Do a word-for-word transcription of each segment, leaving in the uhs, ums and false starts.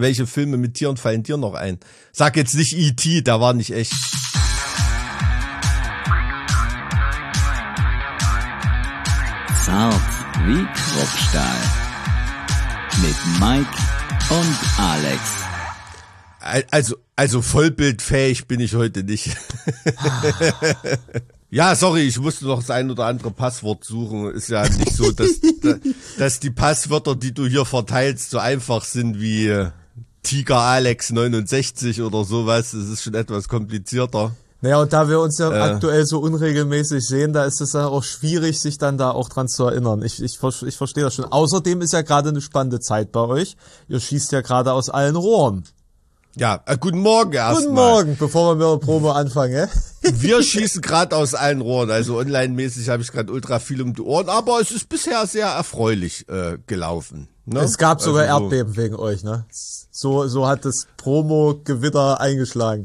Welche Filme mit Tieren fallen dir noch ein? Sag jetzt nicht E T, der war nicht echt. Zart wie Kruppstahl. Mit Mike und Alex. Also, also vollbildfähig bin ich heute nicht. Ja, sorry, ich musste noch das ein oder andere Passwort suchen. Ist ja nicht so, dass, dass die Passwörter, die du hier verteilst, so einfach sind wie Tiger Alex neunundsechzig oder sowas. Es ist schon etwas komplizierter. Naja, und da wir uns ja äh, aktuell so unregelmäßig sehen, da ist es ja auch schwierig, sich dann da auch dran zu erinnern. Ich, ich, ich verstehe das schon. Außerdem ist ja gerade eine spannende Zeit bei euch. Ihr schießt ja gerade aus allen Rohren. Ja, äh, guten Morgen erstmal. Guten Morgen, bevor wir mit der Probe anfangen. Wir schießen gerade aus allen Rohren, also online-mäßig habe ich gerade ultra viel um die Ohren, aber es ist bisher sehr erfreulich äh, gelaufen. Ne? Es gab sogar also Erdbeben so. Wegen euch, ne? So, so hat das Promo-Gewitter eingeschlagen.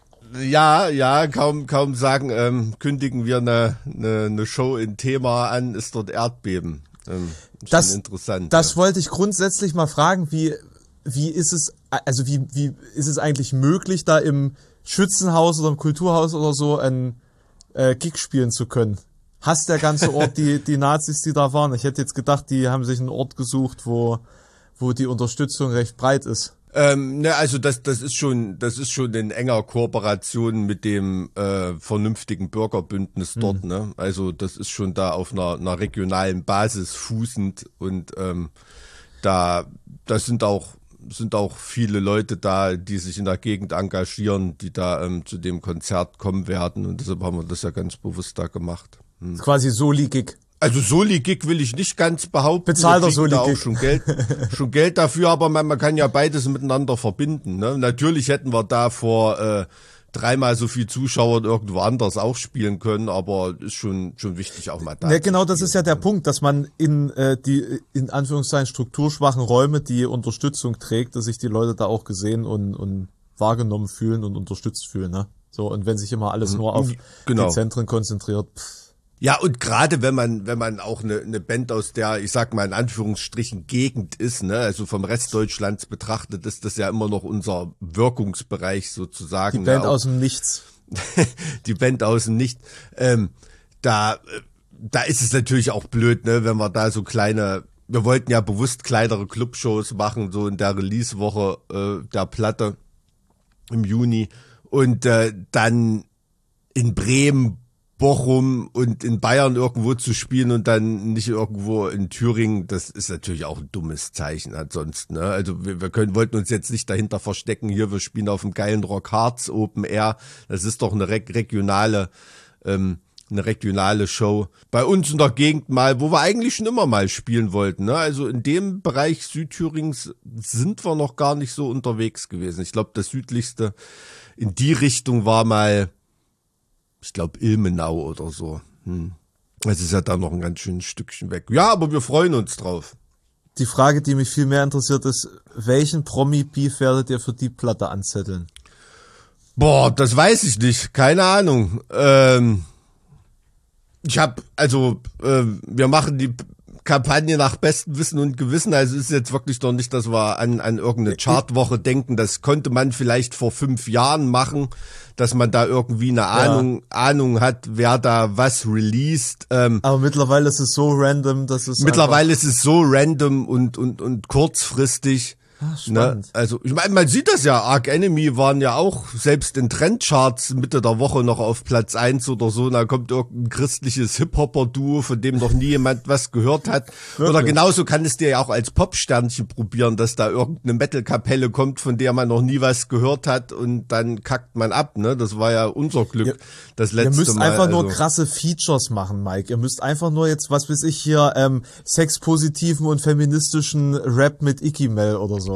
Ja, ja, kaum, kaum sagen, ähm, kündigen wir eine, eine, eine Show in Thema an, ist dort Erdbeben. Ähm, das, interessant. Das ja. wollte ich grundsätzlich mal fragen, wie, wie ist es, also wie, wie ist es eigentlich möglich, da im Schützenhaus oder im Kulturhaus oder so ein äh, Gig spielen zu können? Hasst der ganze Ort die, die Nazis, die da waren? Ich hätte jetzt gedacht, die haben sich einen Ort gesucht, wo, wo die Unterstützung recht breit ist. Ähm, ne, also das, das ist schon, das ist schon in enger Kooperation mit dem äh, vernünftigen Bürgerbündnis hm. dort, ne? Also das ist schon da auf einer, einer regionalen Basis fußend und ähm, da, das sind auch, sind auch viele Leute da, die sich in der Gegend engagieren, die da ähm, zu dem Konzert kommen werden und deshalb haben wir das ja ganz bewusst da gemacht. Hm. Quasi Soli-Gig. Also Soli-Gig will ich nicht ganz behaupten. Bezahlter Soli-Gig. Auch schon Geld, schon Geld dafür, aber man, man kann ja beides miteinander verbinden. Ne? Natürlich hätten wir da vor äh, dreimal so viel Zuschauern irgendwo anders auch spielen können, aber ist schon schon wichtig auch mal da. Ja, genau, das ist ja der Punkt, dass man in äh, die in Anführungszeichen strukturschwachen Räume, die Unterstützung trägt, dass sich die Leute da auch gesehen und und wahrgenommen fühlen und unterstützt fühlen. Ne? So, und wenn sich immer alles nur auf genau. die Zentren konzentriert. Pff. Ja, und gerade wenn man, wenn man auch eine, eine Band aus der, ich sag mal in Anführungsstrichen, Gegend ist, ne, also vom Rest Deutschlands betrachtet, ist das ja immer noch unser Wirkungsbereich sozusagen. Die Band ne, aus dem Nichts. Die Band aus dem Nichts. Ähm, da, da ist es natürlich auch blöd, ne, wenn wir da so kleine, wir wollten ja bewusst kleinere Clubshows machen, so in der Release-Woche äh, der Platte im Juni und äh, dann in Bremen, Bochum und in Bayern irgendwo zu spielen und dann nicht irgendwo in Thüringen, das ist natürlich auch ein dummes Zeichen ansonsten. Ne? Also wir, wir können, wollten uns jetzt nicht dahinter verstecken, hier wir spielen auf dem geilen Rock Hearts Open Air, das ist doch eine re- regionale ähm, eine regionale Show. Bei uns in der Gegend mal, wo wir eigentlich schon immer mal spielen wollten. Ne? Also in dem Bereich Südthürings sind wir noch gar nicht so unterwegs gewesen. Ich glaube, das südlichste in die Richtung war mal, ich glaube, Ilmenau oder so. Hm. Das ist ja da noch ein ganz schönes Stückchen weg. Ja, aber wir freuen uns drauf. Die Frage, die mich viel mehr interessiert, ist, welchen Promi-Beef werdet ihr für die Platte anzetteln? Boah, das weiß ich nicht. Keine Ahnung. Ähm, ich hab, also, äh, wir machen die Kampagne nach bestem Wissen und Gewissen. Also ist jetzt wirklich noch nicht, dass wir an, an irgendeine Chartwoche denken. Das konnte man vielleicht vor fünf Jahren machen, dass man da irgendwie eine Ahnung, ja. Ahnung hat, wer da was released. Ähm, Aber mittlerweile ist es so random, dass es mittlerweile ist es so random und, und, und kurzfristig. Ah, spannend. Ne? Also ich meine, man sieht das ja, Arc Enemy waren ja auch selbst in Trendcharts Mitte der Woche noch auf Platz eins oder so, und da kommt irgendein christliches Hip-Hopper-Duo, von dem noch nie jemand was gehört hat. Wirklich? Oder genauso kann es dir ja auch als Popsternchen probieren, dass da irgendeine Metal-Kapelle kommt, von der man noch nie was gehört hat, und dann kackt man ab, ne? Das war ja unser Glück, ja, das letzte Mal. Ihr müsst Mal, einfach also. nur krasse Features machen, Mike. Ihr müsst einfach nur jetzt, was weiß ich hier, ähm, sexpositiven und feministischen Rap mit Ikimel oder so.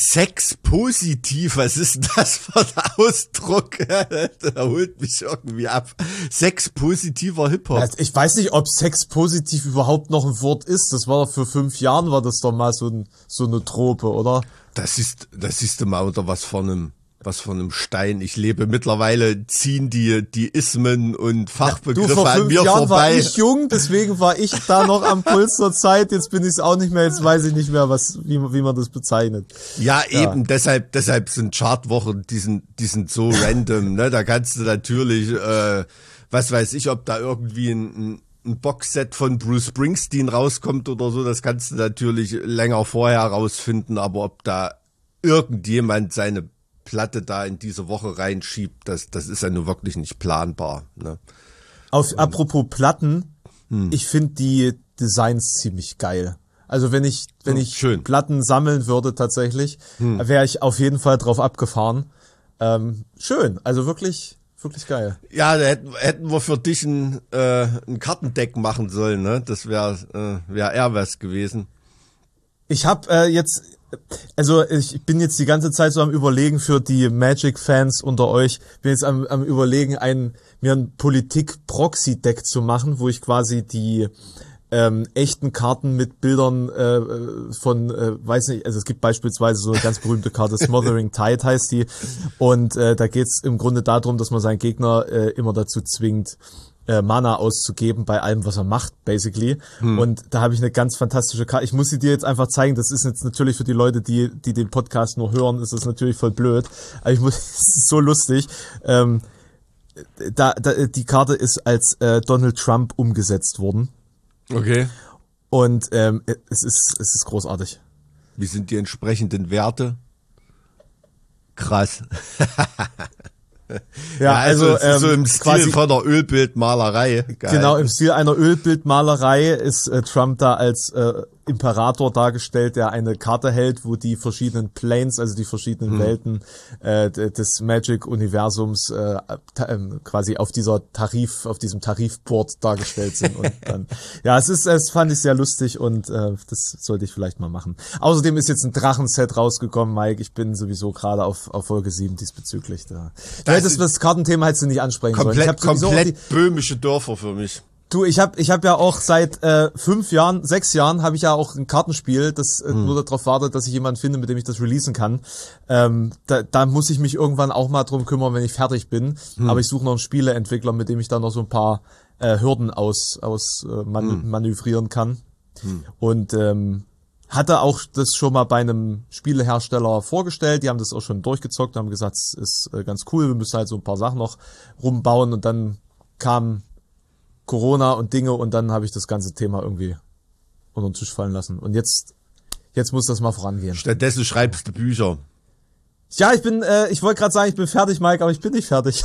Sexpositiv, was ist denn das für ein Ausdruck? Der holt mich irgendwie ab. Sexpositiver Hip-Hop. Also ich weiß nicht, ob sexpositiv überhaupt noch ein Wort ist. Das war doch vor fünf Jahren, war das doch mal so, ein, so eine Trope, oder? Das ist, das ist mal unter was von einem. was von einem Stein. Ich lebe mittlerweile, ziehen die, die Ismen und Fachbegriffe du, vor an fünf mir Jahren vorbei. war ich jung, deswegen war ich da noch am Puls der Zeit. Jetzt bin ich es auch nicht mehr, jetzt weiß ich nicht mehr, was, wie, wie man das bezeichnet. Ja, Ja. eben, deshalb, deshalb sind Chartwochen, die sind, die sind so random, ne? Da kannst du natürlich, äh, was weiß ich, ob da irgendwie ein, ein ein Boxset von Bruce Springsteen rauskommt oder so, das kannst du natürlich länger vorher rausfinden, aber ob da irgendjemand seine Platte da in diese Woche reinschiebt, das, das ist ja nur wirklich nicht planbar. Ne? Auf, apropos Platten, hm. ich finde die Designs ziemlich geil. Also wenn ich, wenn Hm, ich schön. Platten sammeln würde tatsächlich, Hm. wäre ich auf jeden Fall drauf abgefahren. Ähm, schön, also wirklich, wirklich geil. Ja, da hätten, hätten wir für dich ein, äh, ein Kartendeck machen sollen, ne? Das wäre äh, wär eher was gewesen. Ich habe äh, jetzt, also ich bin jetzt die ganze Zeit so am Überlegen für die Magic-Fans unter euch, bin jetzt am, am Überlegen, ein, mir ein Politik-Proxy-Deck zu machen, wo ich quasi die ähm, echten Karten mit Bildern äh, von, äh, weiß nicht, also es gibt beispielsweise so eine ganz berühmte Karte, Smothering Tide heißt die, und äh, da geht's im Grunde darum, dass man seinen Gegner äh, immer dazu zwingt, äh, Mana auszugeben bei allem, was er macht, basically. Hm. Und da habe ich eine ganz fantastische Karte. Ich muss sie dir jetzt einfach zeigen. Das ist jetzt natürlich für die Leute, die die den Podcast nur hören, ist das natürlich voll blöd. Aber ich muss, es ist so lustig. Ähm, da, da die Karte ist als äh, Donald Trump umgesetzt worden. Okay. Und ähm, es ist es ist großartig. Wie sind die entsprechenden Werte? Krass. Ja, also, es ist so ähm, im Stil quasi von der Ölbildmalerei. Geil. Genau, im Stil einer Ölbildmalerei ist äh, Trump da als äh, Imperator dargestellt, der eine Karte hält, wo die verschiedenen Planes, also die verschiedenen hm. Welten äh, des Magic-Universums äh, äh, quasi auf dieser Tarif, auf diesem Tarifboard dargestellt sind. Und dann, ja, es ist, es fand ich sehr lustig und äh, das sollte ich vielleicht mal machen. Außerdem ist jetzt ein Drachenset rausgekommen, Mike. Ich bin sowieso gerade auf, auf Folge sieben diesbezüglich da. Du hättest das Kartenthema hättest du nicht ansprechen komplett, sollen. Ich hab komplett die, böhmische Dörfer für mich. Du, ich habe ich hab ja auch seit äh, fünf Jahren, sechs Jahren habe ich ja auch ein Kartenspiel, das äh, hm. nur darauf wartet, dass ich jemanden finde, mit dem ich das releasen kann. Ähm, da, da muss ich mich irgendwann auch mal drum kümmern, wenn ich fertig bin. Hm. Aber ich suche noch einen Spieleentwickler, mit dem ich da noch so ein paar äh, Hürden aus, aus äh, man, hm. manövrieren kann. Hm. Und ähm, hatte auch das schon mal bei einem Spielehersteller vorgestellt. Die haben das auch schon durchgezockt, haben gesagt, es ist äh, ganz cool, wir müssen halt so ein paar Sachen noch rumbauen. Und dann kam Corona und Dinge und dann habe ich das ganze Thema irgendwie unter den Tisch fallen lassen. Und jetzt, jetzt muss das mal vorangehen. Stattdessen schreibst du Bücher. Ja, ich bin, äh, ich wollte gerade sagen, ich bin fertig, Mike, aber ich bin nicht fertig.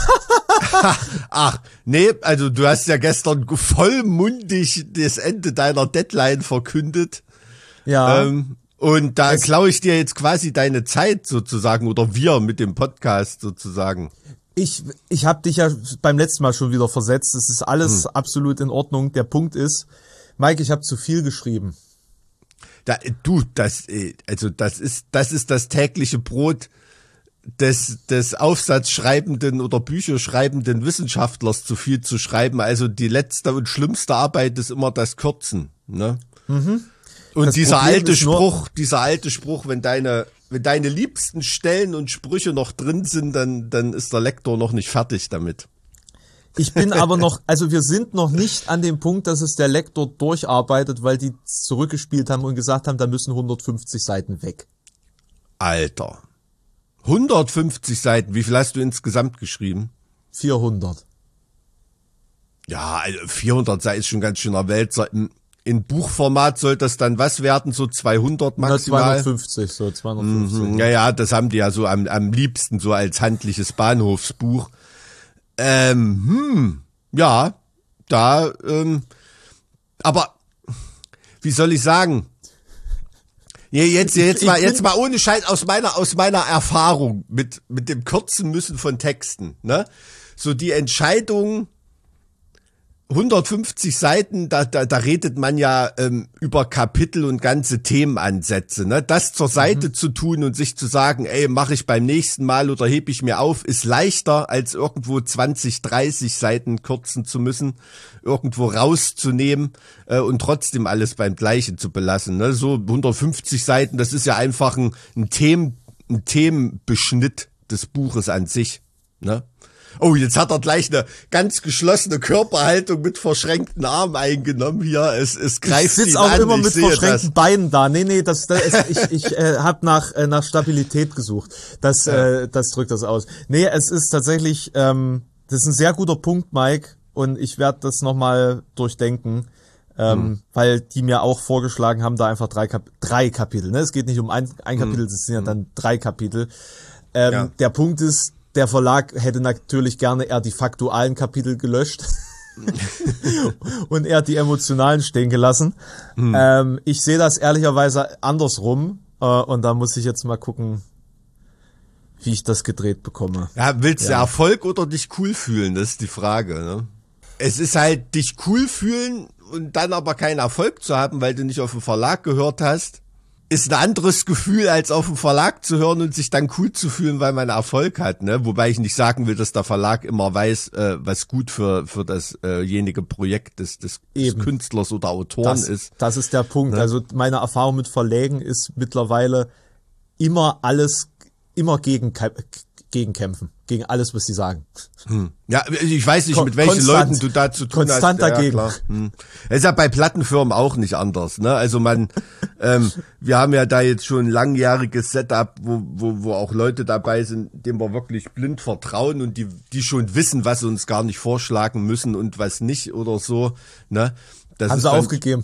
Ach, nee, also du hast ja gestern vollmundig das Ende deiner Deadline verkündet. Ja. Ähm, und da klaue ich dir jetzt quasi deine Zeit sozusagen oder wir mit dem Podcast sozusagen. Ich, ich habe dich ja beim letzten Mal schon wieder versetzt. Es ist alles hm. absolut in Ordnung. Der Punkt ist, Mike, ich habe zu viel geschrieben. Da, du, das, also das ist, das ist das tägliche Brot des, des Aufsatzschreibenden oder Bücherschreibenden Wissenschaftlers, zu viel zu schreiben. Also die letzte und schlimmste Arbeit ist immer das Kürzen, ne? Mhm. Und das dieser Problem alte Spruch, dieser alte Spruch, wenn deine Wenn deine liebsten Stellen und Sprüche noch drin sind, dann, dann ist der Lektor noch nicht fertig damit. Ich bin aber noch, also wir sind noch nicht an dem Punkt, dass es der Lektor durcharbeitet, weil die zurückgespielt haben und gesagt haben, da müssen hundertfünfzig Seiten weg. Alter. hundertfünfzig Seiten, wie viel hast du insgesamt geschrieben? vierhundert. Ja, also vierhundert Seiten ist schon ganz schöner Wälzer. In Buchformat soll das dann was werden, so zweihundert maximal? zweihundertfünfzig, so zweihundertfünfzig. Mhm, ja, ja, das haben die ja so am, am liebsten, so als handliches Bahnhofsbuch. Ähm, hm, ja, da, ähm, aber, wie soll ich sagen? Ja, jetzt, jetzt mal, jetzt mal ohne Scheiß aus meiner, aus meiner Erfahrung mit, mit dem kürzen Müssen von Texten, ne? So die Entscheidung, hundertfünfzig Seiten, da, da, da redet man ja ähm, über Kapitel und ganze Themenansätze. Ne? Das zur Seite mhm. zu tun und sich zu sagen, ey, mache ich beim nächsten Mal oder hebe ich mir auf, ist leichter, als irgendwo zwanzig, dreißig Seiten kürzen zu müssen, irgendwo rauszunehmen äh, und trotzdem alles beim Gleichen zu belassen. Ne? So hundertfünfzig Seiten, das ist ja einfach ein, ein, Themen, ein Themenbeschnitt des Buches an sich, ne? Oh, jetzt hat er gleich eine ganz geschlossene Körperhaltung mit verschränkten Armen eingenommen hier. Es, es greift ihn an. Ich sitze auch immer ich mit verschränkten das. Beinen da. Nee, nee, das, das ist, ich, ich äh, habe nach, äh, nach Stabilität gesucht. Das, ja. äh, das drückt das aus. Nee, es ist tatsächlich, ähm, das ist ein sehr guter Punkt, Mike. Und ich werde das nochmal durchdenken. Ähm, hm. Weil die mir auch vorgeschlagen haben, da einfach drei, Kap- drei Kapitel. Ne? Es geht nicht um ein, ein Kapitel, es sind ja dann drei Kapitel. Ähm, ja. Der Punkt ist, der Verlag hätte natürlich gerne eher die faktualen Kapitel gelöscht und eher die emotionalen stehen gelassen. Hm. Ähm, ich sehe das ehrlicherweise andersrum äh, und da muss ich jetzt mal gucken, wie ich das gedreht bekomme. Ja, willst du ja. Erfolg oder dich cool fühlen? Das ist die Frage. Ne? Es ist halt dich cool fühlen und dann aber keinen Erfolg zu haben, weil du nicht auf den Verlag gehört hast. Ist ein anderes Gefühl, als auf dem Verlag zu hören und sich dann cool zu fühlen, weil man Erfolg hat, ne? Wobei ich nicht sagen will, dass der Verlag immer weiß, äh, was gut für für dasjenige äh Projekt des, des, des Künstlers oder Autoren das, ist. Das ist der Punkt. Ne? Also meine Erfahrung mit Verlägen ist mittlerweile immer alles, immer gegen gegenkämpfen, gegen alles, was sie sagen. Hm. Ja, ich weiß nicht, mit welchen Konstant, Leuten du da zu tun konstant hast. Konstant dagegen. Ja, hm. Das ist ja bei Plattenfirmen auch nicht anders, ne? Also man, ähm, wir haben ja da jetzt schon ein langjähriges Setup, wo, wo, wo auch Leute dabei sind, denen wir wirklich blind vertrauen und die, die schon wissen, was sie uns gar nicht vorschlagen müssen und was nicht oder so, ne? Das haben ist sie dann, aufgegeben?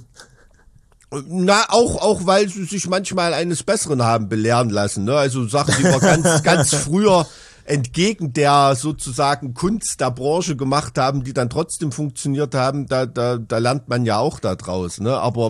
Na, auch, auch weil sie sich manchmal eines Besseren haben belehren lassen, ne? Also Sachen, die wir ganz, ganz früher entgegen der sozusagen Kunst der Branche gemacht haben, die dann trotzdem funktioniert haben, da, da, da lernt man ja auch da draus, ne? Aber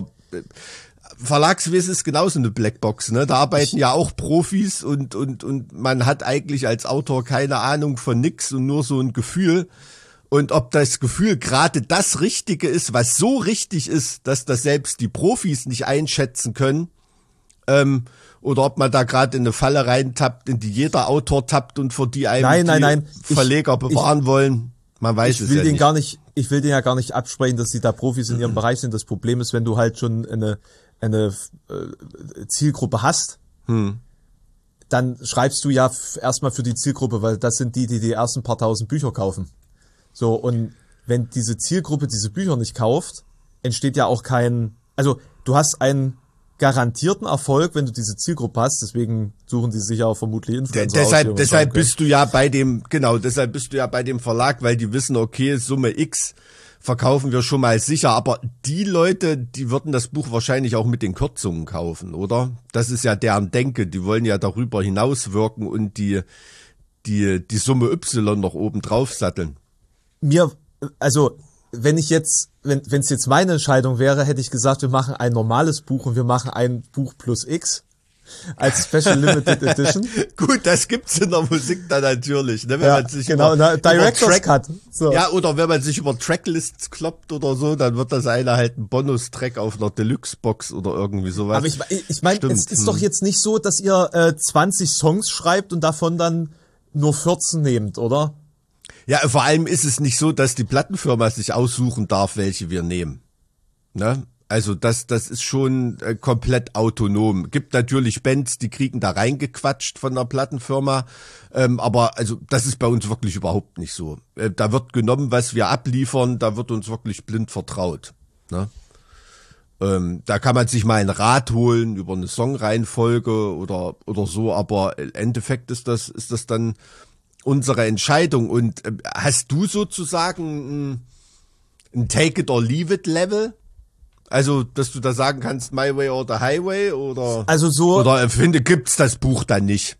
Verlagswesen ist genauso eine Blackbox, ne? Da arbeiten ich ja auch Profis und, und, und man hat eigentlich als Autor keine Ahnung von nix und nur so ein Gefühl. Und ob das Gefühl gerade das Richtige ist, was so richtig ist, dass das selbst die Profis nicht einschätzen können, ähm, oder ob man da gerade in eine Falle reintappt, in die jeder Autor tappt und für die einem nein, die nein, nein. Verleger ich, bewahren ich, wollen, man weiß ich es will ja den nicht. Gar nicht. Ich will den ja gar nicht absprechen, dass die da Profis in ihrem Bereich sind. Das Problem ist, wenn du halt schon eine, eine äh, Zielgruppe hast, hm. dann schreibst du ja f- erstmal für die Zielgruppe, weil das sind die, die die ersten paar tausend Bücher kaufen. So, und wenn diese Zielgruppe diese Bücher nicht kauft, entsteht ja auch kein, also du hast einen garantierten Erfolg, wenn du diese Zielgruppe hast, deswegen suchen die sich ja auch vermutlich Influencer De- deshalb, aus. deshalb bist du ja bei dem, genau, deshalb bist du ja bei dem Verlag, weil die wissen, okay, Summe X verkaufen wir schon mal sicher, aber die Leute, die würden das Buch wahrscheinlich auch mit den Kürzungen kaufen, oder? Das ist ja deren Denke, die wollen ja darüber hinaus wirken und die, die, die Summe Y noch oben drauf satteln. Mir, also, wenn ich jetzt, wenn wenn es jetzt meine Entscheidung wäre, hätte ich gesagt, wir machen ein normales Buch und wir machen ein Buch plus X als Special Limited Edition. Gut, das gibt's in der Musik dann natürlich, ne? Wenn ja, man sich genau, über, Director's über Track, Cut. So. Ja, oder wenn man sich über Tracklists kloppt oder so, dann wird das einer halt ein Bonus-Track auf einer Deluxe-Box oder irgendwie sowas. Aber ich, ich meine, es ist hm. doch jetzt nicht so, dass ihr äh, zwanzig Songs schreibt und davon dann nur vierzehn nehmt, oder? Ja, vor allem ist es nicht so, dass die Plattenfirma sich aussuchen darf, welche wir nehmen. Ne? Also das, das ist schon äh, komplett autonom. Gibt natürlich Bands, die kriegen da reingequatscht von der Plattenfirma, ähm, aber also das ist bei uns wirklich überhaupt nicht so. Äh, da wird genommen, was wir abliefern, da wird uns wirklich blind vertraut. Ne? Ähm, da kann man sich mal einen Rat holen über eine Songreihenfolge oder oder so, aber im Endeffekt ist das ist das dann unsere Entscheidung. Und äh, hast du sozusagen ein, ein Take-it-or-leave-it-Level? Also, dass du da sagen kannst, My Way or the Highway? Oder, also so, oder finde, gibt's das Buch dann nicht?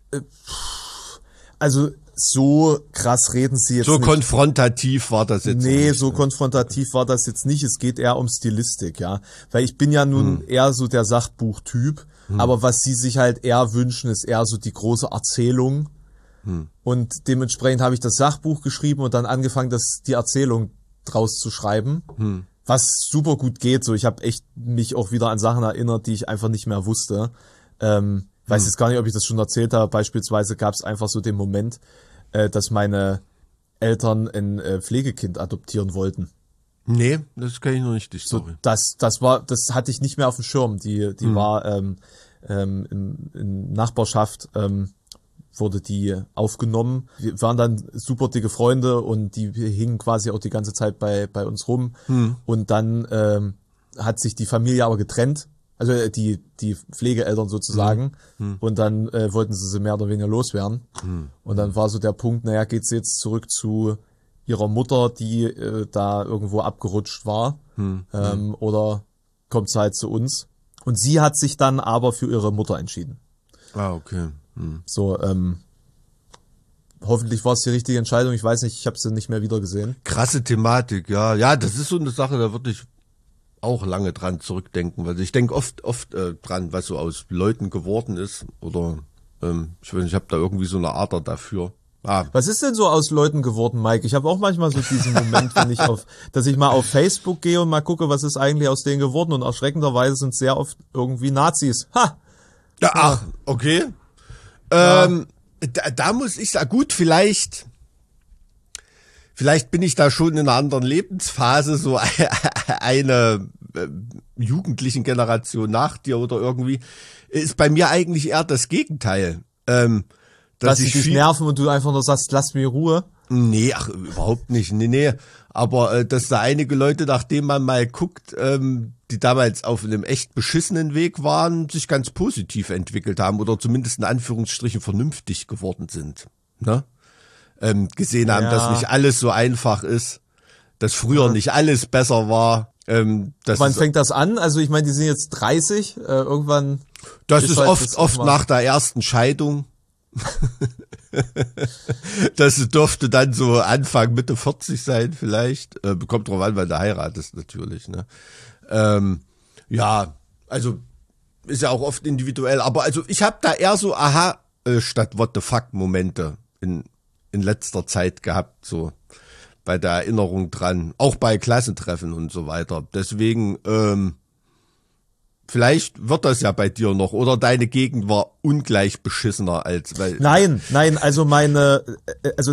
Also so krass reden sie jetzt so nicht. So konfrontativ war das jetzt Nee, nicht, so ne? konfrontativ war das jetzt nicht. Es geht eher um Stilistik, ja. Weil ich bin ja nun hm. eher so der Sachbuchtyp. Hm. Aber was sie sich halt eher wünschen, ist eher so die große Erzählung. Hm. Und dementsprechend habe ich das Sachbuch geschrieben und dann angefangen, das die Erzählung draus zu schreiben, hm. was super gut geht. So, ich habe echt mich auch wieder an Sachen erinnert, die ich einfach nicht mehr wusste. Ähm, hm. Weiß jetzt gar nicht, ob ich das schon erzählt habe. Beispielsweise gab es einfach so den Moment, äh, dass meine Eltern ein äh, Pflegekind adoptieren wollten. Nee, das kann ich noch nicht, die Story. So, das, das war, das hatte ich nicht mehr auf dem Schirm. Die, die hm. war ähm, ähm, in, in Nachbarschaft. Ähm, wurde die aufgenommen. Wir waren dann super dicke Freunde und die hingen quasi auch die ganze Zeit bei bei uns rum. Hm. Und dann ähm, hat sich die Familie aber getrennt, also die die Pflegeeltern sozusagen. Hm. Und dann äh, wollten sie sie mehr oder weniger loswerden. Hm. Und dann war so der Punkt, naja, geht sie jetzt zurück zu ihrer Mutter, die äh, da irgendwo abgerutscht war, hm. ähm, oder kommt sie halt zu uns. Und sie hat sich dann aber für ihre Mutter entschieden. Ah, okay. Hm. So, ähm, hoffentlich war es die richtige Entscheidung. Ich weiß nicht, ich habe sie nicht mehr wieder gesehen. Krasse Thematik, ja. Ja, das ist so eine Sache, da würde ich auch lange dran zurückdenken, weil ich denke oft oft äh, dran, was so aus Leuten geworden ist. Oder ähm, ich weiß nicht, ich habe da irgendwie so eine Ader dafür. Ah. Was ist denn so aus Leuten geworden, Mike? Ich habe auch manchmal so diesen Moment, wenn ich auf, dass ich mal auf Facebook gehe und mal gucke, was ist eigentlich aus denen geworden. Und erschreckenderweise sind sehr oft irgendwie Nazis. Ha! Ja, ach, okay. Ja. Ähm, da, da muss ich sagen, gut, vielleicht, vielleicht bin ich da schon in einer anderen Lebensphase, so eine äh, jugendlichen Generation nach dir oder irgendwie, ist bei mir eigentlich eher das Gegenteil. Ähm, dass sie dich nerven und du einfach nur sagst, lass mir Ruhe. Nee, ach, überhaupt nicht, nee, nee. Aber äh, dass da einige Leute, nachdem man mal guckt, ähm, die damals auf einem echt beschissenen Weg waren, sich ganz positiv entwickelt haben oder zumindest in Anführungsstrichen vernünftig geworden sind. Ne? Ähm, gesehen haben, ja. dass nicht alles so einfach ist, dass früher ja. nicht alles besser war. Ähm, dass Wann fängt das an? Also ich meine, die sind jetzt dreißig, äh, irgendwann... Das ist, ist halt oft das oft nach der ersten Scheidung. Das dürfte dann so Anfang, Mitte vierzig sein vielleicht. Äh, kommt drauf an, weil du heiratest natürlich. Ne? Ähm, ja, also ist ja auch oft individuell. Aber also ich habe da eher so Aha äh, statt What the fuck Momente in, in letzter Zeit gehabt. So bei der Erinnerung dran. Auch bei Klassentreffen und so weiter. Deswegen... Ähm, Vielleicht wird das ja bei dir noch, oder deine Gegend war ungleich beschissener als, weil. Nein, nein, also meine, also,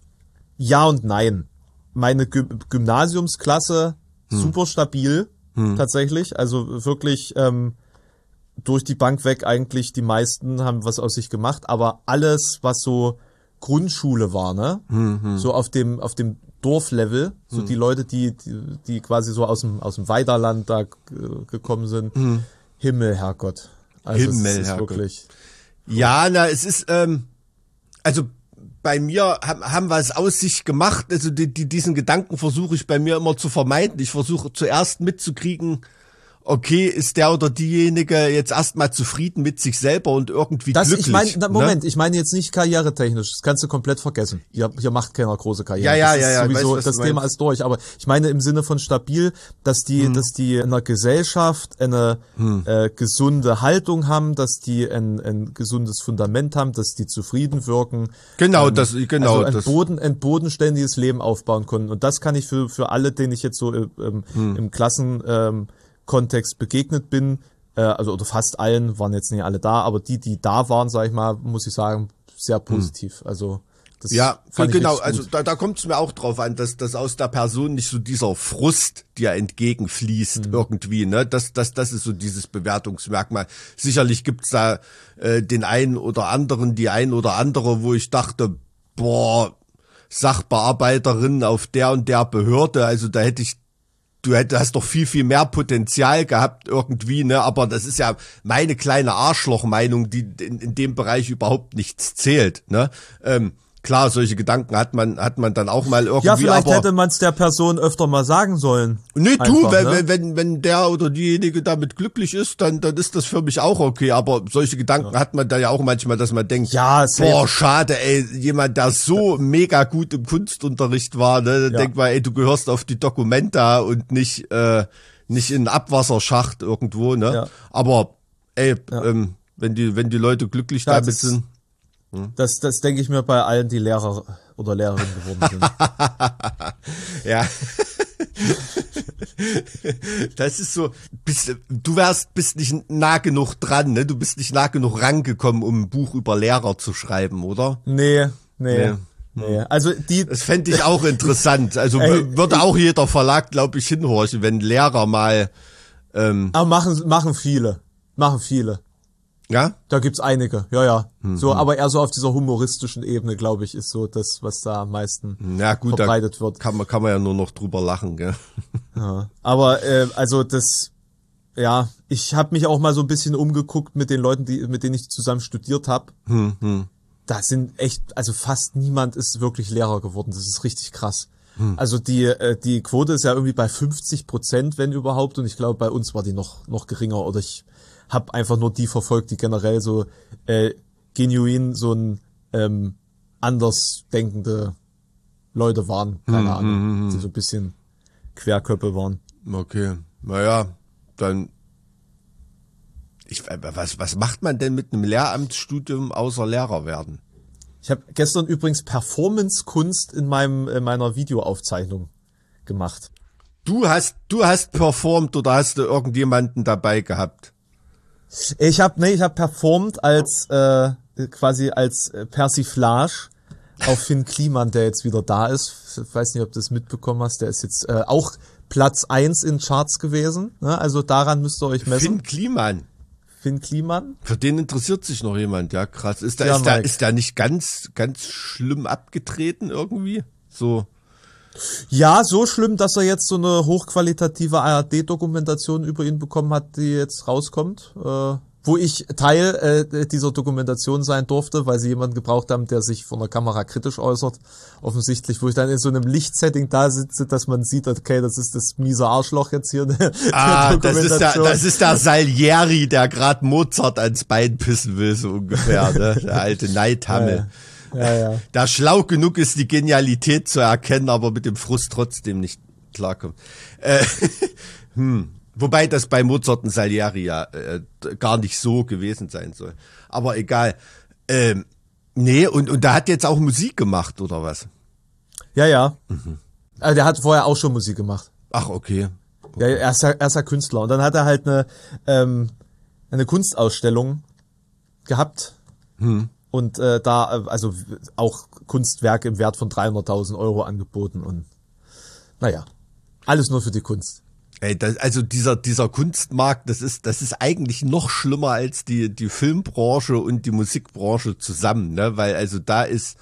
ja und nein. Meine Gy- Gymnasiumsklasse, hm. super stabil, hm. tatsächlich, also wirklich, ähm, durch die Bank weg eigentlich die meisten haben was aus sich gemacht, aber alles, was so Grundschule war, ne, hm, hm. so auf dem, auf dem Dorflevel, so hm. die Leute, die, die, die quasi so aus dem, aus dem Weiderland da g- gekommen sind. Hm. Himmel, Herrgott. Also Himmel, es ist Herrgott. Wirklich. Ja, na, es ist, ähm, also bei mir haben, haben wir es aus sich gemacht. Also die, die, diesen Gedanken versuche ich bei mir immer zu vermeiden. Ich versuche zuerst mitzukriegen, okay, ist der oder diejenige jetzt erstmal zufrieden mit sich selber und irgendwie das, glücklich. Ich meine, na, Moment, ne? ich meine jetzt nicht karrieretechnisch, das kannst du komplett vergessen. Hier, hier macht keiner große Karriere. Ja, ja, das ja, ist ja. Sowieso, weiß, das Thema meinst. ist durch. Aber ich meine im Sinne von stabil, dass die, hm. dass die in einer Gesellschaft eine hm. äh, gesunde Haltung haben, dass die ein, ein gesundes Fundament haben, dass die zufrieden wirken. Genau, ähm, das, genau. Also ein das. Boden, ein bodenständiges Leben aufbauen können. Und das kann ich für für alle, denen ich jetzt so ähm, hm. im Klassen ähm, Kontext begegnet bin, äh, also oder fast allen, waren jetzt nicht alle da, aber die, die da waren, sag ich mal, muss ich sagen, sehr positiv. Hm. Also das ja, fand genau, ich also da, da kommt es mir auch drauf an, dass, dass aus der Person nicht so dieser Frust dir entgegenfließt, hm. irgendwie, ne? Das, das, das ist so dieses Bewertungsmerkmal. Sicherlich gibt's da äh, den einen oder anderen, die ein oder andere, wo ich dachte, boah, Sachbearbeiterin auf der und der Behörde, also da hätte ich du hättest hast doch viel, viel mehr Potenzial gehabt irgendwie, ne, aber das ist ja meine kleine Arschloch-Meinung, die in, in dem Bereich überhaupt nichts zählt, ne, ähm, klar, solche Gedanken hat man, hat man dann auch mal irgendwie. Ja, vielleicht aber hätte man es der Person öfter mal sagen sollen. Nee, du, Einfach, wenn, ne? wenn, wenn der oder diejenige damit glücklich ist, dann, dann ist das für mich auch okay, aber solche Gedanken ja. hat man da ja auch manchmal, dass man denkt, ja, boah, schade, ey, jemand, der so mega gut im Kunstunterricht war, ne, dann ja. denkt man, ey, du gehörst auf die Documenta und nicht, äh, nicht in einen Abwasserschacht irgendwo, ne, ja. aber, ey, ja. ähm, wenn die, wenn die Leute glücklich ja, damit sind. Das, das denke ich mir bei allen, die Lehrer oder Lehrerinnen geworden sind. Ja. Das ist so, bist, du wärst, bist nicht nah genug dran, ne? Du bist nicht nah genug rangekommen, um ein Buch über Lehrer zu schreiben, oder? Nee, nee. nee. Nee. Also die, das fände ich auch interessant. Also ey, würde auch jeder Verlag, glaube ich, hinhorchen, wenn Lehrer mal. Ähm, aber machen, machen viele. Machen viele. Ja? Da gibt's einige, ja, ja. Mhm. So, aber eher so auf dieser humoristischen Ebene, glaube ich, ist so das, was da am meisten ja, gut, verbreitet da wird. Kann man, kann man ja nur noch drüber lachen, gell? Ja. Aber äh, also das, ja, ich habe mich auch mal so ein bisschen umgeguckt mit den Leuten, die, mit denen ich zusammen studiert habe. Hm, hm. Da sind echt, also fast niemand ist wirklich Lehrer geworden. Das ist richtig krass. Hm. Also die äh, die Quote ist ja irgendwie bei fünfzig Prozent, wenn überhaupt. Und ich glaube, bei uns war die noch noch geringer. Oder ich habe einfach nur die verfolgt, die generell so äh, genuin so ein ähm, anders denkende Leute waren. Keine hm, Ahnung, hm, hm. die so ein bisschen Querköpfe waren. Okay, naja, dann ich, was, was macht man denn mit einem Lehramtsstudium außer Lehrer werden? Ich habe gestern übrigens Performance-Kunst in meinem in meiner Videoaufzeichnung gemacht. Du hast du hast performt oder hast du irgendjemanden dabei gehabt? Ich habe nee, ich habe performt als äh, quasi als Persiflage auf Finn Kliman, der jetzt wieder da ist. Ich weiß nicht, ob du das mitbekommen hast. Der ist jetzt äh, auch Platz eins in Charts gewesen. Ne? Also daran müsst ihr euch messen. Finn Kliman. Finn Kliman. Für den interessiert sich noch jemand, ja krass. Ist da, ja, ist da, ist da nicht ganz, ganz schlimm abgetreten irgendwie? So. Ja, so schlimm, dass er jetzt so eine hochqualitative A R D-Dokumentation über ihn bekommen hat, die jetzt rauskommt, äh, wo ich Teil äh, dieser Dokumentation sein durfte, weil sie jemanden gebraucht haben, der sich vor der Kamera kritisch äußert, offensichtlich, wo ich dann in so einem Lichtsetting da sitze, dass man sieht, okay, das ist das miese Arschloch jetzt hier. Ah, das ist der, das ist der Salieri, der gerade Mozart ans Bein pissen will, so ungefähr, ne? Der alte Neidhammel. Ja, ja. Ja. Der schlau genug ist, die Genialität zu erkennen, aber mit dem Frust trotzdem nicht klarkommt. Äh, hm. Wobei das bei Mozart und Salieri ja äh, gar nicht so gewesen sein soll. Aber egal. Ähm, nee, und, und der hat jetzt auch Musik gemacht, oder was? Ja, ja. Mhm. Also der hat vorher auch schon Musik gemacht. Ach, okay. okay. Ja, er ist ja, er ist ja Künstler. Und dann hat er halt eine, ähm, eine Kunstausstellung gehabt. Hm. Und äh, da also auch Kunstwerke im Wert von dreihunderttausend Euro angeboten. Und naja, alles nur für die Kunst. Ey, das, also dieser dieser Kunstmarkt, das ist das ist eigentlich noch schlimmer als die die Filmbranche und die Musikbranche zusammen, ne? Weil also da ist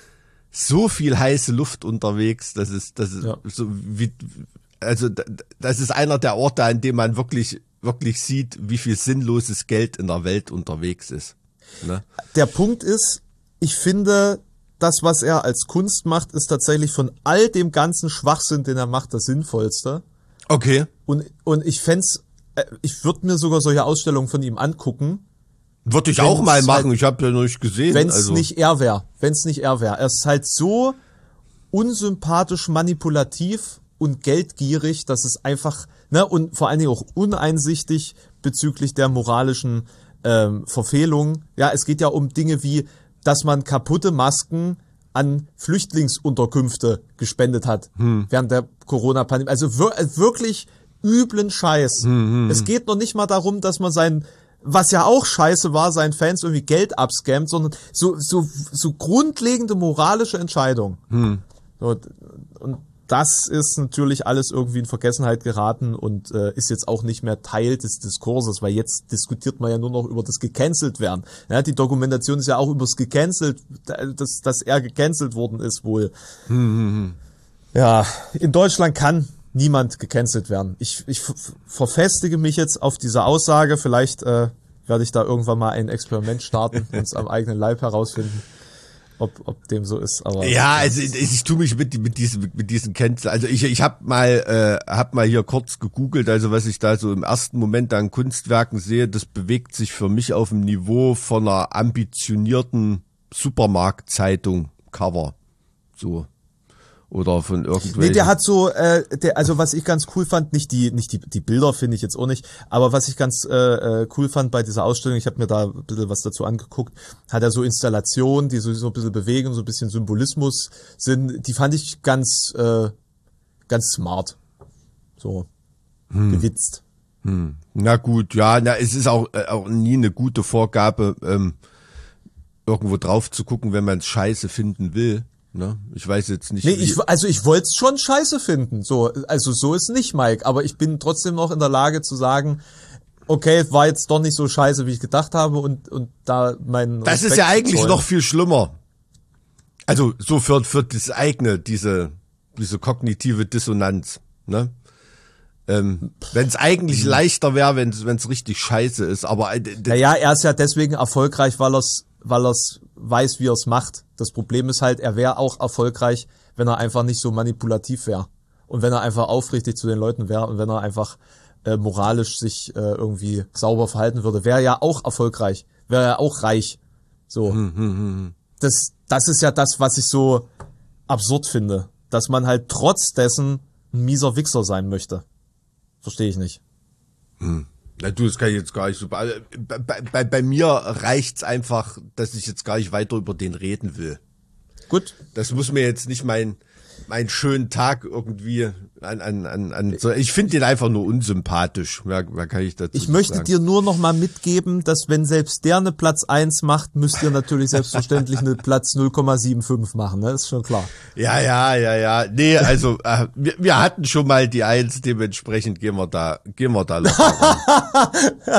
so viel heiße Luft unterwegs, das ist das ist ja. so wie also das ist einer der Orte, an dem man wirklich wirklich sieht, wie viel sinnloses Geld in der Welt unterwegs ist. Ne? Der Punkt ist, ich finde, das, was er als Kunst macht, ist tatsächlich von all dem ganzen Schwachsinn, den er macht, das Sinnvollste. Okay. Und, und ich fänd's, ich würde mir sogar solche Ausstellungen von ihm angucken. Würde ich auch mal machen, halt, ich habe ja noch nicht gesehen. Wenn es also. nicht er wäre, wenn es nicht er wäre. Er ist halt so unsympathisch manipulativ und geldgierig, dass es einfach, ne, und vor allen Dingen auch uneinsichtig bezüglich der moralischen ähm, Verfehlung. Ja, es geht ja um Dinge wie, dass man kaputte Masken an Flüchtlingsunterkünfte gespendet hat hm. während der Corona-Pandemie. Also wir, wirklich üblen Scheiß. Hm, hm. Es geht noch nicht mal darum, dass man sein, was ja auch scheiße war, seinen Fans irgendwie Geld abscammt, sondern so so so grundlegende moralische Entscheidungen. Hm. So, und das ist natürlich alles irgendwie in Vergessenheit geraten und äh, ist jetzt auch nicht mehr Teil des Diskurses, weil jetzt diskutiert man ja nur noch über das gecancelt werden. Ja, die Dokumentation ist ja auch über das gecancelt, dass, dass er gecancelt worden ist wohl. Hm, hm, hm. Ja, in Deutschland kann niemand gecancelt werden. Ich, ich verfestige mich jetzt auf diese Aussage. Vielleicht äh, werde ich da irgendwann mal ein Experiment starten und es am eigenen Leib herausfinden. Ob, ob dem so ist, aber ja, also ich, ich tue mich mit mit diesen mit diesen Cancel. Also ich ich habe mal äh, hab mal hier kurz gegoogelt, also was ich da so im ersten Moment an Kunstwerken sehe, das bewegt sich für mich auf dem Niveau von einer ambitionierten Supermarktzeitung Cover, so. Oder von irgendwelchen. Nee, der hat so, äh, der, also was ich ganz cool fand, nicht die, nicht die, die Bilder finde ich jetzt auch nicht, aber was ich ganz äh, cool fand bei dieser Ausstellung, ich habe mir da ein bisschen was dazu angeguckt, hat er so Installationen, die so, so ein bisschen bewegen, so ein bisschen Symbolismus sind, die fand ich ganz, äh, ganz smart. So, hm. gewitzt. Hm. Na gut, ja, na, es ist auch, äh, auch nie eine gute Vorgabe, ähm, irgendwo drauf zu gucken, wenn man es scheiße finden will. Ne? Ich weiß jetzt nicht. Nee, ich, also ich wollte es schon scheiße finden. So, also so ist nicht, Mike. Aber ich bin trotzdem noch in der Lage zu sagen, okay, war jetzt doch nicht so scheiße, wie ich gedacht habe und, und da mein Das Respekt ist ja eigentlich zollen. noch viel schlimmer. Also so für, für das eigene, diese, diese kognitive Dissonanz, ne? Ähm, wenn es eigentlich leichter wäre, wenn es richtig scheiße ist, aber äh, d- Naja, er ist ja deswegen erfolgreich, weil er's, weil er's weiß, wie er es macht. Das Problem ist halt, er wäre auch erfolgreich, wenn er einfach nicht so manipulativ wäre. Und wenn er einfach aufrichtig zu den Leuten wäre und wenn er einfach äh, moralisch sich äh, irgendwie sauber verhalten würde, wäre er ja auch erfolgreich, wäre er auch reich. So. hm, hm, hm. Das, das ist ja das, was ich so absurd finde. Dass man halt trotz dessen ein mieser Wichser sein möchte. Verstehe ich nicht. Na du, das kann ich jetzt gar nicht so. Bei, bei, bei, bei mir reicht's einfach, dass ich jetzt gar nicht weiter über den reden will. Gut. Das muss mir jetzt nicht mein meinen schönen Tag irgendwie an an an, an so, ich finde den einfach nur unsympathisch. Mehr, mehr kann ich dazu Ich nicht möchte sagen. dir nur noch mal mitgeben, dass wenn selbst der eine Platz eins macht, müsst ihr natürlich selbstverständlich eine Platz null Komma fünfundsiebzig machen, ne? Ist schon klar. Ja, ja, ja, ja. Nee, also äh, wir, wir hatten schon mal die Eins, dementsprechend gehen wir da, gehen wir da locker ran.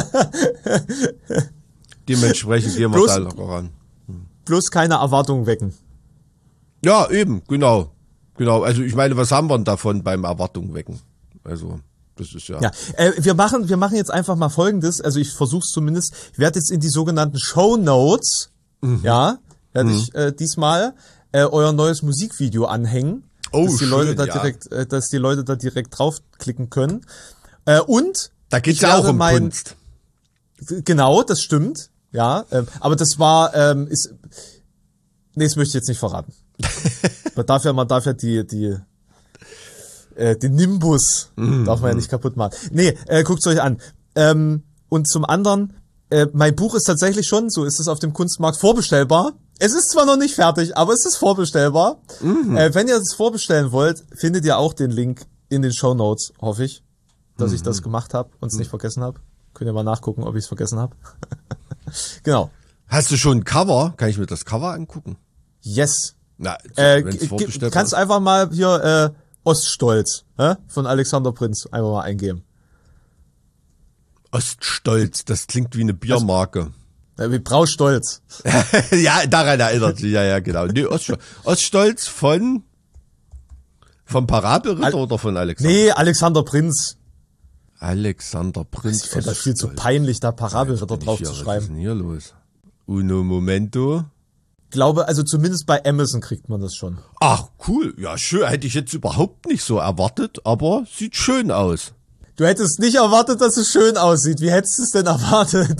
Dementsprechend gehen wir Bloß- da locker ran. Bloß keine Erwartungen wecken. Ja, eben, genau. Genau, also ich meine, was haben wir denn davon beim Erwartung wecken? Also, das ist ja... Ja, äh, wir machen, wir machen jetzt einfach mal Folgendes. Also ich versuch's zumindest. Ich werde jetzt in die sogenannten Show Notes, Mhm. ja, werde ich äh, diesmal äh, euer neues Musikvideo anhängen, Oh, dass die Leute schön, da ja. direkt, äh, dass die Leute da direkt draufklicken können. Äh, und Da geht's ich ja auch werde um mein, Kunst. Genau, das stimmt. Ja, ähm, aber das war, ähm, ist, nee, das möchte ich jetzt nicht verraten. man darf ja, man darf ja die, die, äh, den Nimbus darf man ja nicht kaputt machen. Nee, äh, guckt's euch an. Ähm, und zum anderen, äh, mein Buch ist tatsächlich schon, so ist es auf dem Kunstmarkt vorbestellbar. Es ist zwar noch nicht fertig, aber es ist vorbestellbar. Äh, wenn ihr es vorbestellen wollt, findet ihr auch den Link in den Shownotes, hoffe ich, dass ich das gemacht habe und es nicht vergessen habe. Könnt ihr mal nachgucken, ob ich es vergessen habe. Genau. Hast du schon ein Cover? Kann ich mir das Cover angucken? Yes. Na, Äh, wenn's g- vorbestellbar kannst ist. einfach mal hier äh, Oststolz hä? Von Alexander Prinz einfach mal eingeben. Oststolz, das klingt wie eine Biermarke. Äh, wie Braustolz. Ja, daran erinnert sich, ja, ja, genau. Nee, Oststolz, Oststolz von, vom Parabelritter Al- oder von Alexander? Nee, Alexander Prinz. Alexander Prinz. Ich finde das viel zu Oststolz. peinlich, da Parabelritter Bin ich drauf hier, zu Was ist schreiben. denn hier los? Uno momento. Glaube, also zumindest bei Amazon kriegt man das schon. Ach, cool. Ja, schön. Hätte ich jetzt überhaupt nicht so erwartet, aber sieht schön aus. Du hättest nicht erwartet, dass es schön aussieht. Wie hättest du es denn erwartet?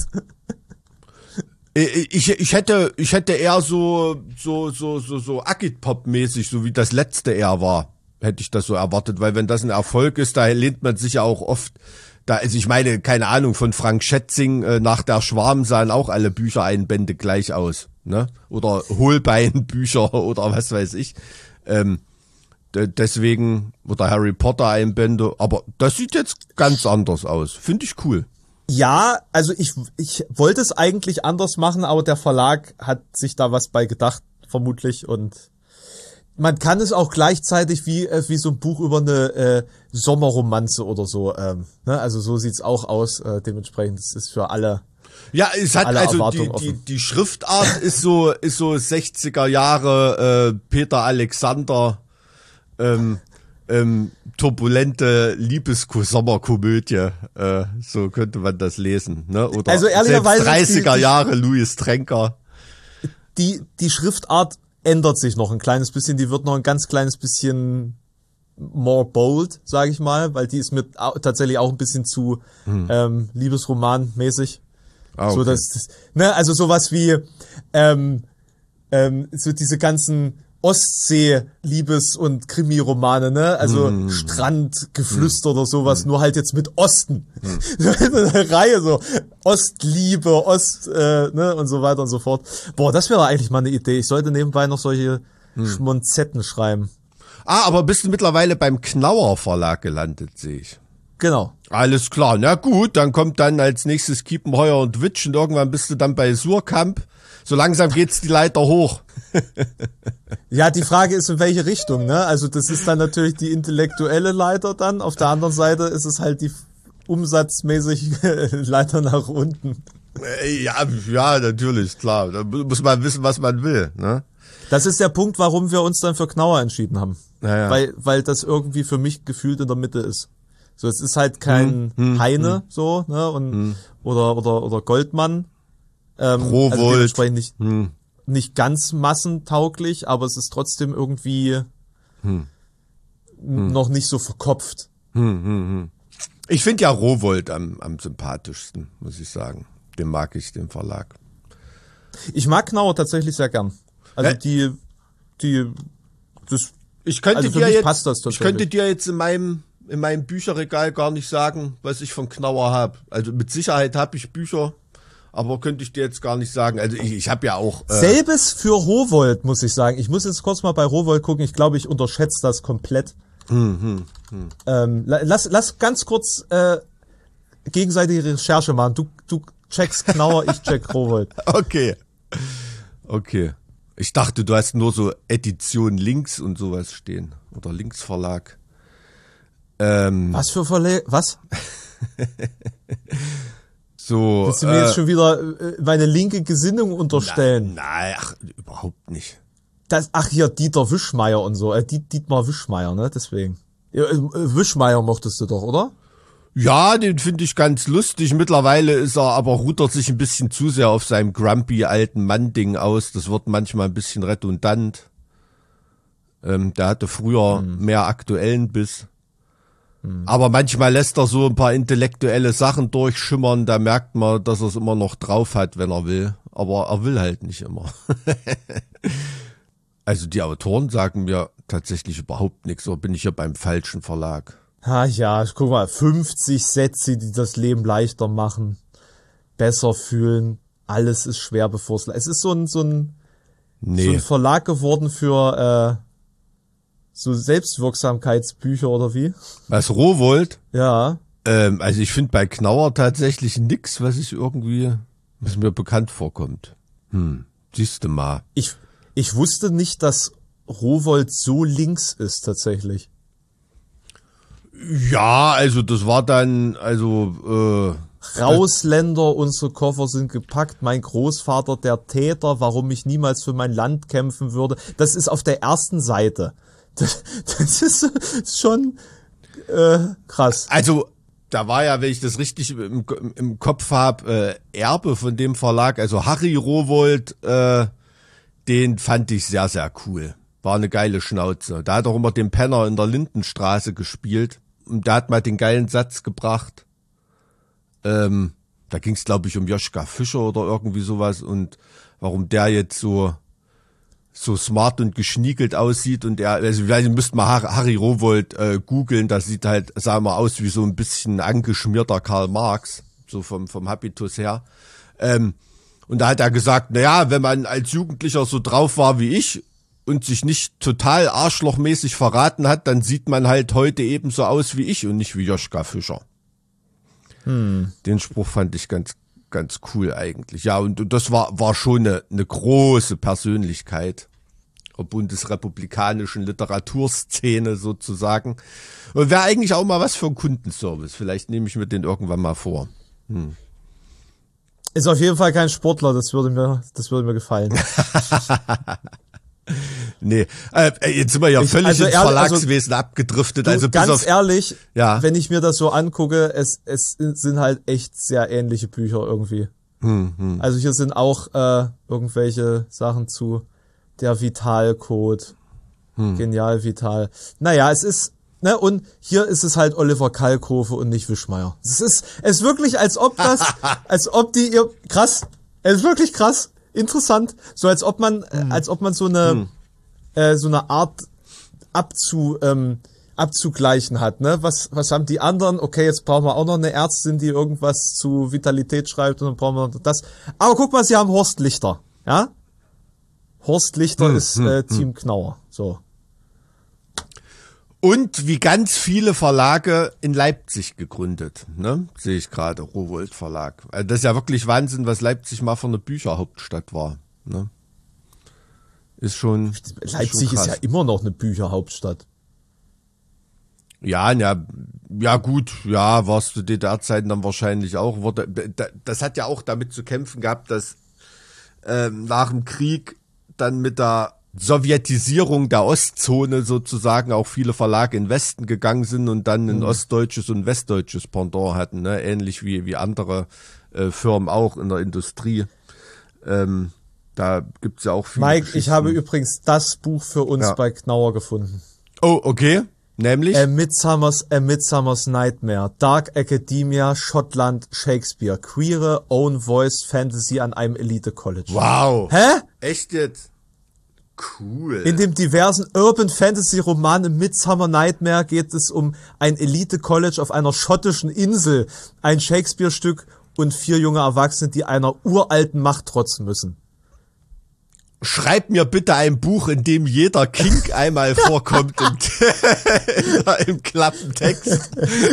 Ich, ich, ich hätte, ich hätte eher so, so, so, so, so Agitpop-mäßig, so wie das letzte eher war, hätte ich das so erwartet, weil wenn das ein Erfolg ist, da lehnt man sich ja auch oft, da, also ich meine, keine Ahnung, von Frank Schätzing, äh, nach der Schwarm sahen auch alle Büchereinbände gleich aus, ne? Oder Holbeinbücher oder was weiß ich. Ähm, de- deswegen, oder Harry Potter Einbände, aber das sieht jetzt ganz anders aus. Finde ich cool. Ja, also ich, ich wollte es eigentlich anders machen, aber der Verlag hat sich da was bei gedacht, vermutlich. Und man kann es auch gleichzeitig wie äh, wie so ein Buch über eine äh, Sommerromanze oder so. Ähm, ne? Also so sieht's auch aus. Äh, dementsprechend ist es für alle. Ja, es hat alle also die, Erwartungen die, offen. die Schriftart ist so ist so sechziger Jahre äh, Peter Alexander ähm, ähm, turbulente Liebes-Sommerkomödie, äh, so könnte man das lesen, ne? Oder Also ehrlicherweise selbst dreißiger die- die- Jahre Louis Trenker. Die die Schriftart ändert sich noch ein kleines bisschen. Die wird noch ein ganz kleines bisschen more bold, sage ich mal, weil die ist mir au- tatsächlich auch ein bisschen zu ähm, Liebesroman-mäßig. Ah, So okay. dass das, ne, also sowas wie ähm, ähm, so diese ganzen Ostsee-Liebes- und Krimi-Romane, ne? Also Mm. Strand, Geflüster oder sowas, nur halt jetzt mit Osten. Eine Reihe so Ostliebe, Ost, äh, ne, und so weiter und so fort. Boah, das wäre eigentlich mal eine Idee. Ich sollte nebenbei noch solche Schmonzetten schreiben. Ah, aber bist du mittlerweile beim Knauer Verlag gelandet, sehe ich. Genau. Alles klar, na gut, dann kommt dann als nächstes Kiepenheuer und Witsch und irgendwann bist du dann bei Surkamp. So langsam geht's die Leiter hoch. Ja, die Frage ist, in welche Richtung, ne? Also das ist dann natürlich die intellektuelle Leiter dann. Auf der anderen Seite ist es halt die umsatzmäßig leider nach unten. Ja, ja, natürlich, klar. Da muss man wissen, was man will, ne? Das ist der Punkt, warum wir uns dann für Knauer entschieden haben. Ja, ja. Weil, weil das irgendwie für mich gefühlt in der Mitte ist. So, es ist halt kein hm, hm, Heine, hm. so, ne, und, Hm. oder, oder, oder Goldmann. Ähm, Rowohlt. also dementsprechend nicht, Hm. nicht ganz massentauglich, aber es ist trotzdem irgendwie Hm. n- noch nicht so verkopft. Hm, hm, hm. Ich finde ja Rowohlt am, am sympathischsten, muss ich sagen. Den mag ich, den Verlag. Ich mag Knauer tatsächlich sehr gern. Also Ja. die, die, das, Ich könnte also für dir mich jetzt, passt das ich tatsächlich. könnte dir jetzt in meinem, in meinem Bücherregal gar nicht sagen, was ich von Knauer habe. Also mit Sicherheit habe ich Bücher, aber könnte ich dir jetzt gar nicht sagen. Also ich, ich habe ja auch. Äh, Selbes für Rowohlt, muss ich sagen. Ich muss jetzt kurz mal bei Rowohlt gucken. Ich glaube, ich unterschätze das komplett. hm, hm, hm. Ähm, la- lass, lass ganz kurz äh, gegenseitige Recherche machen. Du, du checkst Knauer, ich check Rowohlt. Okay. Okay. Ich dachte, du hast nur so Edition links und sowas stehen. Oder Linksverlag. Ähm, Was für Verle... Was? so. Willst du mir äh, jetzt schon wieder äh, meine linke Gesinnung unterstellen? Nein, ach, überhaupt nicht. Das, ach hier, Dieter Wischmeier und so. Äh, Diet, Dietmar Wischmeier, ne? Deswegen. Ja, äh, Wischmeier mochtest du doch, oder? Ja, den finde ich ganz lustig. Mittlerweile ist er aber rudert sich ein bisschen zu sehr auf seinem grumpy alten Mann-Ding aus. Das wird manchmal ein bisschen redundant. Ähm, der hatte früher Hm. mehr aktuellen Biss. Aber manchmal lässt er so ein paar intellektuelle Sachen durchschimmern. Da merkt man, dass er es immer noch drauf hat, wenn er will. Aber er will halt nicht immer. Also die Autoren sagen mir tatsächlich überhaupt nichts. Oder bin ich ja beim falschen Verlag? Ha, ja, guck mal, fünfzig Sätze, die das Leben leichter machen, besser fühlen, alles ist schwer, bevor es... Es ist so ein, so ein, so Nee. ein Verlag geworden für äh, so Selbstwirksamkeitsbücher oder wie? Was, Rowohlt? Ja, Ähm, also ich finde bei Knauer tatsächlich nix, was ich irgendwie, was mir bekannt vorkommt. Hm, siehst du mal. ich, ich wusste nicht, dass Rowohlt so links ist tatsächlich. Ja, also das war dann, also, äh, Rausländer, unsere Koffer sind gepackt, mein Großvater der Täter, warum ich niemals für mein Land kämpfen würde. Das ist auf der ersten Seite. Das, das ist schon äh, krass. also da war ja, wenn ich das richtig im, im Kopf habe, äh, Erbe von dem Verlag, also Harry Rowohlt, äh, den fand ich sehr, sehr cool. War eine geile Schnauze. Da hat er immer den Penner in der Lindenstraße gespielt. Und der hat mal den geilen Satz gebracht. Ähm, da ging es, glaube ich, um Joschka Fischer oder irgendwie sowas und warum der jetzt so so smart und geschniegelt aussieht und er, also ihr müsst mal Harry, Harry Rowohlt äh, googeln, das sieht halt, sah mal aus wie so ein bisschen angeschmierter Karl Marx, so vom vom Habitus her. Ähm, und da hat er gesagt, naja, wenn man als Jugendlicher so drauf war wie ich und sich nicht total arschlochmäßig verraten hat, dann sieht man halt heute ebenso aus wie ich und nicht wie Joschka Fischer. Hm. Den Spruch fand ich ganz, ganz cool eigentlich. Ja, und, und das war, war schon eine, eine große Persönlichkeit der bundesrepublikanischen Literaturszene sozusagen. Und wäre eigentlich auch mal was für ein Kundenservice. Vielleicht nehme ich mir den irgendwann mal vor. Hm. Ist auf jeden Fall kein Sportler, das würde mir, das würde mir gefallen. Nee, äh, jetzt sind wir ja Ich- völlig also ins ehrlich, also Verlagswesen abgedriftet. Du, Also bis ganz auf, ehrlich, Ja. wenn ich mir das so angucke, es, es sind halt echt sehr ähnliche Bücher irgendwie. hm, hm. Also hier sind auch äh, irgendwelche Sachen zu der Vitalcode. Hm. Genial Vital. Naja, es ist, ne, und hier ist es halt Oliver Kalkofe und nicht Wischmeier. Es ist, es ist wirklich, als ob das, als ob die ihr, krass, es ist wirklich krass, interessant, so als ob man, äh, als ob man so eine, Hm. äh, so eine Art abzu, ähm, abzugleichen hat, ne? Was, was haben die anderen? Okay, jetzt brauchen wir auch noch eine Ärztin, die irgendwas zu Vitalität schreibt und dann brauchen wir noch das. Aber guck mal, sie haben Horst Lichter, ja? Horst Lichter Hm, ist hm, äh, Team Knauer, so. Und wie ganz viele Verlage in Leipzig gegründet, ne? Sehe ich gerade, Rowohlt Verlag. Also das ist ja wirklich Wahnsinn, was Leipzig mal für eine Bücherhauptstadt war, ne? Ist schon Leipzig schon ist ja krass. immer noch eine Bücherhauptstadt. Ja, ja, ja gut, ja, warst du D D R-Zeiten dann wahrscheinlich auch. Wurde, das hat ja auch damit zu kämpfen gehabt, dass ähm, nach dem Krieg dann mit der Sowjetisierung der Ostzone sozusagen auch viele Verlage in den Westen gegangen sind und dann ein mhm. ostdeutsches und westdeutsches Pendant hatten, ne? Ähnlich wie wie andere äh, Firmen auch in der Industrie. Ähm, da gibt's ja auch viele Mike, ich habe übrigens das Buch für uns ja. bei Knauer gefunden. Oh, okay. Nämlich? A Midsummer's, A Midsummer's Nightmare. Dark Academia, Schottland, Shakespeare. Queere, Own Voice, Fantasy an einem Elite College. Wow. Hä? Echt jetzt? Cool. In dem diversen Urban Fantasy Roman Midsummer Nightmare geht es um ein Elite College auf einer schottischen Insel, ein Shakespeare-Stück und vier junge Erwachsene, die einer uralten Macht trotzen müssen. Schreib mir bitte ein Buch, in dem jeder Kink einmal vorkommt im, im Klappentext.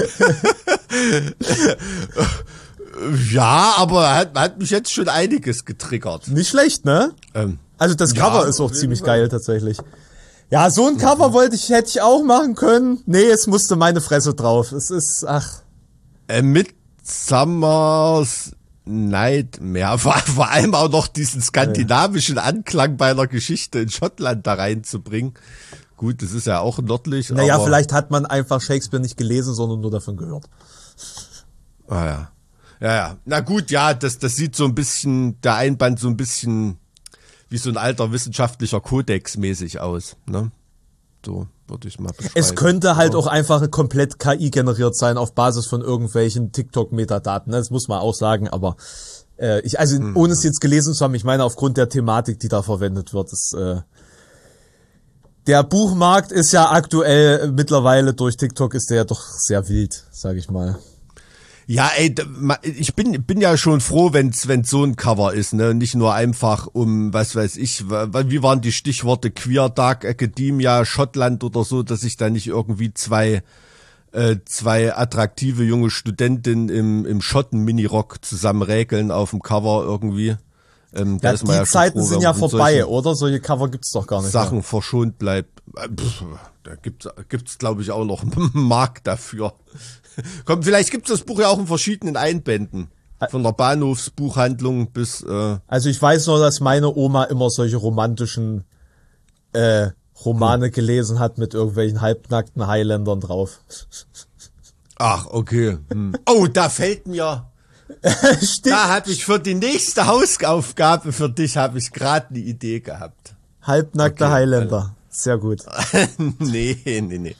Ja, aber hat, hat mich jetzt schon einiges getriggert. Nicht schlecht, ne? Ähm, also das Cover ja, ist auch ziemlich geil tatsächlich. Ja, so ein Cover wollte ich, hätte ich auch machen können. Nee, es musste meine Fresse drauf. Es ist, ach. Äh, Midsummer's Nightmare. Vor, vor allem auch noch diesen skandinavischen Anklang bei einer Geschichte in Schottland da reinzubringen. Gut, das ist ja auch nördlich. Naja, aber vielleicht hat man einfach Shakespeare nicht gelesen, sondern nur davon gehört. Ah ja. Ja, ja. Na gut, ja, das, das sieht so ein bisschen, der Einband so ein bisschen wie so ein alter wissenschaftlicher Kodex mäßig aus, ne? So würde ich mal beschreiben. Es könnte halt auch einfach komplett K I generiert sein auf Basis von irgendwelchen TikTok-Metadaten, ne? Das muss man auch sagen, aber äh, ich, also hm. ohne es jetzt gelesen zu haben, ich meine aufgrund der Thematik, die da verwendet wird, ist äh, der Buchmarkt ist ja aktuell mittlerweile durch TikTok ist der ja doch sehr wild, sag ich mal. Ja, ey, ich bin bin ja schon froh, wenn's wenn's so ein Cover ist, ne, nicht nur einfach um, was weiß ich, wie waren die Stichworte Queer, Dark Academia, Schottland oder so, dass sich da nicht irgendwie zwei äh, zwei attraktive junge Studentinnen im im Schotten-Minirock zusammen räkeln auf dem Cover irgendwie. Ähm, da ja, ist man die ja schon Zeiten froh, sind ja vorbei, oder? Solche Cover gibt's doch gar nicht Sachen mehr. verschont bleibt. Pff, da gibt's gibt's glaube ich auch noch einen Markt dafür. Komm, vielleicht gibt's das Buch ja auch in verschiedenen Einbänden. Von der Bahnhofsbuchhandlung bis äh Also ich weiß nur, dass meine Oma immer solche romantischen äh, Romane hm. gelesen hat mit irgendwelchen halbnackten Highlandern drauf. Ach, okay. Hm. Oh, da fällt mir Stimmt. Da habe ich für die nächste Hausaufgabe für dich habe ich gerade eine Idee gehabt. Halbnackte okay, Highlander. Also. Sehr gut. nee, nee, nee.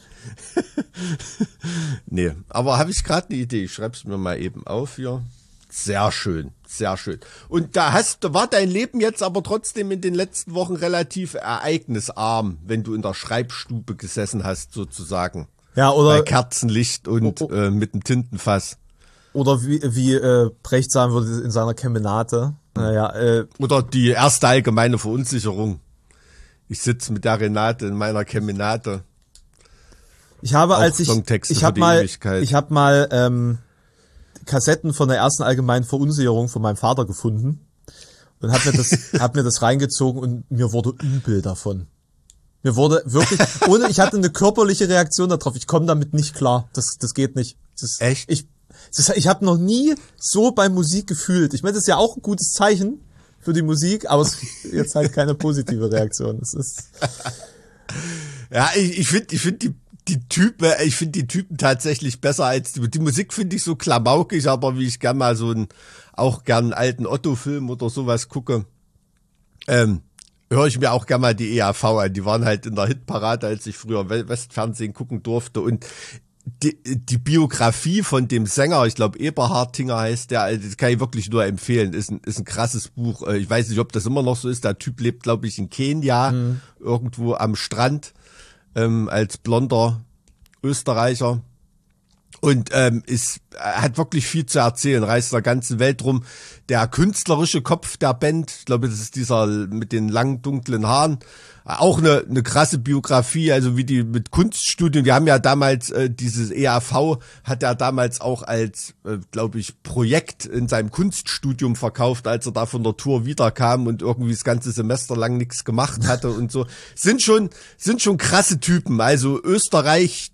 nee, aber habe ich gerade eine Idee. Ich schreib's mir mal eben auf hier. Sehr schön, sehr schön. Und da hast, da war dein Leben jetzt aber trotzdem in den letzten Wochen relativ ereignisarm, wenn du in der Schreibstube gesessen hast, sozusagen. Ja, oder bei Kerzenlicht und oh, oh. Äh, mit dem Tintenfass. Oder wie, wie äh, Brecht sagen würde in seiner Kemenate. Naja, äh, oder die erste allgemeine Verunsicherung. Ich sitze mit der Renate in meiner Kemenate. Ich habe, als ich, ich habe mal, ich habe mal ähm, Kassetten von der ersten allgemeinen Verunsicherung von meinem Vater gefunden und habe mir das, hab mir das reingezogen und mir wurde übel davon. Mir wurde wirklich, ohne, ich hatte eine körperliche Reaktion darauf. Ich komme damit nicht klar. Das, das geht nicht. Das, Echt? Ich, das, ich habe noch nie so bei Musik gefühlt. Ich meine, das ist ja auch ein gutes Zeichen für die Musik, aber es ist jetzt halt keine positive Reaktion. Es ist ja, ich, ich finde, ich finde die die Typen, ich finde die Typen tatsächlich besser als die, die Musik finde ich so klamaukig, aber wie ich gern mal so einen, auch gern einen alten Otto-Film oder sowas gucke, ähm, höre ich mir auch gern mal die E A V an. Die waren halt in der Hitparade, als ich früher Westfernsehen gucken durfte und die, die Biografie von dem Sänger, ich glaube Eberhardinger heißt der, das kann ich wirklich nur empfehlen, ist ein, ist ein krasses Buch. Ich weiß nicht, ob das immer noch so ist, der Typ lebt, glaube ich, in Kenia, mhm. irgendwo am Strand, ähm, als blonder Österreicher und ähm, ist hat wirklich viel zu erzählen, reist in der ganzen Welt rum. Der künstlerische Kopf der Band, ich glaube, das ist dieser mit den langen, dunklen Haaren, auch eine eine krasse Biografie, also wie die mit Kunststudien, wir haben ja damals, äh, dieses E A V hat er damals auch als, äh, glaube ich, Projekt in seinem Kunststudium verkauft, als er da von der Tour wiederkam und irgendwie das ganze Semester lang nichts gemacht hatte und so. Sind schon, sind schon krasse Typen, also Österreich,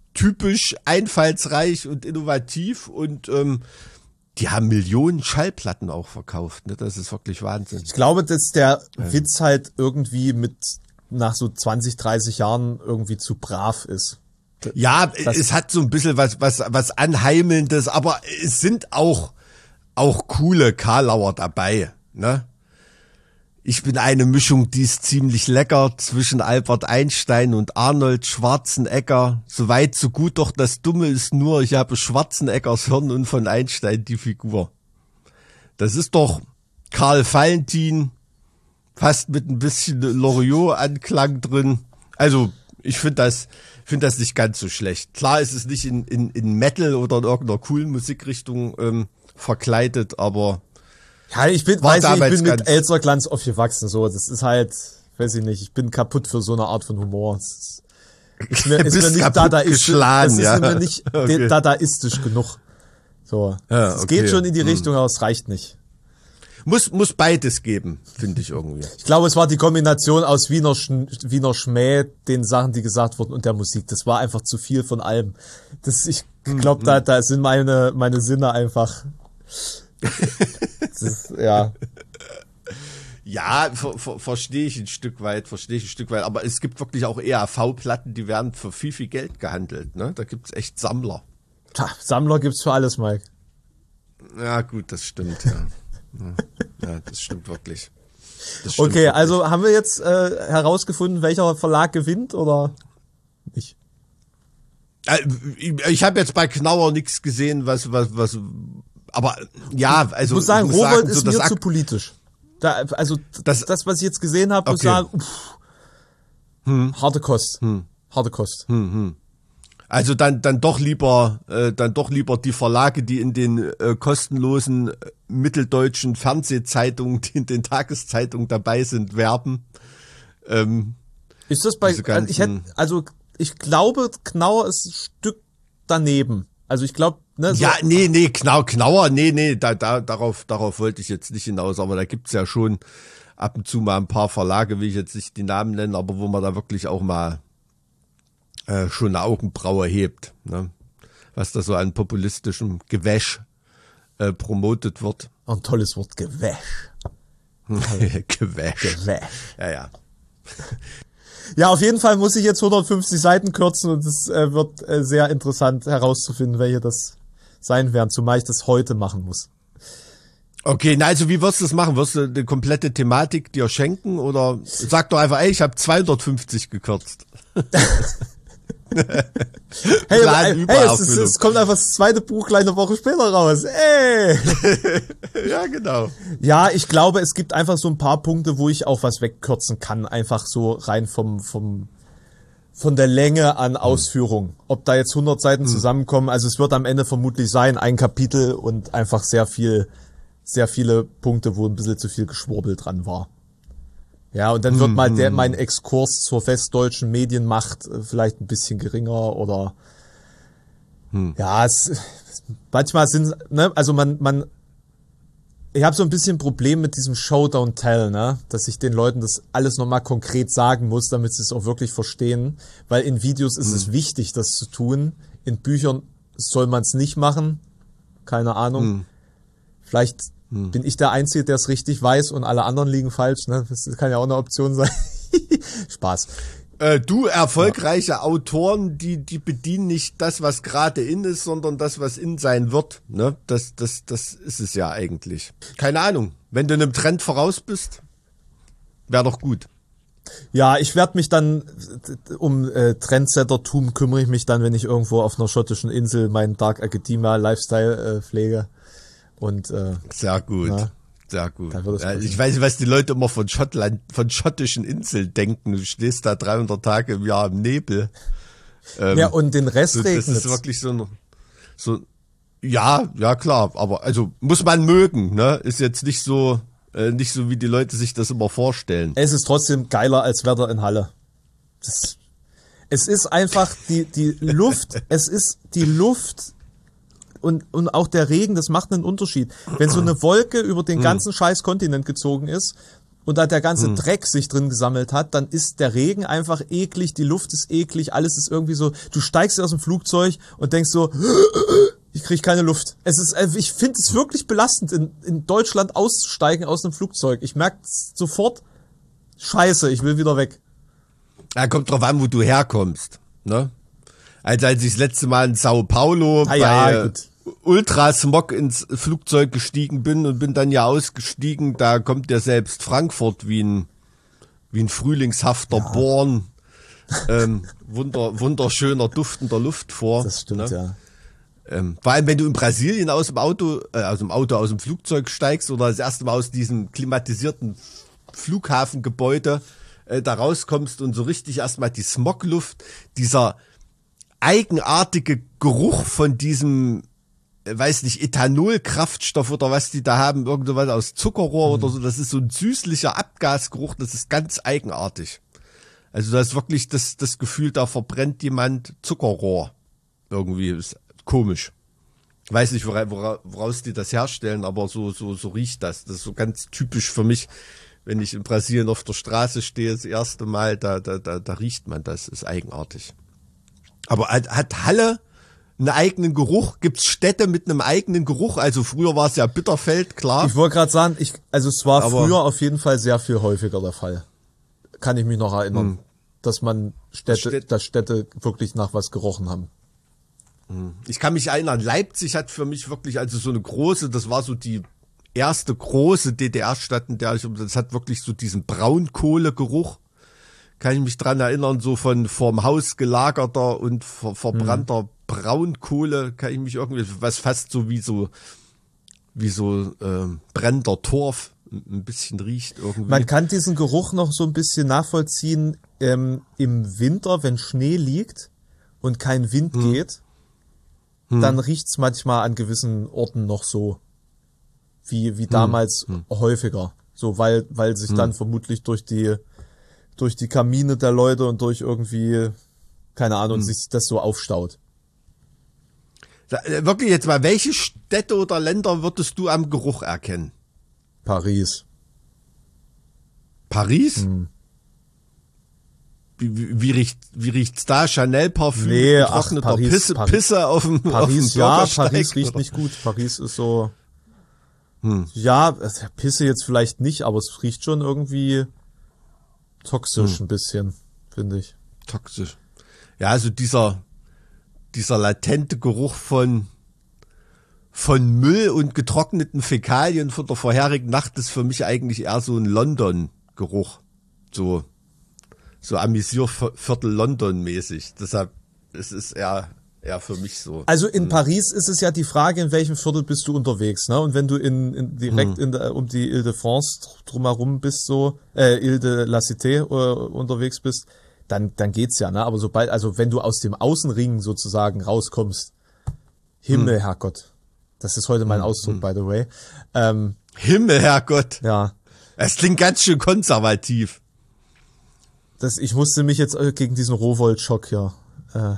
typisch einfallsreich und innovativ und ähm, die haben Millionen Schallplatten auch verkauft. Ne? Das ist wirklich Wahnsinn. Ich glaube, dass der ja. Witz halt irgendwie mit nach so zwanzig, dreißig Jahren irgendwie zu brav ist. Ja, das es hat so ein bisschen was, was, was Anheimelndes, aber es sind auch, auch coole Karlauer dabei, ne? Ich bin eine Mischung, die ist ziemlich lecker zwischen Albert Einstein und Arnold Schwarzenegger. So weit, so gut, doch das Dumme ist nur, ich habe Schwarzeneggers Hirn und von Einstein die Figur. Das ist doch Karl Valentin, fast mit ein bisschen Loriot-Anklang drin. Also, ich finde das, finde das nicht ganz so schlecht. Klar ist es nicht in, in, in Metal oder in irgendeiner coolen Musikrichtung ähm, verkleidet, aber ja, ich bin, weiß nicht, ich bin mit Elsterglanz aufgewachsen, so. Das ist halt, weiß ich nicht, ich bin kaputt für so eine Art von Humor. Es ist mir, ist mir nicht dadaistisch, das ist ja. mir nicht okay. dadaistisch genug. So. Ja, es okay. geht schon in die Richtung, aber es reicht nicht. Muss, muss beides geben, finde ich irgendwie. Ich glaube, es war die Kombination aus Wiener, Sch Wiener Schmäh, den Sachen, die gesagt wurden, und der Musik. Das war einfach zu viel von allem. Das, ich glaube, da, da sind meine, meine Sinne einfach, das ist, ja. Ja, ver, ver, verstehe ich ein Stück weit, verstehe ich ein Stück weit. Aber es gibt wirklich auch E R V-Platten, die werden für viel, viel Geld gehandelt, ne? Da gibt's echt Sammler. Tja, Sammler gibt's für alles, Mike. Ja, gut, das stimmt, ja. Ja, das stimmt wirklich. Das stimmt okay, wirklich. Also haben wir jetzt äh, herausgefunden, welcher Verlag gewinnt oder nicht? Ich, ich habe jetzt bei Knauer nichts gesehen, was, was, was, aber ja, also. Ich muss sagen, ich muss Rowohlt sagen, ist so mir zu politisch. Da, also das, das, was ich jetzt gesehen habe, muss okay. sagen, pff, hm. harte Kost. Hm. Harte Kost. Hm, hm. Also dann dann doch lieber äh, dann doch lieber die Verlage, die in den äh, kostenlosen äh, mitteldeutschen Fernsehzeitungen, die in den Tageszeitungen dabei sind, werben. Ähm, ist das bei also ich hätte also ich glaube Knauer ist ein Stück daneben. Also ich glaube, ne, so ja, nee, nee, Knau, Knauer, nee, nee, da, da, darauf, darauf wollte ich jetzt nicht hinaus, aber da gibt's ja schon ab und zu mal ein paar Verlage, will ich jetzt nicht die Namen nennen, aber wo man da wirklich auch mal äh, schon eine Augenbraue hebt, ne? Was da so an populistischem Gewäsch äh, promotet wird. ein tolles Wort, Gewäsch. Gewäsch. Gewäsch. Ja, ja. Ja, auf jeden Fall muss ich jetzt hundertfünfzig Seiten kürzen und es äh, wird äh, sehr interessant herauszufinden, welche das sein werden, zumal ich das heute machen muss. Okay, na also wie wirst du das machen? Wirst du die komplette Thematik dir schenken oder sag doch einfach, ey, ich habe zweihundertfünfzig gekürzt. hey, hey, hey es, ist, es kommt einfach das zweite Buch gleich eine Woche später raus. Ey! Ja, genau. Ja, ich glaube, es gibt einfach so ein paar Punkte, wo ich auch was wegkürzen kann. Einfach so rein vom, vom, von der Länge an Ausführung. Ob da jetzt hundert Seiten zusammenkommen. Also es wird am Ende vermutlich sein, ein Kapitel und einfach sehr viel, sehr viele Punkte, wo ein bisschen zu viel Geschwurbel dran war. Ja, und dann wird mal der, mein Exkurs zur westdeutschen Medienmacht vielleicht ein bisschen geringer oder, hm. ja, es, manchmal sind, ne, also man, man, ich habe so ein bisschen ein Problem mit diesem Show, don't tell, ne, dass ich den Leuten das alles nochmal konkret sagen muss, damit sie es auch wirklich verstehen, weil in Videos ist hm. es wichtig, das zu tun, in Büchern soll man es nicht machen, keine Ahnung, hm. vielleicht Hm. bin ich der Einzige, der es richtig weiß und alle anderen liegen falsch, ne? Das kann ja auch eine Option sein. Spaß. Äh, du, erfolgreiche ja. Autoren, die die bedienen nicht das, was gerade in ist, sondern das, was in sein wird, ne? Das das das ist es ja eigentlich. Keine Ahnung, wenn du einem Trend voraus bist, wäre doch gut. Ja, ich werde mich dann um äh, Trendsettertum kümmere ich mich dann, wenn ich irgendwo auf einer schottischen Insel meinen Dark Academia Lifestyle äh, pflege. Und, äh, sehr gut, ja, sehr gut. Ja, ich weiß nicht, was die Leute immer von Schottland, von schottischen Inseln denken. Du stehst da dreihundert Tage im Jahr im Nebel. Ähm, ja, und den Rest so, regnet. Das ist wirklich so ein, so, ja, ja klar, aber also muss man mögen, ne? Ist jetzt nicht so, äh, nicht so wie die Leute sich das immer vorstellen. Es ist trotzdem geiler als Wetter in Halle. Das, es ist einfach die die Luft. Es ist die Luft. Und, und auch der Regen, das macht einen Unterschied. Wenn so eine Wolke über den ganzen scheiß Kontinent gezogen ist und da der ganze Hm. Dreck sich drin gesammelt hat, dann ist der Regen einfach eklig, die Luft ist eklig, alles ist irgendwie so, du steigst aus dem Flugzeug und denkst so, ich krieg keine Luft. Es ist, ich finde es wirklich belastend, in, in Deutschland auszusteigen aus einem Flugzeug. Ich merke sofort, scheiße, ich will wieder weg. Ja, kommt drauf an, wo du herkommst, ne? Also als ich das letzte Mal in Sao Paulo Ah, ja, bei gut. Ultrasmog ins Flugzeug gestiegen bin und bin dann ja ausgestiegen, da kommt ja selbst Frankfurt wie ein, wie ein frühlingshafter Ja. Born, ähm, wunder, wunderschöner, duftender Luft vor. Das stimmt, ne? ja. Ähm, vor allem, wenn du in Brasilien aus dem Auto, äh, aus dem Auto, aus dem Flugzeug steigst oder das erste Mal aus diesem klimatisierten Flughafengebäude äh, da rauskommst und so richtig erstmal die Smogluft, dieser eigenartige Geruch von diesem, äh, weiß nicht, Ethanolkraftstoff oder was die da haben, irgendwas aus Zuckerrohr Mhm. oder so, das ist so ein süßlicher Abgasgeruch, das ist ganz eigenartig. Also da ist wirklich das, das Gefühl, da verbrennt jemand Zuckerrohr. Irgendwie, ist komisch. Ich weiß nicht, wora, wora, woraus die das herstellen, aber so, so, so riecht das. Das ist so ganz typisch für mich, wenn ich in Brasilien auf der Straße stehe, das erste Mal, da, da, da, da riecht man das, ist eigenartig. Aber hat, hat Halle einen eigenen Geruch? Gibt's Städte mit einem eigenen Geruch? Also früher war es ja Bitterfeld, klar. Ich wollte gerade sagen, ich, also es war Aber- früher auf jeden Fall sehr viel häufiger der Fall. Kann ich mich noch erinnern, Hm. dass man Städte, Städt- dass Städte wirklich nach was gerochen haben. Ich kann mich erinnern, Leipzig hat für mich wirklich, also so eine große, das war so die erste große D D R-Stadt, in der ich, das hat wirklich so diesen Braunkohlegeruch. Kann ich mich dran erinnern, so von vorm Haus gelagerter und ver, verbrannter Braunkohle, kann ich mich irgendwie, was fast so wie so, wie so ähm, brennender Torf ein bisschen riecht irgendwie. Man kann diesen Geruch noch so ein bisschen nachvollziehen ähm, im Winter, wenn Schnee liegt und kein Wind Hm. geht, dann riecht's manchmal an gewissen Orten noch so wie wie damals häufiger, so weil weil sich dann vermutlich durch die durch die Kamine der Leute und durch irgendwie keine Ahnung sich das so aufstaut. Da, äh, wirklich jetzt mal, welche Städte oder Länder würdest du am Geruch erkennen? Paris. Paris? Wie, wie, wie, riecht, wie riecht's da? Chanel-Parfüm? Nee, ach, getrockneter Paris, Pisse, Paris. Pisse auf dem, auf dem Paris, ja, Bürgersteig, Paris riecht oder? nicht gut. Paris ist so, ja, äh, Pisse jetzt vielleicht nicht, aber es riecht schon irgendwie toxisch ein bisschen, finde ich. Toxisch. Ja, also dieser, dieser latente Geruch von, von Müll und getrockneten Fäkalien von der vorherigen Nacht ist für mich eigentlich eher so ein London-Geruch. So, so Amüsierviertel London-mäßig. Deshalb, es ist eher, eher für mich so. Also in Paris ist es ja die Frage, in welchem Viertel bist du unterwegs, ne? Und wenn du in, in direkt in der, um die Ile de France drumherum bist, so, äh, Ile de la Cité äh, unterwegs bist, dann, dann geht's ja, ne? Aber sobald, also wenn du aus dem Außenring sozusagen rauskommst, Himmel, Herrgott. Das ist heute mein Ausdruck, by the way. Ähm, Himmel, Herrgott. ja. Es klingt ganz schön konservativ. Das, ich musste mich jetzt äh, gegen diesen Rowold-Schock, ja. Äh.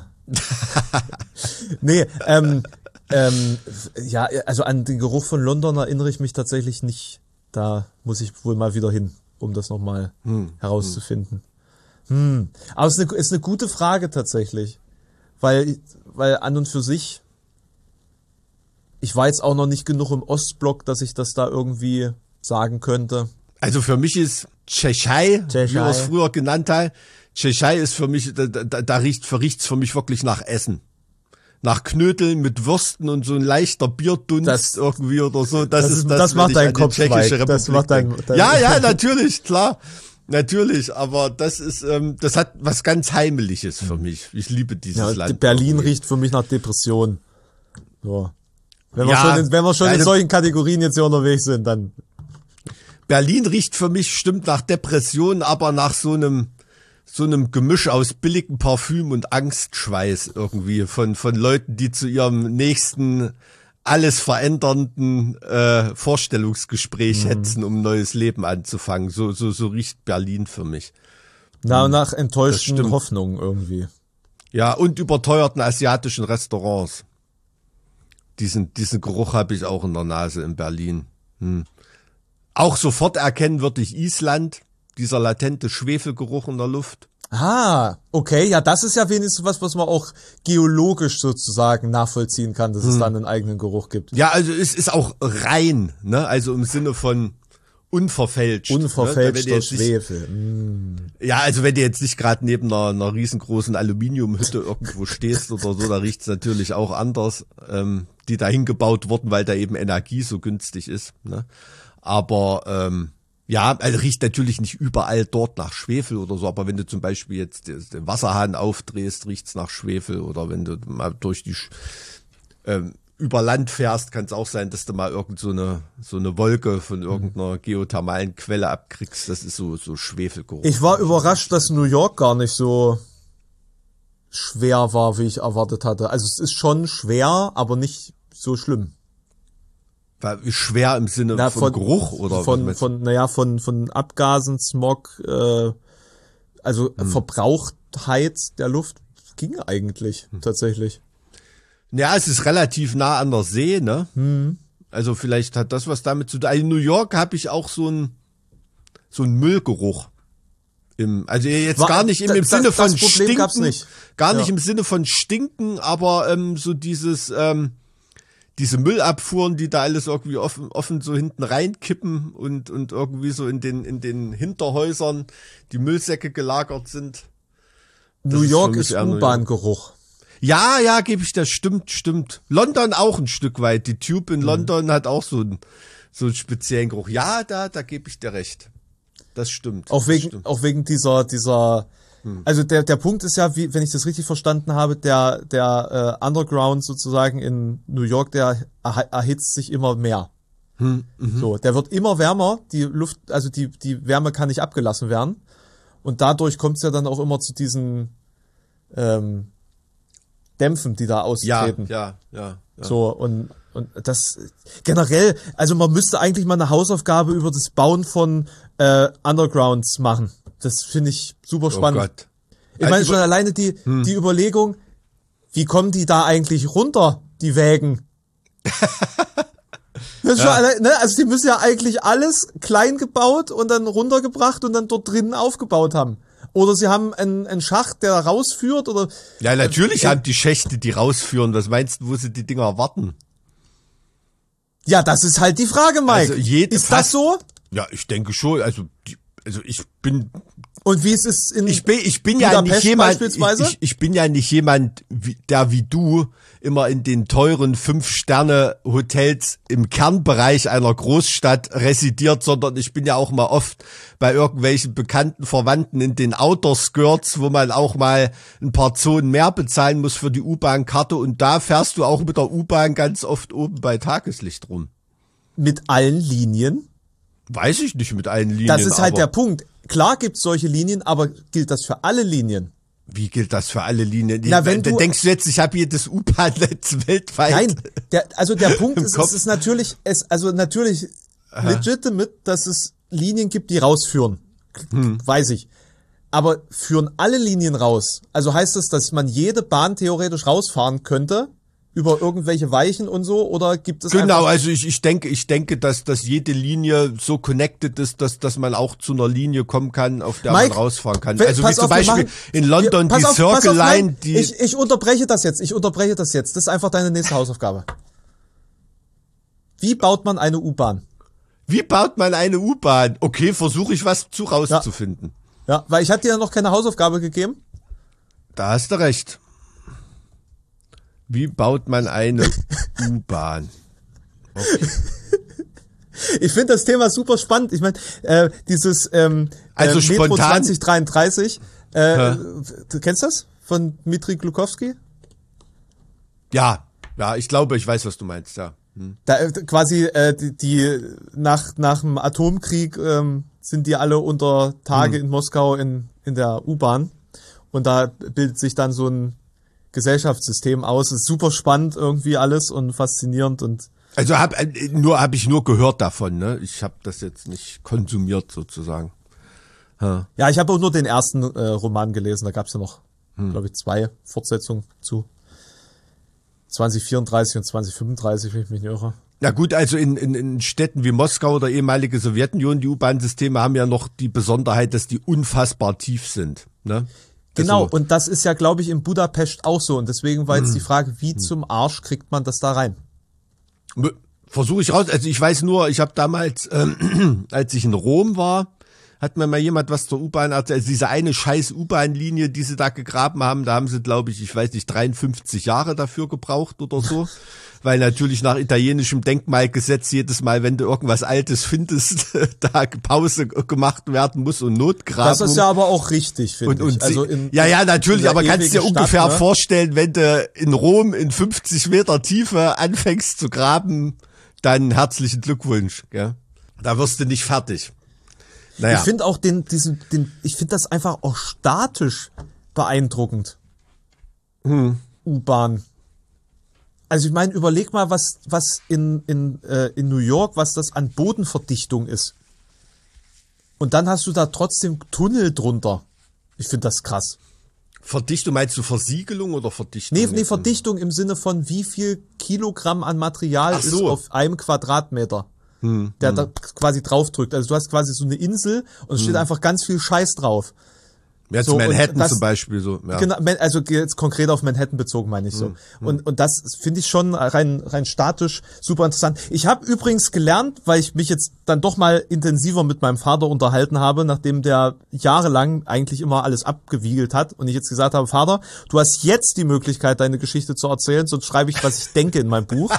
nee, ähm, ähm, ja, also an den Geruch von London erinnere ich mich tatsächlich nicht. Da muss ich wohl mal wieder hin, um das nochmal hm, herauszufinden. Hm. Aber es ist eine, ist eine gute Frage tatsächlich. Weil, weil an und für sich, ich war jetzt auch noch nicht genug im Ostblock, dass ich das da irgendwie sagen könnte. Also für mich ist Tschechei, wie Tschechei. wir es früher genannt haben, Tschechei ist für mich, da, da, da riecht, riecht's für mich wirklich nach Essen. Nach Knödeln mit Würsten und so ein leichter Bierdunst Das- irgendwie oder so. Das, das ist ist- das, das wenn macht ich dein an die Kopf, Tschechische Mike. Das Republik macht dein- denke. dein- Ja, ja, natürlich, klar. Natürlich, aber das ist, ähm, das hat was ganz Heimeliges für mich. Ich liebe dieses Ja, Land. Berlin irgendwie. riecht für mich nach Depression. So. Wenn wir Ja, schon, in, wenn wir schon in eine- solchen Kategorien jetzt hier unterwegs sind, dann. Berlin riecht für mich, stimmt, nach Depression, aber nach so einem, so einem Gemisch aus billigem Parfüm und Angstschweiß irgendwie von, von Leuten, die zu ihrem nächsten alles verändernden äh, Vorstellungsgespräch hetzen, um ein neues Leben anzufangen. So, so, so riecht Berlin für mich. Na, nach enttäuschten stimmt. Hoffnungen irgendwie. Ja, und überteuerten asiatischen Restaurants. Diesen, diesen Geruch habe ich auch in der Nase in Berlin. Hm. Auch sofort erkennen würde ich Island, dieser latente Schwefelgeruch in der Luft. Ah, okay, ja, das ist ja wenigstens was, was man auch geologisch sozusagen nachvollziehen kann, dass es dann einen eigenen Geruch gibt. Ja, also es ist auch rein, ne? Also im Sinne von unverfälscht. Unverfälschter ne? Schwefel. Mm. Ja, also wenn du jetzt nicht gerade neben einer, einer riesengroßen Aluminiumhütte irgendwo stehst oder so, da riecht's natürlich auch anders, ähm, die da hingebaut wurden, weil da eben Energie so günstig ist. Ne? Aber ähm, ja, also riecht natürlich nicht überall dort nach Schwefel oder so, aber wenn du zum Beispiel jetzt den Wasserhahn aufdrehst, riecht's nach Schwefel, oder wenn du mal durch die ähm, über Land fährst, kann es auch sein, dass du mal irgend so eine so eine Wolke von irgendeiner geothermalen Quelle abkriegst. Das ist so so Schwefelgeruch. Ich war überrascht, dass New York gar nicht so schwer war, wie ich erwartet hatte. Also es ist schon schwer, aber nicht so schlimm. War schwer im Sinne Na, von, von Geruch oder von was von naja von von Abgasen, Smog, äh, also hm. Verbrauchtheit der Luft ging eigentlich hm. tatsächlich. Ja, es ist relativ nah an der See, ne? Hm. Also vielleicht hat das was damit zu tun. In New York habe ich auch so einen so einen Müllgeruch. Im, also jetzt War, gar nicht im, im das, Sinne das von Problem stinken, gab's nicht. gar nicht Ja. im Sinne von stinken, aber ähm, so dieses ähm, diese Müllabfuhren, die da alles irgendwie offen, offen so hinten reinkippen und und irgendwie so in den in den Hinterhäusern die Müllsäcke gelagert sind. Das New ist York für mich ist eher New York. U-Bahn-Geruch. Ja, ja, gebe ich das, stimmt, stimmt. London auch ein Stück weit. Die Tube in London hat auch so einen, so einen speziellen Geruch. Ja, da, da gebe ich dir recht. Das stimmt. Auch das wegen, stimmt. auch wegen dieser, dieser, Hm. also der, der Punkt ist ja, wie, wenn ich das richtig verstanden habe, der, der äh, Underground sozusagen in New York, der erhe- erhitzt sich immer mehr. Hm, mhm. So, der wird immer wärmer, die Luft, also die, die Wärme kann nicht abgelassen werden. Und dadurch kommt es ja dann auch immer zu diesen ähm, Dämpfen, die da Ja, austreten. ja, ja, ja. So, und, und das generell, also man müsste eigentlich mal eine Hausaufgabe über das Bauen von äh, Undergrounds machen. Das finde ich super Oh spannend. Gott. Ich meine Also schon über- alleine die, die Überlegung, wie kommen die da eigentlich runter, die Wägen? Das ist schon allein, ne? Also die müssen ja eigentlich alles klein gebaut und dann runtergebracht und dann dort drinnen aufgebaut haben. Oder sie haben einen, einen Schacht, der rausführt, oder Ja, natürlich äh, haben die Schächte, die rausführen. Was meinst du, wo sie die Dinger warten? ja, das ist halt die Frage, Mike. Also jede- ist das fast- so? Ja, ich denke schon. Also, die, also ich bin Und wie ist es in Ich bin, ich bin ja Budapest nicht jemand, ich, beispielsweise? ich, ich bin ja nicht jemand, wie, der wie du immer in den teuren Fünf-Sterne-Hotels im Kernbereich einer Großstadt residiert, sondern ich bin ja auch mal oft bei irgendwelchen bekannten Verwandten in den Outer Skirts, wo man auch mal ein paar Zonen mehr bezahlen muss für die U-Bahn-Karte, und da fährst du auch mit der U-Bahn ganz oft oben bei Tageslicht rum. mit allen Linien? Weiß ich nicht mit allen Linien. Das ist halt aber der Punkt. Klar gibt's solche Linien, aber gilt das für alle Linien? Wie gilt das für alle Linien? Na, wenn du- Denkst du jetzt, ich habe jedes U-Bahn-Netz weltweit? Nein, der, also der Punkt Im ist, Kopf. es ist natürlich, es, also natürlich legitimate, dass es Linien gibt, die rausführen. Hm. Weiß ich. Aber führen alle Linien raus? Also heißt das, dass man jede Bahn theoretisch rausfahren könnte? Über irgendwelche Weichen und so? Oder gibt es Genau, einfach, also ich, ich denke, ich denke, dass, dass jede Linie so connected ist, dass, dass man auch zu einer Linie kommen kann, auf der Mike, man rausfahren kann. we- Also wie pass zum auf, wir Beispiel machen- in London wir- die pass auf, pass Circle auf, nein, Line, die, Ich, ich unterbreche das jetzt, ich unterbreche das jetzt. Das ist einfach deine nächste Hausaufgabe. Wie baut man eine U-Bahn? wie baut man eine U-Bahn? Okay, versuche ich was zu rauszufinden. Ja, weil ich hatte dir ja noch keine Hausaufgabe gegeben. Da hast du recht. Wie baut man eine U-Bahn? Okay. Ich finde das Thema super spannend. Ich meine, äh, dieses ähm, Also äh, Metro spontan- zwanzig dreiunddreißig, äh, Hä? du kennst das? Von Dmitri Glukowski? Ja, ja, ich glaube, ich weiß, was du meinst, ja. Hm. Da äh, quasi äh, die, die nach nach dem Atomkrieg ähm, sind die alle unter Tage Hm. in Moskau in in der U-Bahn und da bildet sich dann so ein Gesellschaftssystem aus. Ist super spannend irgendwie alles und faszinierend und Also hab äh, nur habe ich nur gehört davon, ne? Ich habe das jetzt nicht konsumiert sozusagen. Ja. ja, ich habe auch nur den ersten äh, Roman gelesen. Da gab es ja noch, Hm. glaube ich, zwei Fortsetzungen zu zwanzig vierunddreißig und zwanzig fünfunddreißig, wenn ich mich nicht irre. Na gut, also in, in, in Städten wie Moskau oder ehemalige Sowjetunion, die U-Bahn-Systeme haben ja noch die Besonderheit, dass die unfassbar tief sind. Ne? Genau, Also, und das ist ja, glaube ich, in Budapest auch so. Und deswegen war jetzt die Frage, wie zum Arsch kriegt man das da rein? versuche ich raus. Also ich weiß nur, ich habe damals, ähm, als ich in Rom war, hat mir mal jemand was zur U-Bahn erzählt. Also diese eine scheiß U-Bahn-Linie, die sie da gegraben haben, da haben sie, glaube ich, ich weiß nicht, dreiundfünfzig Jahre dafür gebraucht oder so. Weil natürlich nach italienischem Denkmalgesetz jedes Mal, wenn du irgendwas Altes findest, da Pause gemacht werden muss und Notgrabung. Das ist ja aber auch richtig, finde ich. Also in, ja, ja, natürlich, aber kannst dir Stadt, ungefähr ne? vorstellen, wenn du in Rom in fünfzig Meter Tiefe anfängst zu graben, dann herzlichen Glückwunsch. Gell? Da wirst du nicht fertig. Naja. Ich finde auch den, diesen, den, ich finde das einfach auch statisch beeindruckend. Hm. U-Bahn. Also ich meine, überleg mal, was, was in, in, äh, in New York, was das an Bodenverdichtung ist. Und dann hast du da trotzdem Tunnel drunter. Ich finde das krass. Verdichtung, meinst du Versiegelung oder Verdichtung? Nee, nee, Verdichtung im Sinne von wie viel Kilogramm an Material Ach so. ist auf einem Quadratmeter. Hm, der hm. da quasi draufdrückt. Also du hast quasi so eine Insel und es steht einfach ganz viel Scheiß drauf. Jetzt so, Manhattan das, zum Beispiel so. Ja. Genau, also jetzt konkret auf Manhattan bezogen meine ich so. Hm, Und und das finde ich schon rein rein statisch super interessant. Ich habe übrigens gelernt, weil ich mich jetzt dann doch mal intensiver mit meinem Vater unterhalten habe, nachdem der jahrelang eigentlich immer alles abgewiegelt hat und ich jetzt gesagt habe, Vater, du hast jetzt die Möglichkeit, deine Geschichte zu erzählen, sonst schreibe ich, was ich denke in mein Buch.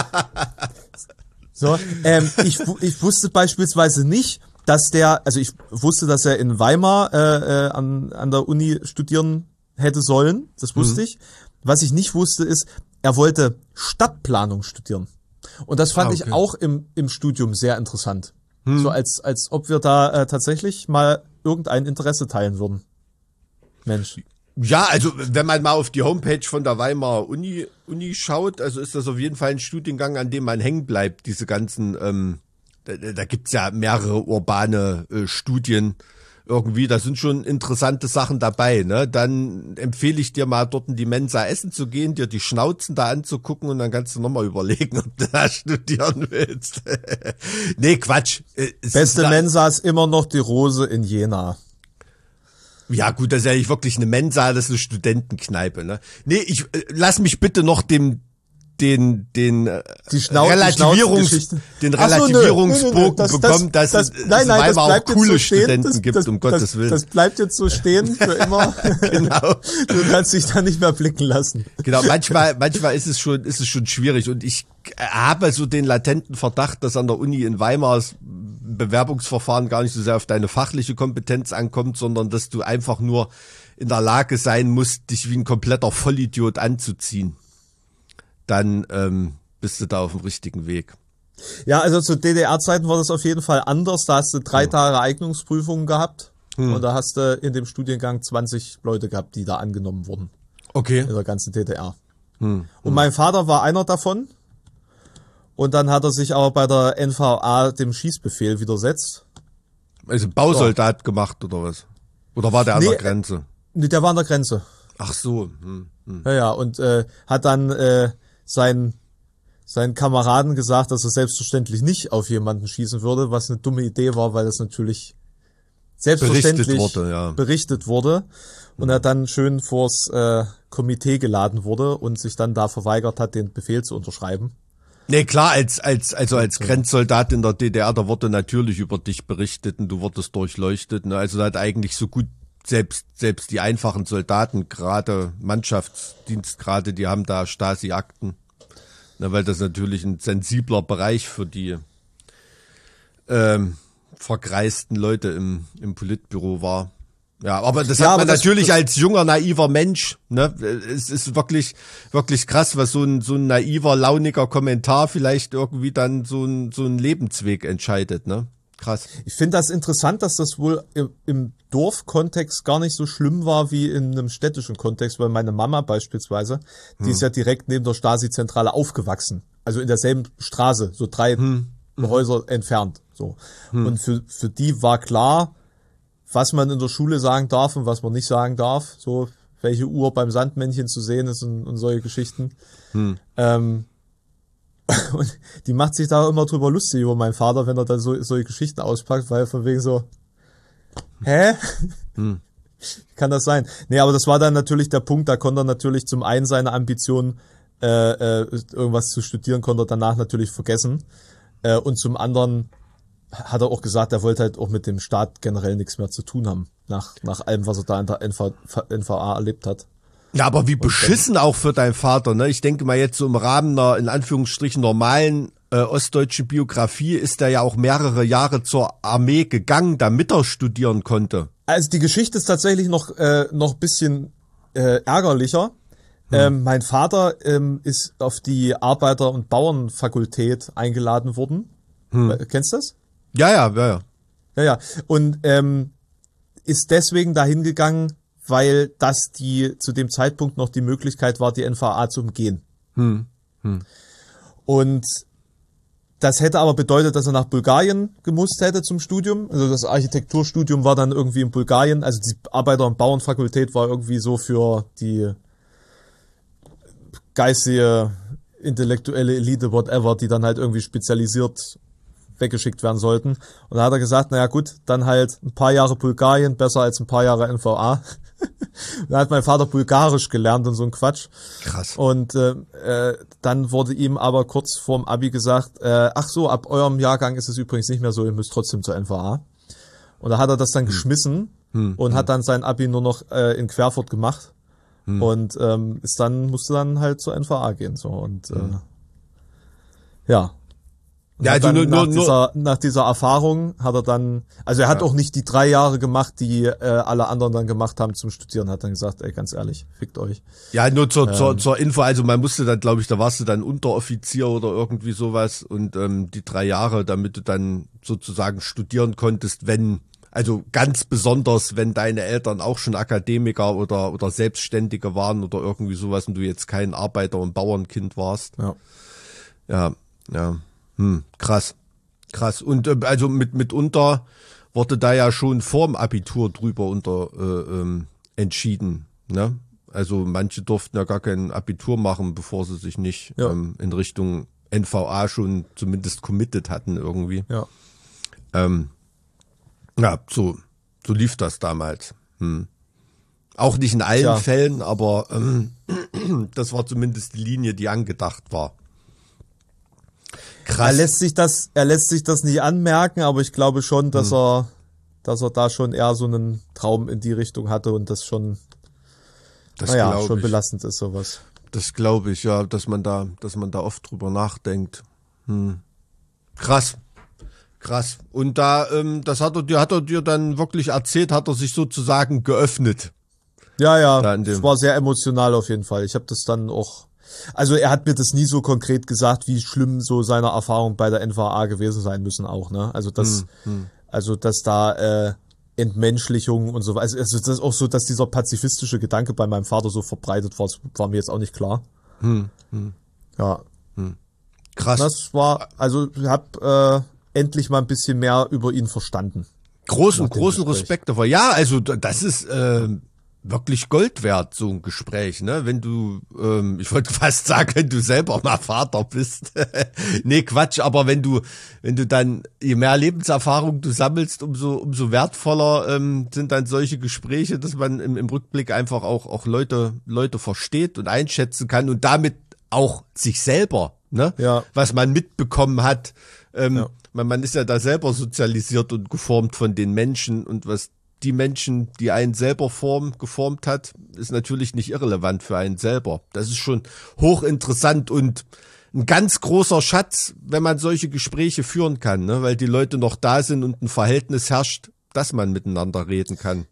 So, ähm, ich, ich wusste beispielsweise nicht, dass der, also ich wusste, dass er in Weimar äh, äh, an, an der Uni studieren hätte sollen, das wusste Mhm. ich. Was ich nicht wusste, ist, er wollte Stadtplanung studieren. Und das fand Ah, okay. ich auch im, im Studium sehr interessant. Mhm. So als, als ob wir da äh, tatsächlich mal irgendein Interesse teilen würden. Mensch. Ja, also wenn man mal auf die Homepage von der Weimarer Uni, Uni schaut, also ist das auf jeden Fall ein Studiengang, an dem man hängen bleibt. Diese ganzen, ähm, da, da gibt's ja mehrere urbane äh, Studien irgendwie, da sind schon interessante Sachen dabei. Ne? Dann empfehle ich dir mal dort in die Mensa essen zu gehen, dir die Schnauzen da anzugucken und dann kannst du nochmal überlegen, ob du da studieren willst. Nee, Quatsch. Äh, es Beste ist da- Mensa ist immer noch die Rose in Jena. Ja gut, das ist ja nicht wirklich eine Mensa, das ist eine Studentenkneipe. Ne? Nee, ich äh, lass mich bitte noch dem den den äh, Die Schnau- die Relativierungs Schnauzengeschichte. den Ach so, nö, Relativierungsbogen nö, nö, das- bekommen, dass das- es nein, nein, das Weimar auch bleibt jetzt coole so stehen. Studenten Das- gibt, das- um das, Gottes Willen. Das bleibt jetzt so stehen für immer. Genau. Du kannst dich da nicht mehr blicken lassen. Genau, manchmal, manchmal ist es schon, ist es schon schwierig und ich habe so den latenten Verdacht, dass an der Uni in Weimar das Bewerbungsverfahren gar nicht so sehr auf deine fachliche Kompetenz ankommt, sondern dass du einfach nur in der Lage sein musst, dich wie ein kompletter Vollidiot anzuziehen. Dann ähm, bist du da auf dem richtigen Weg. Ja, also zu D D R-Zeiten war das auf jeden Fall anders. Da hast du drei Tage Eignungsprüfungen gehabt und da hast du in dem Studiengang zwanzig Leute gehabt, die da angenommen wurden Okay. in der ganzen D D R. Und mein Vater war einer davon und dann hat er sich aber bei der N V A dem Schießbefehl widersetzt. Also Bausoldat gemacht oder was? Oder war der an Nee, der Grenze? Nee, der war an der Grenze. Ach so. Hm, hm. Ja, ja, und äh, hat dann äh, seinen seinen Kameraden gesagt, dass er selbstverständlich nicht auf jemanden schießen würde, was eine dumme Idee war, weil das natürlich selbstverständlich Berichtet wurde, ja. berichtet wurde. Und er dann schön vors äh, Komitee geladen wurde und sich dann da verweigert hat, den Befehl zu unterschreiben. Nee, klar, als, als, also als Grenzsoldat in der D D R, da wurde natürlich über dich berichtet und du wurdest durchleuchtet. Ne? Also da hat eigentlich so gut selbst, selbst die einfachen Soldaten, gerade Mannschaftsdienstgrade, die haben da Stasi-Akten. Ne, weil das natürlich ein sensibler Bereich für die ähm, vergreisten Leute im, im Politbüro war. Ja, aber das Ja, hat aber man das- natürlich das- als junger, naiver Mensch, ne, es ist wirklich, wirklich krass, was so ein, so ein naiver, launiger Kommentar vielleicht irgendwie dann so ein, so ein Lebensweg entscheidet, ne? Krass. Ich finde das interessant, dass das wohl im, im Dorfkontext gar nicht so schlimm war wie in einem städtischen Kontext, weil meine Mama beispielsweise, die ist ja direkt neben der Stasi-Zentrale aufgewachsen. Also in derselben Straße, so drei Häuser entfernt. So. Und für, für die war klar, was man in der Schule sagen darf und was man nicht sagen darf. So, welche Uhr beim Sandmännchen zu sehen ist und, und solche Geschichten. Ähm, Und die macht sich da immer drüber lustig über meinen Vater, wenn er dann so solche Geschichten auspackt, weil von wegen so, hä? Hm. Kann das sein? Nee, aber das war dann natürlich der Punkt, da konnte er natürlich zum einen seine Ambitionen, äh, äh, irgendwas zu studieren, konnte er danach natürlich vergessen. Äh, und zum anderen hat er auch gesagt, er wollte halt auch mit dem Staat generell nichts mehr zu tun haben, nach, nach allem, was er da in der N V, N V A erlebt hat. Ja, aber wie beschissen auch für deinen Vater, ne? Ich denke mal jetzt so im Rahmen einer, in Anführungsstrichen, normalen äh, ostdeutschen Biografie ist er ja auch mehrere Jahre zur Armee gegangen, damit er studieren konnte. Also die Geschichte ist tatsächlich noch äh, noch bisschen äh, ärgerlicher. Hm. Ähm, mein Vater ähm, ist auf die Arbeiter- und Bauernfakultät eingeladen worden. Hm. Kennst du das? Ja, ja, ja, ja. Ja, ja. Und ähm, ist deswegen dahin gegangen, weil das die zu dem Zeitpunkt noch die Möglichkeit war, die N V A zu umgehen. Hm. Hm. Und das hätte aber bedeutet, dass er nach Bulgarien gemusst hätte zum Studium. Also das Architekturstudium war dann irgendwie in Bulgarien. Also die Arbeiter- und Bauernfakultät war irgendwie so für die geistige, intellektuelle Elite, whatever, die dann halt irgendwie spezialisiert weggeschickt werden sollten. Und da hat er gesagt, naja gut, dann halt ein paar Jahre Bulgarien, besser als ein paar Jahre N V A. Da hat mein Vater Bulgarisch gelernt und so ein Quatsch. Krass. Und äh, äh, dann wurde ihm aber kurz vorm Abi gesagt, äh, ach so, ab eurem Jahrgang ist es übrigens nicht mehr so, ihr müsst trotzdem zur N V A. Und da hat er das dann hm. geschmissen hm. und hm. hat dann sein Abi nur noch äh, in Querfurt gemacht. Hm. Und ähm, ist dann musste dann halt zur N V A gehen. So und äh, hm. ja. Und ja, also dann nur, nach, nur, dieser, nach dieser Erfahrung hat er dann, also er hat ja. auch nicht die drei Jahre gemacht, die äh, alle anderen dann gemacht haben zum Studieren, hat dann gesagt, ey, ganz ehrlich, fickt euch. Ja, nur zur, ähm, zur, zur Info, also man musste dann, glaube ich, da warst du dann Unteroffizier oder irgendwie sowas und ähm, die drei Jahre, damit du dann sozusagen studieren konntest, wenn, also ganz besonders, wenn deine Eltern auch schon Akademiker oder, oder Selbstständige waren oder irgendwie sowas und du jetzt kein Arbeiter- und Bauernkind warst. Ja. Ja, ja. Hm, krass, krass. Und äh, also mit mitunter wurde da ja schon vorm Abitur drüber unter äh, ähm, entschieden, ne? Also manche durften ja gar kein Abitur machen, bevor sie sich nicht ja. ähm, in Richtung N V A schon zumindest committed hatten irgendwie. Ja. Ähm, ja, so so lief das damals. Hm. Auch nicht in allen Tja. Fällen, aber ähm, das war zumindest die Linie, die angedacht war. Krass. Er lässt sich das, er lässt sich das nicht anmerken, aber ich glaube schon, dass hm. er, dass er da schon eher so einen Traum in die Richtung hatte und das schon, das naja, schon ich. belastend ist sowas. Das glaube ich, ja, dass man da, dass man da oft drüber nachdenkt. Hm. Krass. Krass. Und da, ähm, das hat er dir, hat er dir dann wirklich erzählt, hat er sich sozusagen geöffnet. Ja, ja, es war sehr emotional auf jeden Fall. Ich habe das dann auch, also er hat mir das nie so konkret gesagt, wie schlimm so seine Erfahrung bei der N V A gewesen sein müssen auch, ne? Also das, hm, hm. also dass da äh, Entmenschlichung und so, also, also das ist auch so, dass dieser pazifistische Gedanke bei meinem Vater so verbreitet war, das war mir jetzt auch nicht klar. Hm, hm. Ja. Hm. Krass. Das war, also ich habe äh, endlich mal ein bisschen mehr über ihn verstanden. Großen, großen Respekt davor. Ja, also das ist äh, wirklich Gold wert, so ein Gespräch, ne? Wenn du, ähm, ich wollte fast sagen, wenn du selber mal Vater bist. Nee, Quatsch, aber wenn du, wenn du dann, je mehr Lebenserfahrung du sammelst, umso, umso wertvoller ähm, sind dann solche Gespräche, dass man im, im Rückblick einfach auch, auch Leute, Leute versteht und einschätzen kann und damit auch sich selber, ne? Ja. Was man mitbekommen hat. Ähm, ja. man, man ist ja da selber sozialisiert und geformt von den Menschen und was die Menschen, die einen selber form, geformt hat, ist natürlich nicht irrelevant für einen selber. Das ist schon hochinteressant und ein ganz großer Schatz, wenn man solche Gespräche führen kann, ne? Weil die Leute noch da sind und ein Verhältnis herrscht, dass man miteinander reden kann.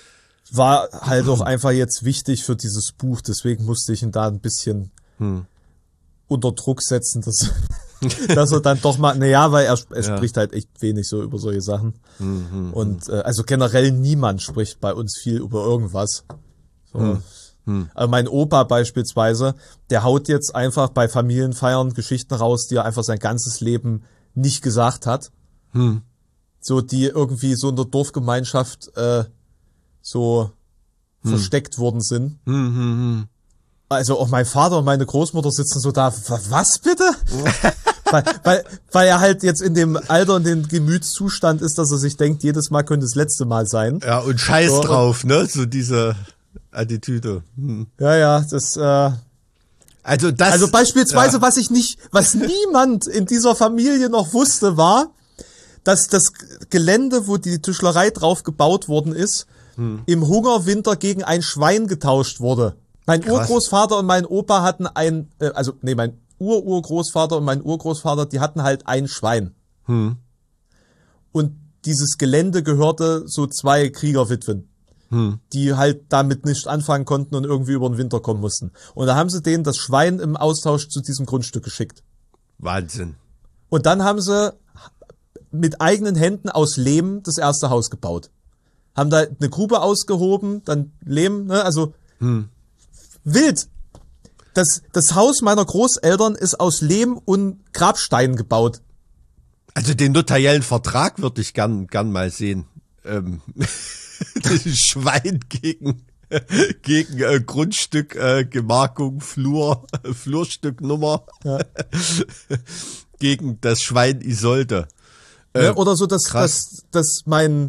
War halt auch einfach jetzt wichtig für dieses Buch, deswegen musste ich ihn da ein bisschen hm. unter Druck setzen, dass, dass er dann doch mal, naja, weil er, er ja. spricht halt echt wenig so über solche Sachen. Mhm, und äh, also generell niemand spricht bei uns viel über irgendwas. So. Hm. Hm. Also mein Opa beispielsweise, der haut jetzt einfach bei Familienfeiern Geschichten raus, die er einfach sein ganzes Leben nicht gesagt hat. Hm. So, die irgendwie so in der Dorfgemeinschaft äh, so hm. versteckt worden sind. Hm, hm, hm. also auch mein Vater und meine Großmutter sitzen so da, was bitte? weil, weil, weil er halt jetzt in dem Alter und dem Gemütszustand ist, dass er sich denkt, jedes Mal könnte das letzte Mal sein. Ja, und Scheiß so, drauf, ne? So diese Attitüde. Hm. Ja, ja, das, äh, Also das. Also beispielsweise, ja. was ich nicht, was niemand in dieser Familie noch wusste, war, dass das Gelände, wo die Tischlerei drauf gebaut worden ist, hm. im Hungerwinter gegen ein Schwein getauscht wurde. Mein Krass. Urgroßvater und mein Opa hatten ein, äh, also nee, mein Ururgroßvater und mein Urgroßvater, die hatten halt ein Schwein. Hm. Und dieses Gelände gehörte so zwei Kriegerwitwen, hm. die halt damit nicht anfangen konnten und irgendwie über den Winter kommen mussten. Und da haben sie denen das Schwein im Austausch zu diesem Grundstück geschickt. Wahnsinn. Und dann haben sie mit eigenen Händen aus Lehm das erste Haus gebaut. Haben da eine Grube ausgehoben, dann Lehm, ne, also hm. wild. Das, das Haus meiner Großeltern ist aus Lehm und Grabstein gebaut. Also den notariellen Vertrag würde ich gern, gern mal sehen. Ähm, das Schwein gegen, gegen äh, Grundstück, äh, Gemarkung, Flur, Flurstücknummer. Ja. Gegen das Schwein Isolde. Äh, ja, oder so, dass, dass, dass mein,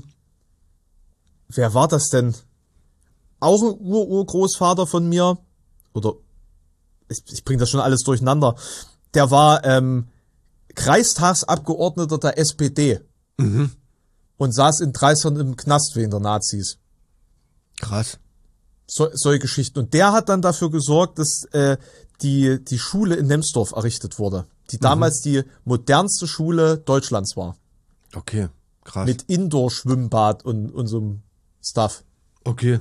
wer war das denn? Auch ein Ur-Urgroßvater von mir, oder ich, ich bringe das schon alles durcheinander, der war ähm, Kreistagsabgeordneter der S P D mhm. und saß in Dreisern im Knast wegen der Nazis. Krass. So, solche Geschichten. Und der hat dann dafür gesorgt, dass äh, die die Schule in Nemsdorf errichtet wurde, die damals mhm. die modernste Schule Deutschlands war. Okay, krass. Mit Indoor-Schwimmbad und, und so einem Stuff. Okay,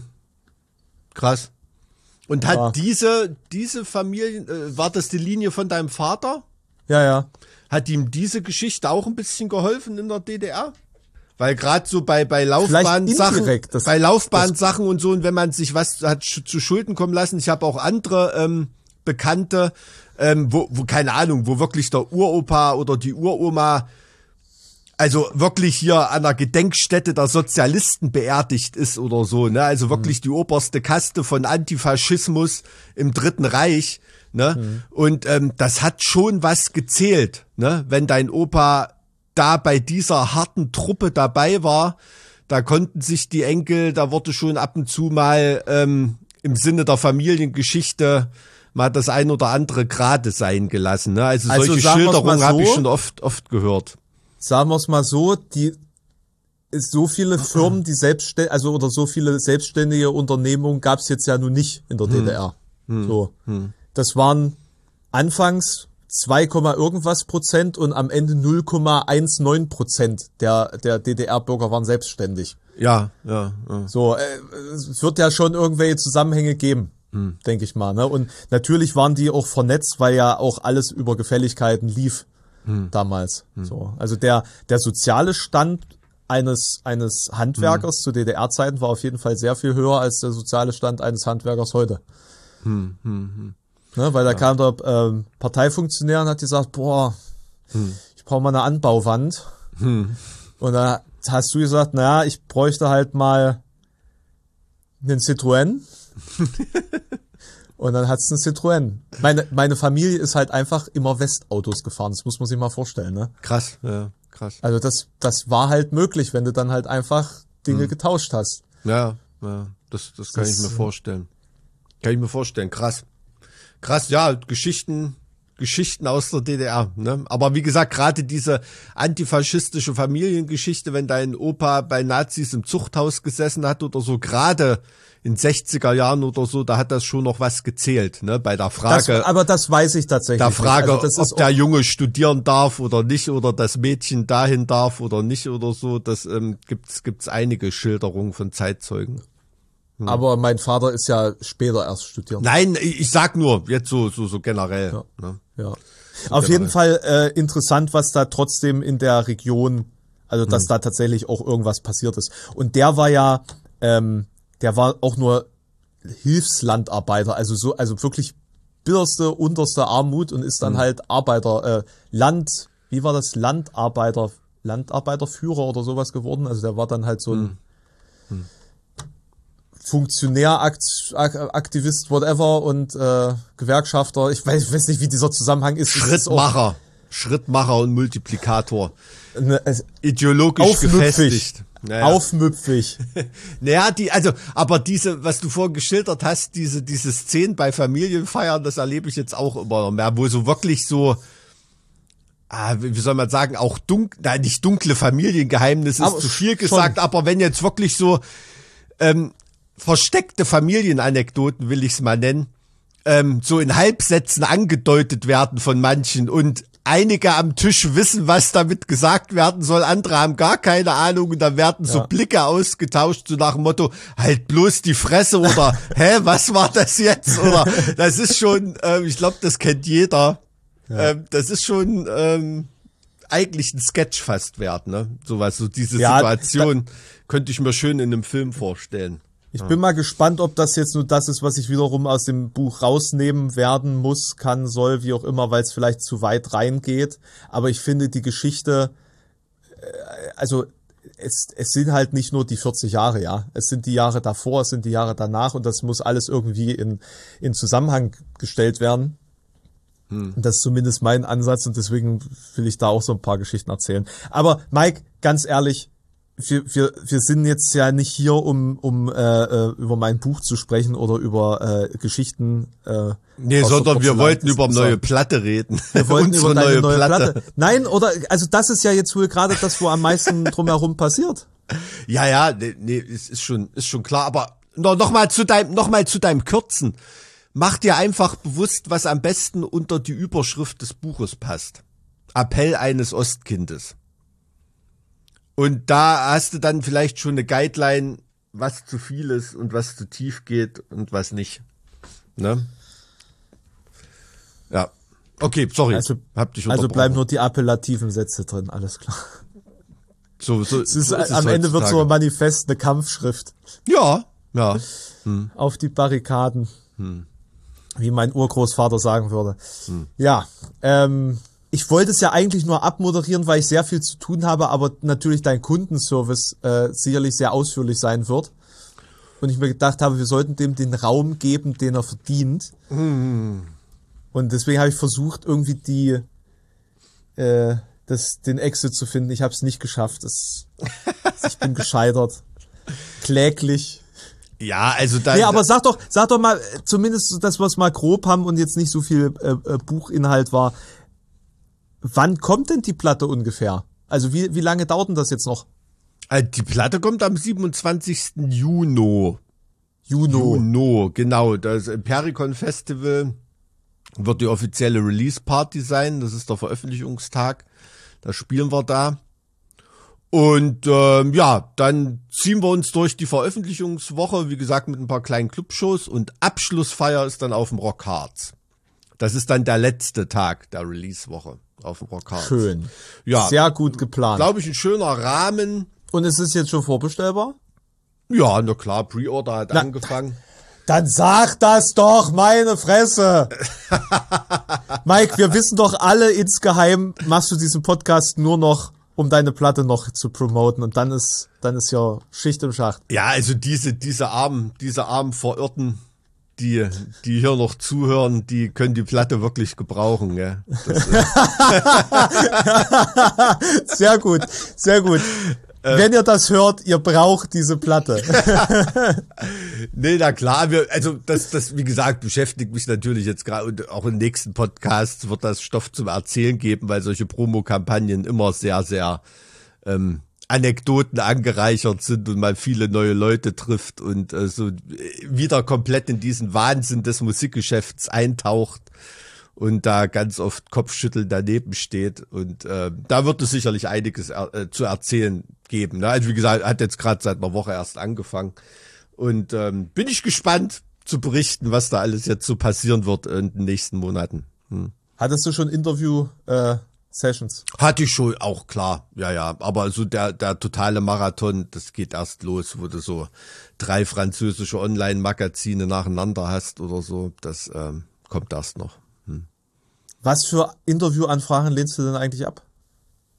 krass. Und hat ja. diese diese Familie, äh, war das die Linie von deinem Vater? Ja, ja. Hat ihm diese Geschichte auch ein bisschen geholfen in der D D R? Weil gerade so bei bei Laufbahnsachen, bei Laufbahnsachen und so, und wenn man sich was hat zu Schulden kommen lassen, ich habe auch andere ähm, Bekannte, ähm, wo, wo keine Ahnung, wo wirklich der Uropa oder die Uroma also wirklich hier an der Gedenkstätte der Sozialisten beerdigt ist oder so, ne? Also wirklich mhm. die oberste Kaste von Antifaschismus im Dritten Reich, ne? Mhm. Und ähm, das hat schon was gezählt, ne? Wenn dein Opa da bei dieser harten Truppe dabei war, da konnten sich die Enkel, da wurde schon ab und zu mal ähm, im Sinne der Familiengeschichte mal das ein oder andere gerade sein gelassen, ne? Also, also solche Schilderungen so, habe ich schon oft oft gehört. Sagen wir es mal so, die ist so viele Firmen, die selbstständig, also oder so viele selbstständige Unternehmungen gab es jetzt ja nun nicht in der hm. D D R. Hm. So, hm. das waren anfangs zwei, irgendwas Prozent und am Ende null Komma neunzehn Prozent der der D D R-Bürger waren selbstständig. Ja, ja. ja. So, äh, es wird ja schon irgendwelche Zusammenhänge geben, hm. denke ich mal. Ne? Und natürlich waren die auch vernetzt, weil ja auch alles über Gefälligkeiten lief. Hm. Damals. Hm. So. Also der, der soziale Stand eines, eines Handwerkers hm. zu D D R-Zeiten war auf jeden Fall sehr viel höher als der soziale Stand eines Handwerkers heute. Hm. Hm. Hm. Ne, weil da ja. kam der ähm, Parteifunktionär und hat gesagt, boah, hm. ich brauche mal eine Anbauwand. Hm. Und dann hast du gesagt, naja, ich bräuchte halt mal einen Citroën. Und dann hat's einen Citroën. Meine, meine Familie ist halt einfach immer Westautos gefahren. Das muss man sich mal vorstellen, ne? Krass, ja, krass. Also das, das war halt möglich, wenn du dann halt einfach Dinge hm. getauscht hast. Ja, ja, das, das kann das, ich mir vorstellen. Kann ich mir vorstellen, krass. Krass, ja, Geschichten, Geschichten aus der D D R, ne? Aber wie gesagt, gerade diese antifaschistische Familiengeschichte, wenn dein Opa bei Nazis im Zuchthaus gesessen hat oder so, gerade in sechziger Jahren oder so, da hat das schon noch was gezählt, ne? Bei der Frage. Das, aber das weiß ich tatsächlich. Der Frage, also das ob ist der Junge studieren darf oder nicht, oder das Mädchen dahin darf oder nicht oder so, das ähm, gibt's gibt's einige Schilderungen von Zeitzeugen. Hm. Aber mein Vater ist ja später erst studiert. Nein, ich sag nur jetzt so so so generell. Ja. Ne? Ja. So Auf generell. jeden Fall äh, interessant, was da trotzdem in der Region, also dass hm. da tatsächlich auch irgendwas passiert ist. Und der war ja ähm, der war auch nur Hilfslandarbeiter, also so, also wirklich bitterste, unterste Armut und ist dann mhm. halt Arbeiter, äh, Land, wie war das, Landarbeiter, Landarbeiterführer oder sowas geworden. Also der war dann halt so ein, mhm. Funktionär, Akt, Aktivist, whatever und äh, Gewerkschafter. Ich weiß, weiß nicht, wie dieser Zusammenhang ist. Schrittmacher. Schrittmacher und Multiplikator. Ne, es, Ideologisch aufmüpfig. gefestigt. Naja. Aufmüpfig. Naja, die, also, aber diese, was du vorhin geschildert hast, diese, diese Szenen bei Familienfeiern, das erlebe ich jetzt auch immer noch mehr, wo so wirklich so, ah, wie soll man sagen, auch dunkel, nein, nicht dunkle Familiengeheimnisse ist zu viel gesagt, schon. Aber wenn jetzt wirklich so, ähm, versteckte Familienanekdoten, will ich es mal nennen, ähm, so in Halbsätzen angedeutet werden von manchen und einige am Tisch wissen, was damit gesagt werden soll, andere haben gar keine Ahnung und da werden so ja. Blicke ausgetauscht, so nach dem Motto, halt bloß die Fresse oder hä, was war das jetzt? Oder das ist schon, ähm, ich glaube, das kennt jeder. Ja. Ähm, das ist schon ähm, eigentlich ein Sketch fast wert, ne? Sowas, so diese ja, Situation könnte ich mir schön in einem Film vorstellen. Ich bin mal gespannt, ob das jetzt nur das ist, was ich wiederum aus dem Buch rausnehmen werden muss, kann, soll, wie auch immer, weil es vielleicht zu weit reingeht. Aber ich finde die Geschichte, also es, es sind halt nicht nur die vierzig Jahre, ja. Es sind die Jahre davor, es sind die Jahre danach und das muss alles irgendwie in, in Zusammenhang gestellt werden. Hm. Das ist zumindest mein Ansatz und deswegen will ich da auch so ein paar Geschichten erzählen. Aber Mike, ganz ehrlich, Wir, wir, wir sind jetzt ja nicht hier, um, um äh, über mein Buch zu sprechen oder über äh, Geschichten. Äh, nee, sondern wir wollten über neue Platte reden. Wir wollten über deine neue, neue Platte. Platte. Nein, oder, also das ist ja jetzt wohl gerade das, wo am meisten drumherum passiert. Ja, ja, nee, nee, ist, ist schon, ist schon klar. Aber noch, noch mal zu deinem, noch mal zu deinem Kürzen. Mach dir einfach bewusst, was am besten unter die Überschrift des Buches passt. Appell eines Ostkindes. Und da hast du dann vielleicht schon eine Guideline, was zu viel ist und was zu tief geht und was nicht. Ne? Ja. Okay, sorry. Also, hab dich also bleiben nur die appellativen Sätze drin, alles klar. So, so, es ist, so ist am es Ende wird so ein Manifest, eine Kampfschrift. Ja, ja. Hm. Auf die Barrikaden. Hm. Wie mein Urgroßvater sagen würde. Hm. Ja, ähm, ich wollte es ja eigentlich nur abmoderieren, weil ich sehr viel zu tun habe, aber natürlich dein Kundenservice äh, sicherlich sehr ausführlich sein wird. Und ich mir gedacht habe, wir sollten dem den Raum geben, den er verdient. Mm. Und deswegen habe ich versucht, irgendwie die äh, das, den Exit zu finden. Ich habe es nicht geschafft. Das, ich bin gescheitert. Kläglich. Ja, also da. Nee, aber sag doch, sag doch mal, zumindest das, was wir mal grob haben und jetzt nicht so viel äh, äh, Buchinhalt war. Wann kommt denn die Platte ungefähr? Also wie wie lange dauert denn das jetzt noch? Die Platte kommt am siebenundzwanzigsten Juni. Juni. Juni, genau. Das Impericon Festival wird die offizielle Release-Party sein. Das ist der Veröffentlichungstag. Da spielen wir da. Und ähm, ja, dann ziehen wir uns durch die Veröffentlichungswoche, wie gesagt, mit ein paar kleinen Clubshows. Und Abschlussfeier ist dann auf dem Rock Harz. Das ist dann der letzte Tag der Release-Woche auf dem Rock Harz. Schön. Ja. Sehr gut geplant. Glaube ich, ein schöner Rahmen. Und ist es jetzt schon vorbestellbar? Ja, na klar, Pre-Order hat na, angefangen. Dann sag das doch, meine Fresse. Mike, wir wissen doch alle insgeheim, machst du diesen Podcast nur noch, um deine Platte noch zu promoten und dann ist, dann ist ja Schicht im Schacht. Ja, also diese, diese armen, diese armen Verirrten, die, die hier noch zuhören, die können die Platte wirklich gebrauchen, ja. Das, sehr gut, sehr gut. Äh, Wenn ihr das hört, ihr braucht diese Platte. Nee, na klar, wir, also das, das, wie gesagt, beschäftigt mich natürlich jetzt gerade und auch im nächsten Podcast wird das Stoff zum Erzählen geben, weil solche Promokampagnen immer sehr, sehr ähm, Anekdoten angereichert sind und man viele neue Leute trifft und äh, so wieder komplett in diesen Wahnsinn des Musikgeschäfts eintaucht und da ganz oft Kopfschütteln daneben steht und äh, da wird es sicherlich einiges äh, zu erzählen geben. Ne? Also wie gesagt, hat jetzt gerade seit einer Woche erst angefangen und ähm, bin ich gespannt zu berichten, was da alles jetzt so passieren wird in den nächsten Monaten. Hm. Hattest du schon Interview äh Sessions? Hatte ich schon, auch klar, ja, ja, aber so der der totale Marathon, das geht erst los, wo du so drei französische Online-Magazine nacheinander hast oder so, das ähm, kommt erst noch. Hm. Was für Interviewanfragen lehnst du denn eigentlich ab?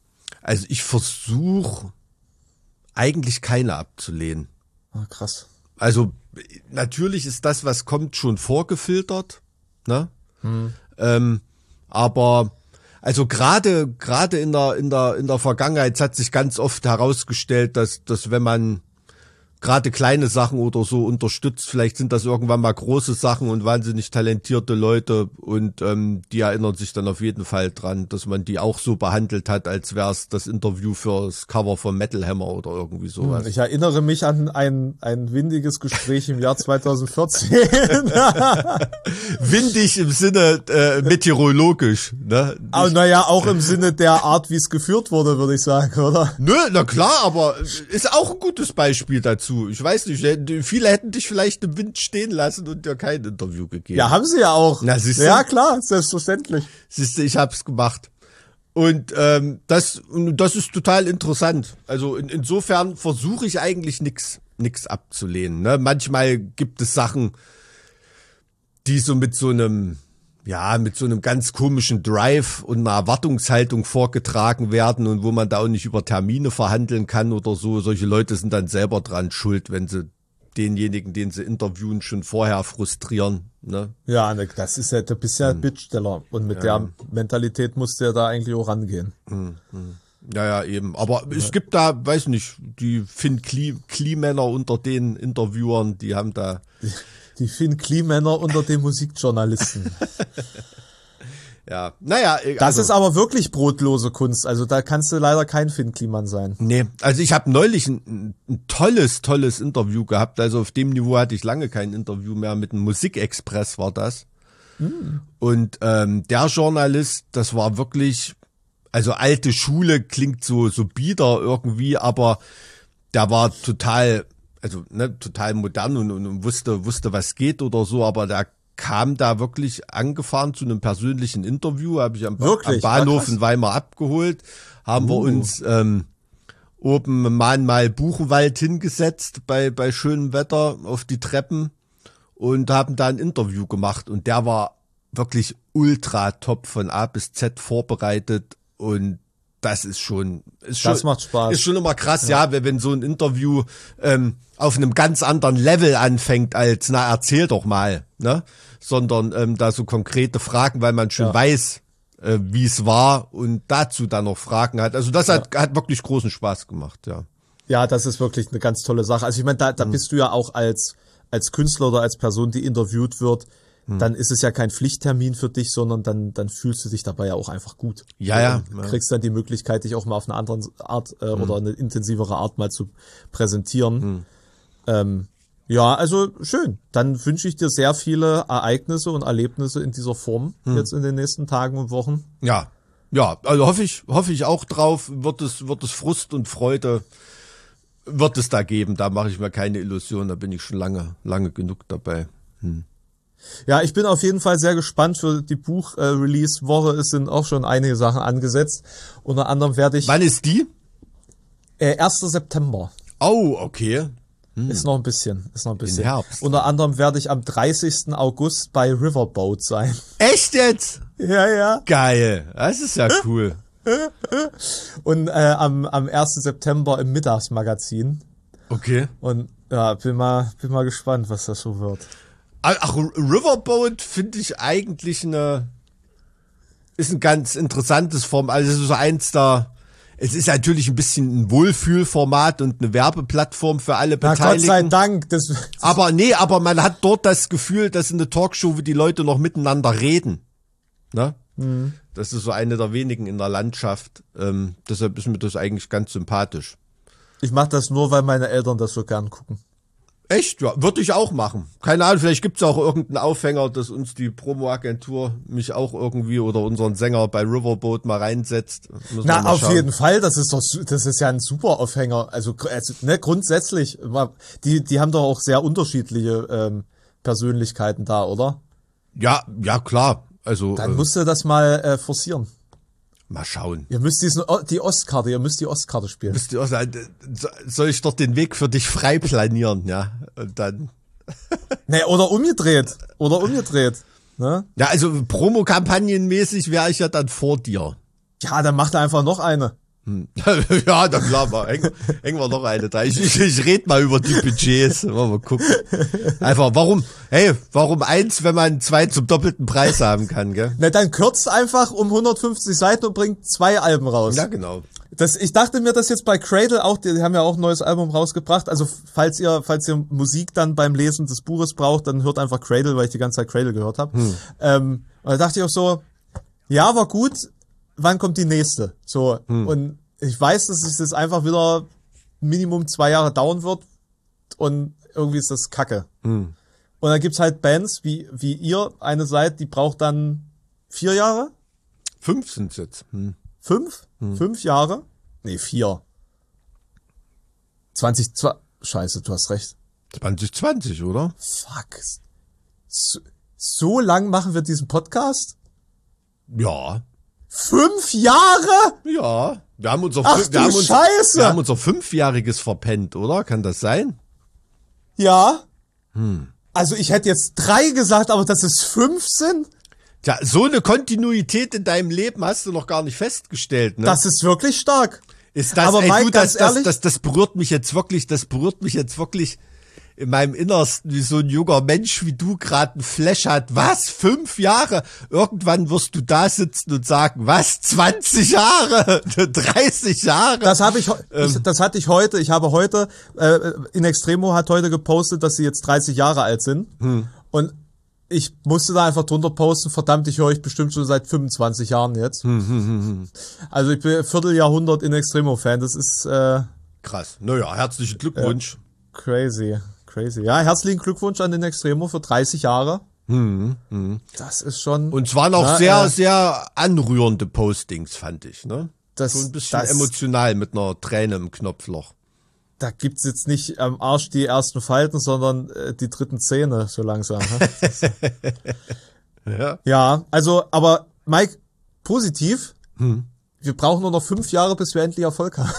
Also ich versuche eigentlich keine abzulehnen. Ah, krass. Also natürlich ist das, was kommt, schon vorgefiltert, ne? Hm. Ähm, aber also gerade gerade in der in der in der Vergangenheit hat sich ganz oft herausgestellt, dass dass wenn man gerade kleine Sachen oder so unterstützt, vielleicht sind das irgendwann mal große Sachen und wahnsinnig talentierte Leute und ähm, die erinnern sich dann auf jeden Fall dran, dass man die auch so behandelt hat, als wäre es das Interview fürs Cover von Metal Hammer oder irgendwie sowas. Ich erinnere mich an ein ein windiges Gespräch im Jahr zweitausendvierzehn. Windig im Sinne äh, meteorologisch, ne? Aber naja, auch im Sinne der Art, wie es geführt wurde, würde ich sagen, oder? Nö, na klar, aber ist auch ein gutes Beispiel dazu. Ich weiß nicht, viele hätten dich vielleicht im Wind stehen lassen und dir kein Interview gegeben. Ja, haben sie ja auch. Na, siehst du? Ja, klar, selbstverständlich. Siehst du, ich hab's gemacht. Und ähm, das das ist total interessant. Also in, insofern versuche ich eigentlich nix nix abzulehnen. Ne? Manchmal gibt es Sachen, die so mit so einem ja, mit so einem ganz komischen Drive und einer Erwartungshaltung vorgetragen werden und wo man da auch nicht über Termine verhandeln kann oder so. Solche Leute sind dann selber dran schuld, wenn sie denjenigen, den sie interviewen, schon vorher frustrieren. Ne? Ja, ne, das ist ja, du bist ja ein Bittsteller und mit ja. der Mentalität musst du ja da eigentlich auch rangehen. Hm, hm. Ja, ja, eben. Aber ja. es gibt da, weiß nicht, die Finn Klee-Männer unter den Interviewern, die haben da... Die, die Finn Klee-Männer unter den Musikjournalisten. Ja, naja. Das also, ist aber wirklich brotlose Kunst. Also da kannst du leider kein Finn Kliman sein. Nee, also ich habe neulich ein, ein tolles, tolles Interview gehabt. Also auf dem Niveau hatte ich lange kein Interview mehr. Mit dem Musikexpress war das. Mm. Und ähm, der Journalist, das war wirklich, also alte Schule klingt so so bieder irgendwie, aber der war total, also ne, total modern und, und wusste wusste was geht oder so, aber der kam da wirklich angefahren zu einem persönlichen Interview, habe ich am, am Bahnhof in Weimar abgeholt, haben uh. wir uns ähm, oben im Mahnmal Buchenwald hingesetzt bei bei schönem Wetter auf die Treppen und haben da ein Interview gemacht und der war wirklich ultra top von A bis Z vorbereitet und das ist schon, ist schon, das macht Spaß. Ist schon immer krass, ja, ja wenn so ein Interview ähm, auf einem ganz anderen Level anfängt als, na, erzähl doch mal, ne? Sondern ähm, da so konkrete Fragen, weil man schon ja. weiß, äh, wie es war und dazu dann noch Fragen hat. Also das hat, ja. hat wirklich großen Spaß gemacht, ja. Ja, das ist wirklich eine ganz tolle Sache. Also ich meine, da, da mhm. bist du ja auch als als Künstler oder als Person, die interviewt wird, hm. dann ist es ja kein Pflichttermin für dich, sondern dann dann fühlst du dich dabei ja auch einfach gut. Ja, ja. Du kriegst dann die Möglichkeit, dich auch mal auf eine andere Art äh, hm. oder eine intensivere Art mal zu präsentieren. Hm. Ähm, ja, also schön. Dann wünsche ich dir sehr viele Ereignisse und Erlebnisse in dieser Form hm. jetzt in den nächsten Tagen und Wochen. Ja, ja. Also hoffe ich, hoffe ich auch drauf. Wird es, wird es Frust und Freude wird es da geben. Da mache ich mir keine Illusion. Da bin ich schon lange, lange genug dabei. Hm. Ja, ich bin auf jeden Fall sehr gespannt für die Buch-Release-Woche. Es sind auch schon einige Sachen angesetzt. Unter anderem werde ich... Wann ist die? Äh, erster September. Oh, okay. Hm. Ist noch ein bisschen, ist noch ein bisschen. Im Herbst. Unter anderem werde ich am dreißigsten August bei Riverboat sein. Echt jetzt? Ja, ja. Geil. Das ist ja cool. Und äh, am, am ersten September im Mittagsmagazin. Okay. Und ja, bin mal, bin mal gespannt, was das so wird. Ach, Riverboat finde ich eigentlich eine, ist ein ganz interessantes Form. Also es ist so eins da, es ist natürlich ein bisschen ein Wohlfühlformat und eine Werbeplattform für alle Na, Beteiligten. Gott sei Dank. Das, das aber nee, aber man hat dort das Gefühl, dass in der Talkshow, wo die Leute noch miteinander reden. Ne? Mhm. Das ist so eine der wenigen in der Landschaft. Ähm, deshalb ist mir das eigentlich ganz sympathisch. Ich mache das nur, weil meine Eltern das so gern gucken. Echt? Ja, würde ich auch machen. Keine Ahnung, vielleicht gibt's auch irgendeinen Aufhänger, dass uns die Promo-Agentur mich auch irgendwie oder unseren Sänger bei Riverboat mal reinsetzt. Müssen Na, mal auf schauen. jeden Fall, das ist doch, das ist ja ein super Aufhänger. Also, also ne, grundsätzlich, die, die haben doch auch sehr unterschiedliche ähm, Persönlichkeiten da, oder? Ja, ja, klar. Also, Dann äh, musst du das mal äh, forcieren. Mal schauen. Ihr müsst diesen, die Ostkarte, ihr müsst die Ostkarte spielen. Müsst ihr auch sagen, soll ich doch den Weg für dich frei planieren, ja? Und dann. Ne, oder umgedreht. Oder umgedreht. Ne? Ja, also Promokampagnenmäßig wäre ich ja dann vor dir. Ja, dann macht er einfach noch eine. Hm. Ja, na klar, mal, hängen, hängen wir noch eine da. Ich, ich, ich rede mal über die Budgets. Mal gucken. Einfach, warum, hey, warum eins, wenn man zwei zum doppelten Preis haben kann, gell? Na, dann kürzt einfach um hundertfünfzig Seiten und bringt zwei Alben raus. Ja, genau. Das, ich dachte mir das jetzt bei Cradle auch, die, die haben ja auch ein neues Album rausgebracht. Also falls ihr, falls ihr Musik dann beim Lesen des Buches braucht, dann hört einfach Cradle, weil ich die ganze Zeit Cradle gehört habe. Hm. Ähm, und da dachte ich auch so, ja, war gut, wann kommt die nächste? So, hm. und ich weiß, dass es jetzt einfach wieder Minimum zwei Jahre dauern wird und irgendwie ist das Kacke. Hm. Und dann gibt's halt Bands, wie, wie ihr eine seid, die braucht dann vier Jahre? Fünf sind's jetzt. Hm. Fünf? Hm. Fünf Jahre? Nee, vier. zwanzig, zwei, scheiße, du hast recht. zwanzig zwanzig, oder? Fuck. So, so lang machen wir diesen Podcast? Ja. Fünf Jahre? Ja. Wir haben unser, Ach, wir du haben uns, Scheiße. wir haben unser Fünfjähriges verpennt, oder? Kann das sein? Ja. Hm. Also ich hätte jetzt drei gesagt, aber dass es fünf sind? Tja, so eine Kontinuität in deinem Leben hast du noch gar nicht festgestellt, ne? Das ist wirklich stark. Ist das, aber ey, Mike, du, ganz das, das, ehrlich, das, das berührt mich jetzt wirklich, das berührt mich jetzt wirklich in meinem Innersten, wie so ein junger Mensch wie du gerade einen Flash hat. Was? Fünf Jahre? Irgendwann wirst du da sitzen und sagen, was? zwanzig Jahre? dreißig Jahre? Das habe ich, ähm. ich, das hatte ich heute. Ich habe heute, äh, In Extremo hat heute gepostet, dass sie jetzt dreißig Jahre alt sind. Hm. Und ich musste da einfach drunter posten, verdammt, ich höre euch bestimmt schon seit fünfundzwanzig Jahren jetzt. Hm, hm, hm, hm. Also ich bin Vierteljahrhundert In Extremo-Fan. Das ist äh, krass. Naja, herzlichen Glückwunsch. Äh, crazy, crazy. Ja, herzlichen Glückwunsch an In Extremo für dreißig Jahre. Hm, hm. Das ist schon... Und es waren auch na, sehr, äh, sehr anrührende Postings, fand ich, ne? Das, so ein bisschen das, emotional mit einer Träne im Knopfloch. Da gibt's jetzt nicht am Arsch die ersten Falten, sondern äh, die dritten Zähne so langsam. Ja. Ja, also, aber Mike, positiv, Hm. wir brauchen nur noch fünf Jahre, bis wir endlich Erfolg haben.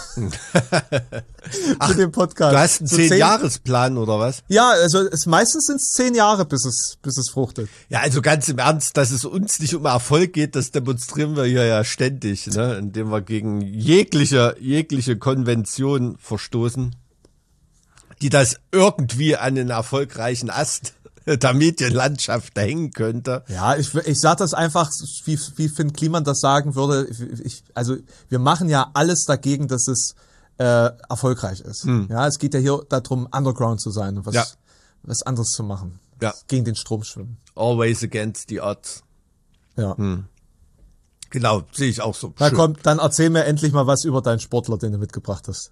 Ach, Mit dem Podcast. Du hast einen So zehn-Jahres-Plan oder was? Ja, also es, meistens sind es zehn Jahre, bis es, bis es fruchtet. Ja, also ganz im Ernst, dass es uns nicht um Erfolg geht, das demonstrieren wir hier ja ständig, ne? Indem wir gegen jegliche, jegliche Konvention verstoßen, die das irgendwie an den erfolgreichen Ast der Medienlandschaft hängen könnte. Ja, ich, ich sage das einfach, wie, wie Finn Kliman das sagen würde. Ich, also wir machen ja alles dagegen, dass es äh, erfolgreich ist. Hm. Ja, es geht ja hier darum, Underground zu sein und was, ja. was anderes zu machen. Ja. Gegen den Strom schwimmen. Always against the odds. Ja. Hm. Genau, sehe ich auch so. Na Schön. komm, dann erzähl mir endlich mal was über deinen Sportler, den du mitgebracht hast.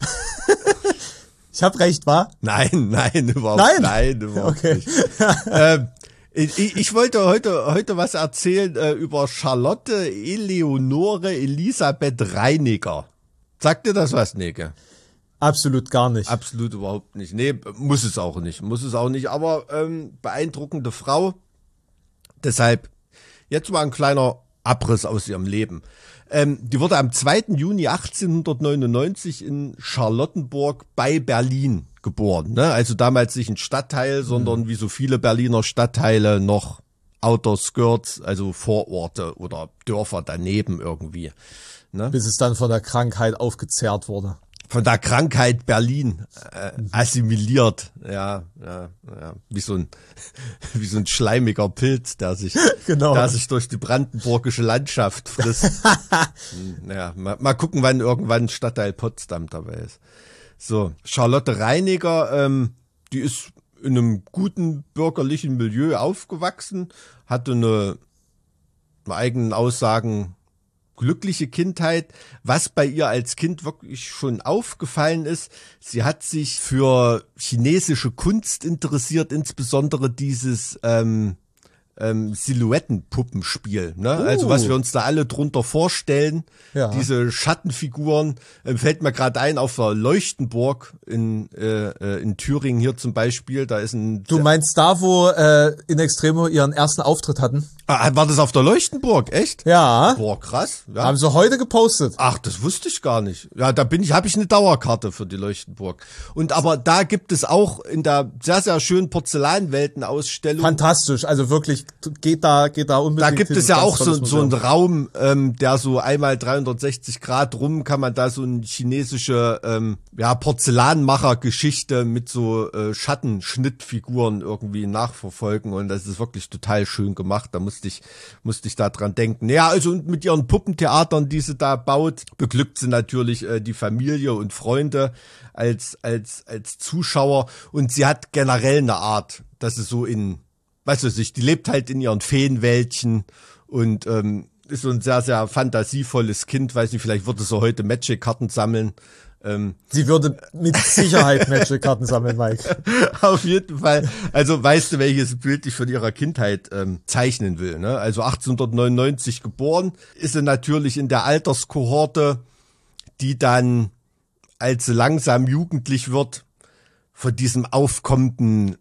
Ich hab recht, wa? Nein, nein, überhaupt Nein? nein, überhaupt Okay. nicht. ähm, ich, ich wollte heute heute was erzählen äh, über Charlotte Eleonore Elisabeth Reiniger. Sagt dir das was, Neke? Absolut gar nicht. Absolut überhaupt nicht. Nee, muss es auch nicht. Muss es auch nicht. Aber ähm, beeindruckende Frau. Deshalb jetzt mal ein kleiner Abriss aus ihrem Leben. Ähm, die wurde am zweiten Juni achtzehnhundertneunundneunzig in Charlottenburg bei Berlin geboren. Ne? Also damals nicht ein Stadtteil, sondern wie so viele Berliner Stadtteile noch Outer Skirts, also Vororte oder Dörfer daneben irgendwie. Ne? Bis es dann von der Krankheit aufgezehrt wurde. Von der Krankheit Berlin äh, assimiliert, ja, ja, ja, wie so ein wie so ein schleimiger Pilz, der sich, Genau. der sich durch die brandenburgische Landschaft frisst. Hm, ja, mal, mal gucken, wann irgendwann Stadtteil Potsdam dabei ist. So, Charlotte Reiniger, ähm, die ist in einem guten bürgerlichen Milieu aufgewachsen, hatte eine, eine eigenen Aussagen glückliche Kindheit. Was bei ihr als Kind wirklich schon aufgefallen ist, sie hat sich für chinesische Kunst interessiert, insbesondere dieses ähm, ähm, Silhouettenpuppenspiel. Ne? Oh. Also was wir uns da alle drunter vorstellen, Ja. diese Schattenfiguren, ähm, fällt mir gerade ein auf der Leuchtenburg in, äh, in Thüringen hier zum Beispiel. Da ist ein Du meinst da, wo äh, In Extremo ihren ersten Auftritt hatten? ah, war das auf der Leuchtenburg, echt? Ja. Boah, krass. Ja. Haben sie heute gepostet. Ach, das wusste ich gar nicht. Ja, da bin ich, habe ich eine Dauerkarte für die Leuchtenburg. Und aber da gibt es auch in der sehr, sehr schönen Porzellanweltenausstellung. Fantastisch, also wirklich ich geht da, geht da unbedingt. Da gibt hin, es ja ganz auch so, tolles so einen Museum. Raum, ähm, der so einmal dreihundertsechzig Grad rum, kann man da so eine chinesische ähm, ja, Porzellanmacher-Geschichte mit so äh, Schattenschnittfiguren irgendwie nachverfolgen und das ist wirklich total schön gemacht. Da musste ich, musste ich da dran denken. Ja, also und mit ihren Puppentheatern, die sie da baut, beglückt sie natürlich äh, die Familie und Freunde als, als, als Zuschauer und sie hat generell eine Art, dass sie so in weißt du sich, die lebt halt in ihren Feenwäldchen und ähm, ist so ein sehr, sehr fantasievolles Kind. Weiß nicht, vielleicht würde sie heute Magic-Karten sammeln. Ähm, Sie würde mit Sicherheit Magic-Karten sammeln, Mike. auf jeden Fall. Also weißt du, welches Bild ich von ihrer Kindheit ähm, zeichnen will. Ne? Also achtzehnhundertneunundneunzig geboren, ist sie natürlich in der Alterskohorte, die dann, als sie langsam jugendlich wird, von diesem aufkommenden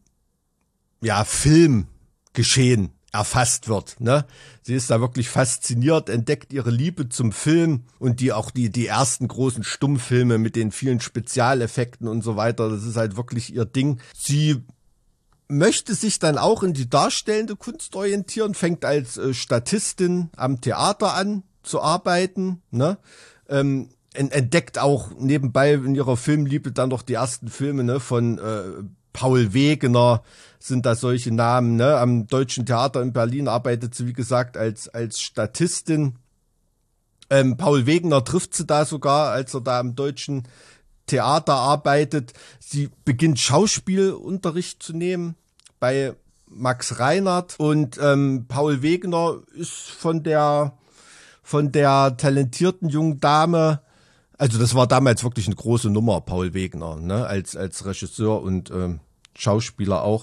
ja, Filmgeschehen erfasst wird, ne? Sie ist da wirklich fasziniert, entdeckt ihre Liebe zum Film und die auch die, die ersten großen Stummfilme mit den vielen Spezialeffekten und so weiter. Das ist halt wirklich ihr Ding. Sie möchte sich dann auch in die darstellende Kunst orientieren, fängt als äh, Statistin am Theater an zu arbeiten, ne? Ähm, entdeckt auch nebenbei in ihrer Filmliebe dann noch die ersten Filme, ne, von äh, Paul Wegener sind da solche Namen, ne? Am Deutschen Theater in Berlin arbeitet sie, wie gesagt, als als Statistin. Ähm, Paul Wegener trifft sie da sogar, als er da am Deutschen Theater arbeitet. Sie beginnt Schauspielunterricht zu nehmen bei Max Reinhardt und ähm, Paul Wegener ist von der von der talentierten jungen Dame, also das war damals wirklich eine große Nummer, Paul Wegener, ne, als als Regisseur und ähm, Schauspieler auch.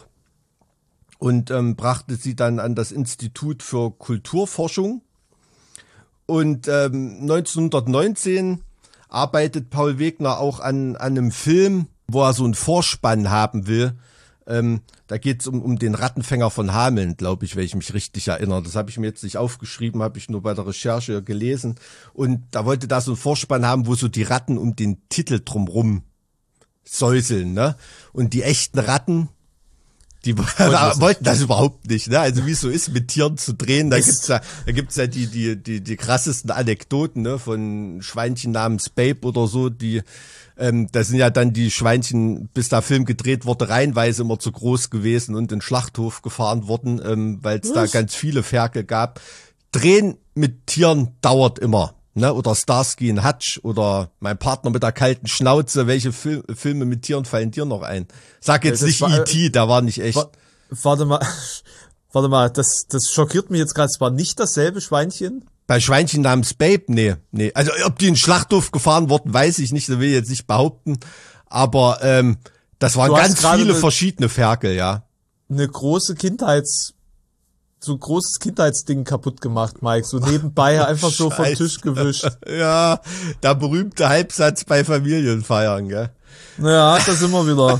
Und ähm, brachte sie dann an das Institut für Kulturforschung. Und ähm, neunzehnhundertneunzehn arbeitet Paul Wegener auch an, an einem Film, wo er so einen Vorspann haben will. Ähm, da geht es um, um den Rattenfänger von Hameln, glaube ich, wenn ich mich richtig erinnere. Das habe ich mir jetzt nicht aufgeschrieben, habe ich nur bei der Recherche gelesen. Und da wollte da so einen Vorspann haben, wo so die Ratten um den Titel drumrum säuseln, ne? Und die echten Ratten, die da, wollten das überhaupt nicht, ne? Also wie es so ist, mit Tieren zu drehen, da gibt's ja, da gibt's ja die, die, die, die krassesten Anekdoten, ne? Von Schweinchen namens Babe oder so, die, ähm, da sind ja dann die Schweinchen, bis der Film gedreht wurde, reihenweise immer zu groß gewesen und in den Schlachthof gefahren worden, ähm, weil es da ganz viele Ferkel gab. Drehen mit Tieren dauert immer. Ne, oder Starsky und Hutch oder Mein Partner mit der kalten Schnauze. Welche Fil- Filme mit Tieren fallen dir noch ein? Sag jetzt Das nicht war, E T, der war nicht echt. Wa- Warte mal, warte mal, das, das schockiert mich jetzt gerade. Es war nicht dasselbe Schweinchen? Bei Schweinchen namens Babe, nee, nee. Also ob die in den Schlachthof gefahren wurden, weiß ich nicht, das will ich jetzt nicht behaupten. Aber ähm, das waren Du hast ganz gerade viele eine- verschiedene Ferkel, ja. Eine große Kindheits, so ein großes Kindheitsding kaputt gemacht, Mike. So nebenbei einfach so vom Scheiße. Tisch gewischt. Ja, der berühmte Halbsatz bei Familienfeiern, gell? Naja, da sind wir wieder.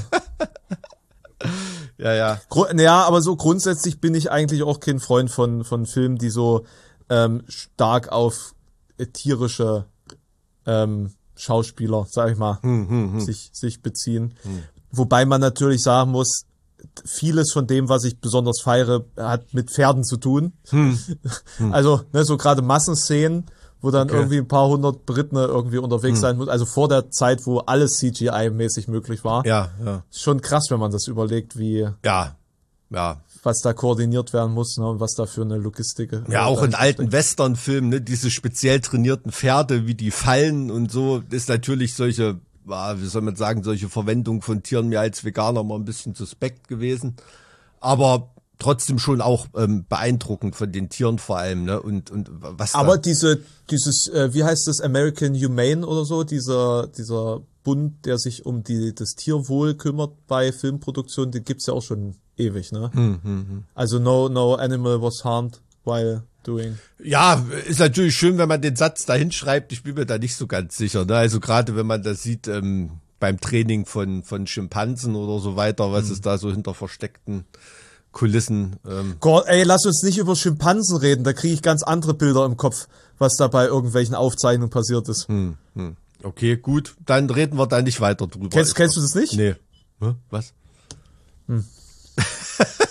Ja, ja. Gru- Ja, aber so grundsätzlich bin ich eigentlich auch kein Freund von, von Filmen, die so ähm, stark auf äh, tierische ähm, Schauspieler, sag ich mal, Hm, hm, hm. sich, sich beziehen. Wobei man natürlich sagen muss, vieles von dem, was ich besonders feiere, hat mit Pferden zu tun. Hm. Also, ne, so gerade Massenszenen, wo dann Okay. irgendwie ein paar hundert Britne irgendwie unterwegs sein muss. Also vor der Zeit, wo alles C G I-mäßig möglich war. Ja, ja. Ist schon krass, wenn man das überlegt, wie, Ja, ja. was da koordiniert werden muss, ne, und was da für eine Logistik. äh, Ja, auch in dahinter alten steckt. Westernfilmen, ne, diese speziell trainierten Pferde, wie die fallen und so, ist natürlich solche, ah, wie soll man sagen, solche Verwendung von Tieren mir als Veganer mal ein bisschen suspekt gewesen. Aber trotzdem schon auch ähm, beeindruckend von den Tieren vor allem, ne? Und und was Aber da, diese, dieses, äh, wie heißt das, American Humane oder so, dieser, dieser Bund, der sich um die, das Tierwohl kümmert bei Filmproduktionen, den gibt's ja auch schon ewig, ne? hm, hm, hm. Also no, no animal was harmed while doing. Ja, ist natürlich schön, wenn man den Satz da hinschreibt. Ich bin mir da nicht so ganz sicher, ne? Also gerade wenn man das sieht ähm, beim Training von von Schimpansen oder so weiter, was ist da so hinter versteckten Kulissen. Ähm, Gott, ey, lass uns nicht über Schimpansen reden, da kriege ich ganz andere Bilder im Kopf, was da bei irgendwelchen Aufzeichnungen passiert ist. hm, hm. Okay, gut, dann reden wir da nicht weiter drüber. Kennst, kennst du das nicht? Nee. Hä? Was?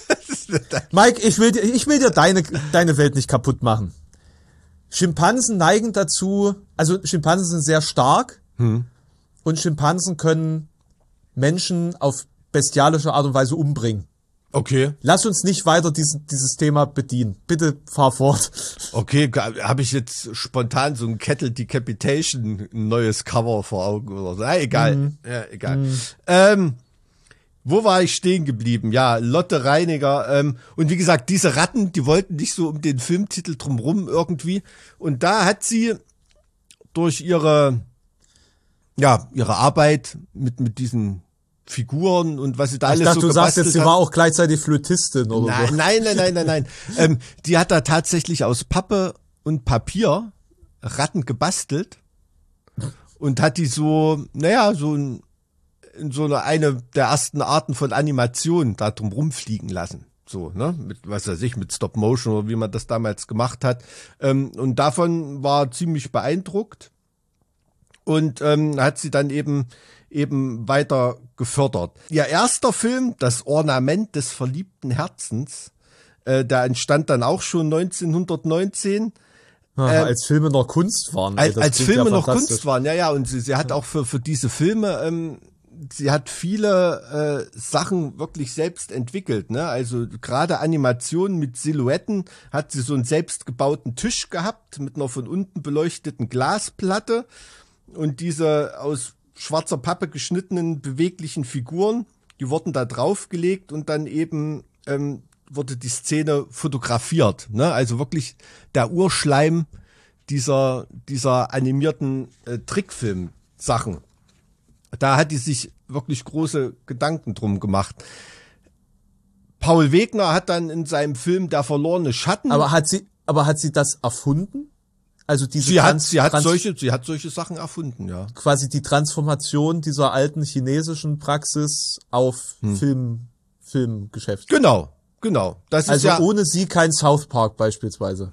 Mike, ich will dir, ich will dir deine, deine Welt nicht kaputt machen. Schimpansen neigen dazu, also Schimpansen sind sehr stark hm. und Schimpansen können Menschen auf bestialische Art und Weise umbringen. Okay. Lass uns nicht weiter diesen, dieses Thema bedienen. Bitte fahr fort. Okay, habe ich jetzt spontan so ein Kettle Decapitation, ein neues Cover vor Augen oder so. Na, egal. Mm. Ja, egal. Mm. Ähm, wo war ich stehen geblieben? Ja, Lotte Reiniger. Ähm, und wie gesagt, diese Ratten, die wollten nicht so um den Filmtitel drumrum irgendwie. Und da hat sie durch ihre, ja, ihre Arbeit mit, mit diesen Figuren und was sie da ich alles dachte, so du sagst jetzt, sie hat. war auch gleichzeitig Flötistin oder nein, so. Nein, nein, nein, nein, nein. ähm, die hat da tatsächlich aus Pappe und Papier Ratten gebastelt und hat die so, naja, so in, in so eine, eine der ersten Arten von Animation da drum rumfliegen lassen. So, ne, mit, was weiß ich, mit Stop Motion oder wie man das damals gemacht hat. Ähm, und davon war ziemlich beeindruckt und ähm, hat sie dann eben eben weiter gefördert. Ihr erster Film, Das Ornament des verliebten Herzens, äh, der entstand dann auch schon neunzehnhundertneunzehn. Ach, ähm, als Filme noch Kunst waren. Ey, als als Filme ja noch Kunst waren, ja, ja. Und sie, sie hat auch für für diese Filme, ähm, sie hat viele äh, Sachen wirklich selbst entwickelt. Ne? Also gerade Animationen mit Silhouetten hat sie so einen selbstgebauten Tisch gehabt mit einer von unten beleuchteten Glasplatte und diese aus schwarzer Pappe geschnittenen, beweglichen Figuren, die wurden da draufgelegt und dann eben ähm, wurde die Szene fotografiert. Ne? Also wirklich der Urschleim dieser, dieser animierten äh, Trickfilm-Sachen. Da hat die sich wirklich große Gedanken drum gemacht. Paul Wegener hat dann in seinem Film Der verlorene Schatten... Aber hat sie, aber hat sie das erfunden? Also diese sie hat, Trans- sie hat Trans- solche, sie hat solche Sachen erfunden, ja. Quasi die Transformation dieser alten chinesischen Praxis auf hm. Film, Filmgeschäft. Genau, genau. Das ist also ja, ohne sie kein South Park beispielsweise.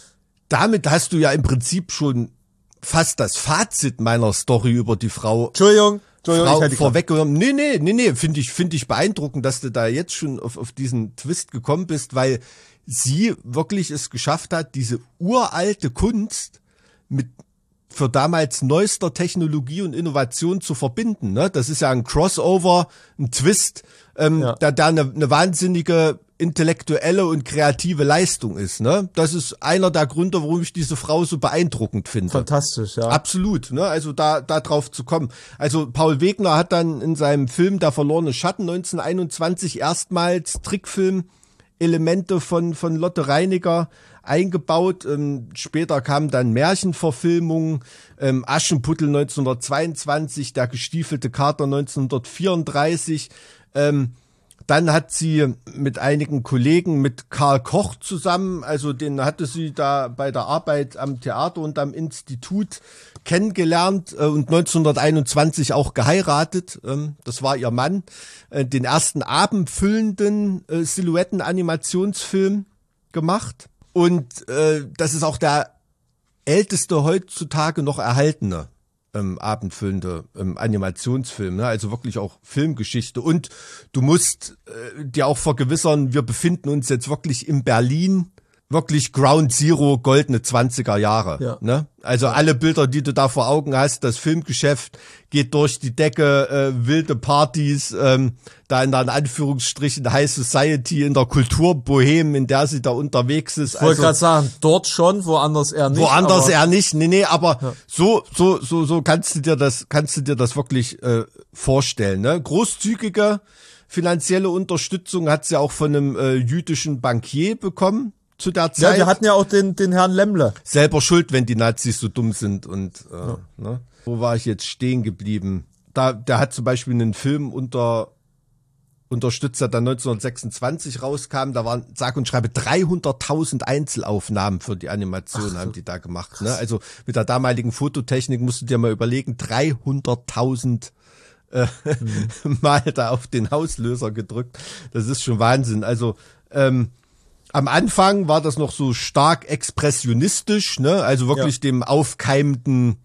Damit hast du ja im Prinzip schon fast das Fazit meiner Story über die Frau, Entschuldigung, Entschuldigung Frau vorweggenommen. Nee, nee, nee, nee, finde ich, finde ich beeindruckend, dass du da jetzt schon auf, auf diesen Twist gekommen bist, weil sie wirklich es geschafft hat, diese uralte Kunst mit für damals neuester Technologie und Innovation zu verbinden. Ne? Das ist ja ein Crossover, ein Twist, ähm, ja. da da eine, eine wahnsinnige intellektuelle und kreative Leistung ist. Ne? Das ist einer der Gründe, warum ich diese Frau so beeindruckend finde. Fantastisch, ja. Absolut, ne? Also da da drauf zu kommen. Also Paul Wegener hat dann in seinem Film Der verlorene Schatten neunzehnhunderteinundzwanzig erstmals Trickfilm Elemente von von Lotte Reiniger eingebaut. Ähm, später kamen dann Märchenverfilmungen, ähm, Aschenputtel neunzehnhundertzweiundzwanzig, Der gestiefelte Kater neunzehnhundertvierunddreißig. Ähm, dann hat sie mit einigen Kollegen, mit Karl Koch zusammen, also den hatte sie da bei der Arbeit am Theater und am Institut kennengelernt äh, und neunzehnhunderteinundzwanzig auch geheiratet. Ähm, das war ihr Mann. Äh, den ersten abendfüllenden äh, Silhouetten-Animationsfilm gemacht. Und äh, das ist auch der älteste heutzutage noch erhaltene ähm, abendfüllende ähm, Animationsfilm, ne? Also wirklich auch Filmgeschichte. Und du musst äh, dir auch vergewissern, wir befinden uns jetzt wirklich in Berlin, wirklich Ground Zero, goldene zwanziger Jahre. Ja. Ne? Also alle Bilder, die du da vor Augen hast, das Filmgeschäft geht durch die Decke, äh, wilde Partys, ähm, da in der in Anführungsstrichen High Society, in der Kulturboheme, in der sie da unterwegs ist. Ich wollte also, gerade sagen, dort schon, woanders eher nicht. Woanders eher nicht, nee, nee, aber ja. so, so, so, so kannst du dir das, kannst du dir das wirklich äh, vorstellen. Ne? Großzügige finanzielle Unterstützung hat sie auch von einem äh, jüdischen Bankier bekommen. Zu der Zeit. Ja, wir hatten ja auch den, den Herrn Lemmle. Selber schuld, wenn die Nazis so dumm sind und, äh, ja. ne? Wo war ich jetzt stehen geblieben? Da, der hat zum Beispiel einen Film unter, unterstützt, der dann neunzehnhundertsechsundzwanzig rauskam. Da waren, sag und schreibe, dreihunderttausend Einzelaufnahmen für die Animation Ach, haben die da gemacht, ne? Also, mit der damaligen Fototechnik musst du dir mal überlegen, dreihunderttausend äh, mhm. Mal da auf den Auslöser gedrückt. Das ist schon Wahnsinn. Also, ähm, am Anfang war das noch so stark expressionistisch, ne? Also wirklich ja. dem aufkeimenden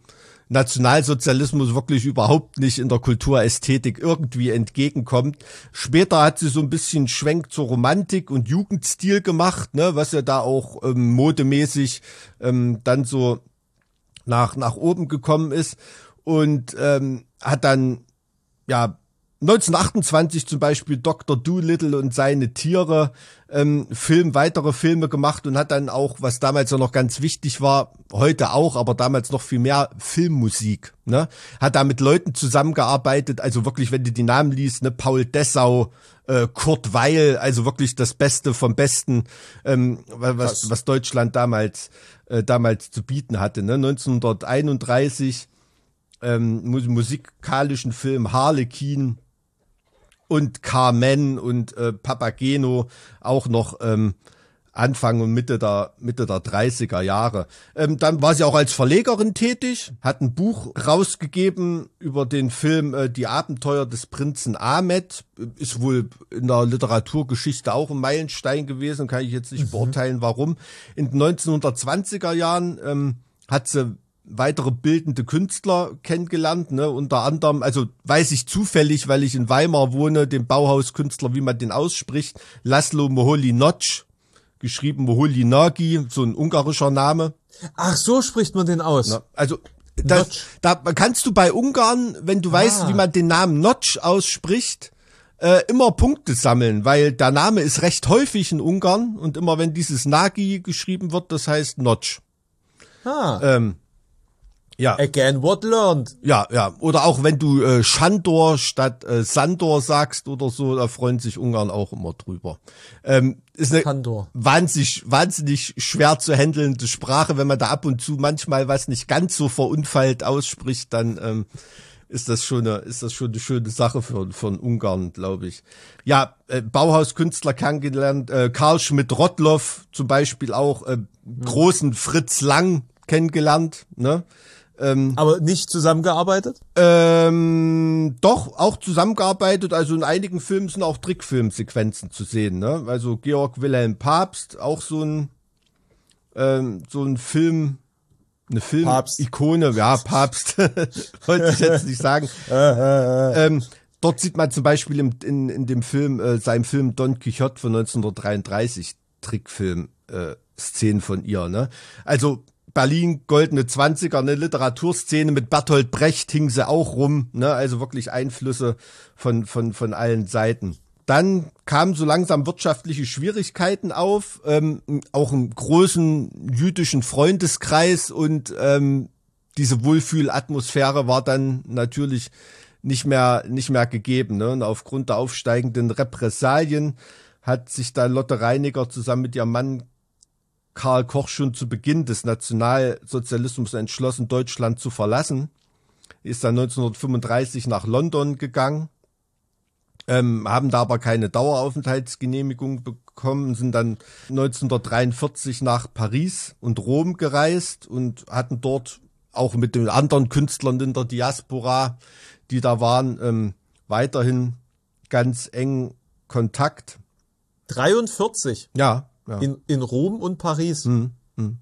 Nationalsozialismus wirklich überhaupt nicht in der Kulturästhetik irgendwie entgegenkommt. Später hat sie so ein bisschen Schwenk zur Romantik und Jugendstil gemacht, ne, was ja da auch ähm, modemäßig ähm, dann so nach nach oben gekommen ist und ähm, hat dann ja neunzehnhundertachtundzwanzig zum Beispiel Doktor Dolittle und seine Tiere, ähm, Film, weitere Filme gemacht und hat dann auch, was damals ja noch ganz wichtig war, heute auch, aber damals noch viel mehr, Filmmusik, ne? Hat da mit Leuten zusammengearbeitet, also wirklich, wenn du die Namen liest, ne, Paul Dessau, äh, Kurt Weill, also wirklich das Beste vom Besten, ähm, was, was Deutschland damals, äh, damals zu bieten hatte, ne? neunzehnhunderteinunddreißig, ähm, musikalischen Film Harlekin und Carmen und äh, Papageno auch noch ähm, Anfang und Mitte der Mitte der dreißiger Jahre. Ähm, dann war sie auch als Verlegerin tätig, hat ein Buch rausgegeben über den Film äh, Die Abenteuer des Prinzen Ahmed. Ist wohl in der Literaturgeschichte auch ein Meilenstein gewesen, kann ich jetzt nicht mhm. beurteilen, warum. In den neunzehnhundertzwanziger Jahren ähm, hat sie weitere bildende Künstler kennengelernt, ne, unter anderem, also weiß ich zufällig, weil ich in Weimar wohne, den Bauhauskünstler, wie man den ausspricht, Laszlo Moholy-Nagy, geschrieben Moholy-Nagy, so ein ungarischer Name. Ach, so spricht man den aus. Na, also da, da kannst du bei Ungarn, wenn du ah. weißt, wie man den Namen Nagy ausspricht, äh, immer Punkte sammeln, weil der Name ist recht häufig in Ungarn und immer wenn dieses Nagy geschrieben wird, das heißt Nagy. Ah. Ähm, Ja. Again, what learned. Ja, ja. Oder auch wenn du äh, Schandor statt äh, Sandor sagst oder so, da freuen sich Ungarn auch immer drüber. Ähm, ist eine Schandor. wahnsinnig, wahnsinnig schwer zu handelnde Sprache. Wenn man da ab und zu manchmal was nicht ganz so verunfallt ausspricht, dann ähm, ist das schon eine, ist das schon eine schöne Sache für, für Ungarn, glaube ich. Ja, äh, Bauhauskünstler kennengelernt, äh, Karl Schmidt-Rottloff zum Beispiel auch, äh, mhm. großen Fritz Lang kennengelernt, ne? Ähm, Aber nicht zusammengearbeitet? Ähm, doch, auch zusammengearbeitet. Also in einigen Filmen sind auch Trickfilmsequenzen zu sehen, ne? Also Georg Wilhelm Pabst, auch so ein, ähm, so ein Film, eine Film-Ikone. Ja, Papst, wollte ich jetzt nicht sagen. ähm, dort sieht man zum Beispiel im, in, in dem Film, äh, seinem Film Don Quixote von neunzehnhundertdreiunddreißig, Trickfilm, äh, Szenen von ihr, ne? Also, Berlin, goldene Zwanziger, eine Literaturszene mit Bertolt Brecht hing sie auch rum, ne, also wirklich Einflüsse von, von, von allen Seiten. Dann kamen so langsam wirtschaftliche Schwierigkeiten auf, ähm, auch einen großen jüdischen Freundeskreis und ähm, diese Wohlfühlatmosphäre war dann natürlich nicht mehr, nicht mehr gegeben, ne, und aufgrund der aufsteigenden Repressalien hat sich da Lotte Reiniger zusammen mit ihrem Mann Karl Koch schon zu Beginn des Nationalsozialismus entschlossen, Deutschland zu verlassen. Ist dann neunzehnhundertfünfunddreißig nach London gegangen, ähm, haben da aber keine Daueraufenthaltsgenehmigung bekommen, sind dann neunzehnhundertdreiundvierzig nach Paris und Rom gereist und hatten dort auch mit den anderen Künstlern in der Diaspora, die da waren, ähm, weiterhin ganz eng Kontakt. dreiundvierzig? Ja. Ja. In, in Rom und Paris. Hm, hm.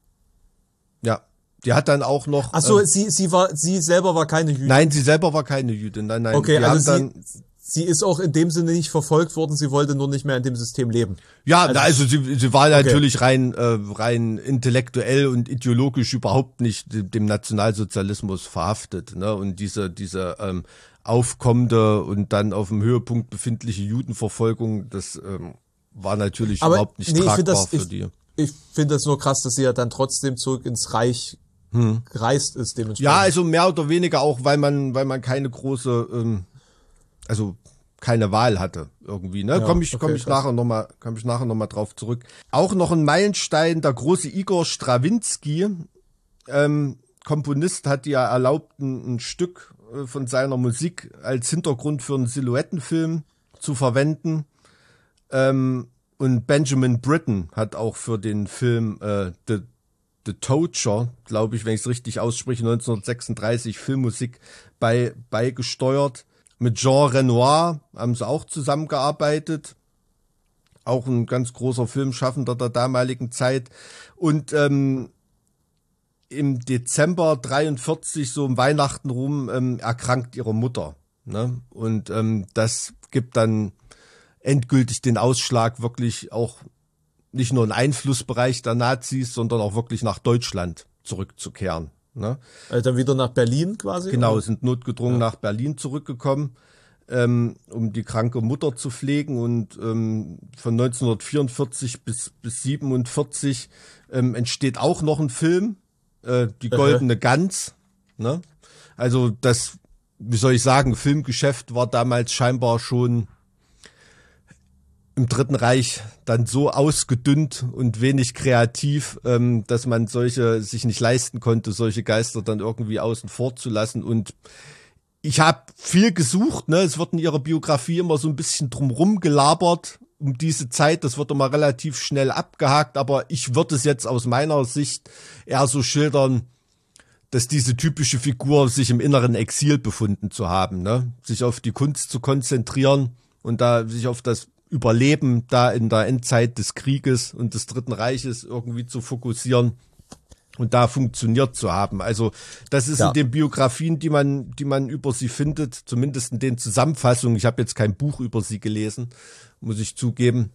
Ja, die hat dann auch noch. Ach so, ähm, sie sie war sie selber war keine Jüdin. Nein, sie selber war keine Jüdin. Nein, nein. Okay, die also haben sie, dann, sie ist auch in dem Sinne nicht verfolgt worden. Sie wollte nur nicht mehr in dem System leben. Ja, also, also sie sie war okay. natürlich rein äh, rein intellektuell und ideologisch überhaupt nicht dem Nationalsozialismus verhaftet, ne? Und diese diese ähm, aufkommende und dann auf dem Höhepunkt befindliche Judenverfolgung, das ähm, war natürlich aber überhaupt nicht nee, tragbar das, für ich, die. Ich finde das nur krass, dass sie ja dann trotzdem zurück ins Reich hm. gereist ist, dementsprechend. Ja, also mehr oder weniger auch, weil man, weil man keine große, ähm, also keine Wahl hatte irgendwie. Ne, ja, komme ich, okay, komme ich krass. nachher noch mal, komme ich nachher noch mal drauf zurück. Auch noch ein Meilenstein: der große Igor Strawinski, ähm, Komponist, hat ja erlaubt, ein, ein Stück von seiner Musik als Hintergrund für einen Silhouettenfilm zu verwenden. Ähm, und Benjamin Britten hat auch für den Film äh, The, The Torture, glaube ich, wenn ich es richtig ausspreche, neunzehnhundertsechsunddreißig Filmmusik bei beigesteuert. Mit Jean Renoir haben sie auch zusammengearbeitet. Auch ein ganz großer Filmschaffender der damaligen Zeit. Und ähm, im Dezember dreiundvierzig, so um Weihnachten rum, ähm, erkrankt ihre Mutter. Ne? Und ähm, das gibt dann endgültig den Ausschlag, wirklich auch nicht nur einen Einflussbereich der Nazis, sondern auch wirklich nach Deutschland zurückzukehren. Ne? Also dann wieder nach Berlin quasi? Genau, oder? sind notgedrungen ja. nach Berlin zurückgekommen, ähm, um die kranke Mutter zu pflegen. Und ähm, von neunzehnhundertvierundvierzig bis, bis siebenundvierzig ähm, entsteht auch noch ein Film, äh, Die Goldene Gans. Ne? Also das, wie soll ich sagen, Filmgeschäft war damals scheinbar schon im Dritten Reich dann so ausgedünnt und wenig kreativ, ähm, dass man solche sich nicht leisten konnte, solche Geister dann irgendwie außen vor zu lassen. Und ich habe viel gesucht, ne? Es wird in ihrer Biografie immer so ein bisschen drumrum gelabert um diese Zeit. Das wird immer relativ schnell abgehakt, aber ich würde es jetzt aus meiner Sicht eher so schildern, dass diese typische Figur sich im inneren Exil befunden zu haben, ne? Sich auf die Kunst zu konzentrieren und da sich auf das Überleben da in der Endzeit des Krieges und des Dritten Reiches irgendwie zu fokussieren und da funktioniert zu haben. Also das ist ja. in den Biografien, die man, die man über sie findet, zumindest in den Zusammenfassungen. Ich habe jetzt kein Buch über sie gelesen, muss ich zugeben.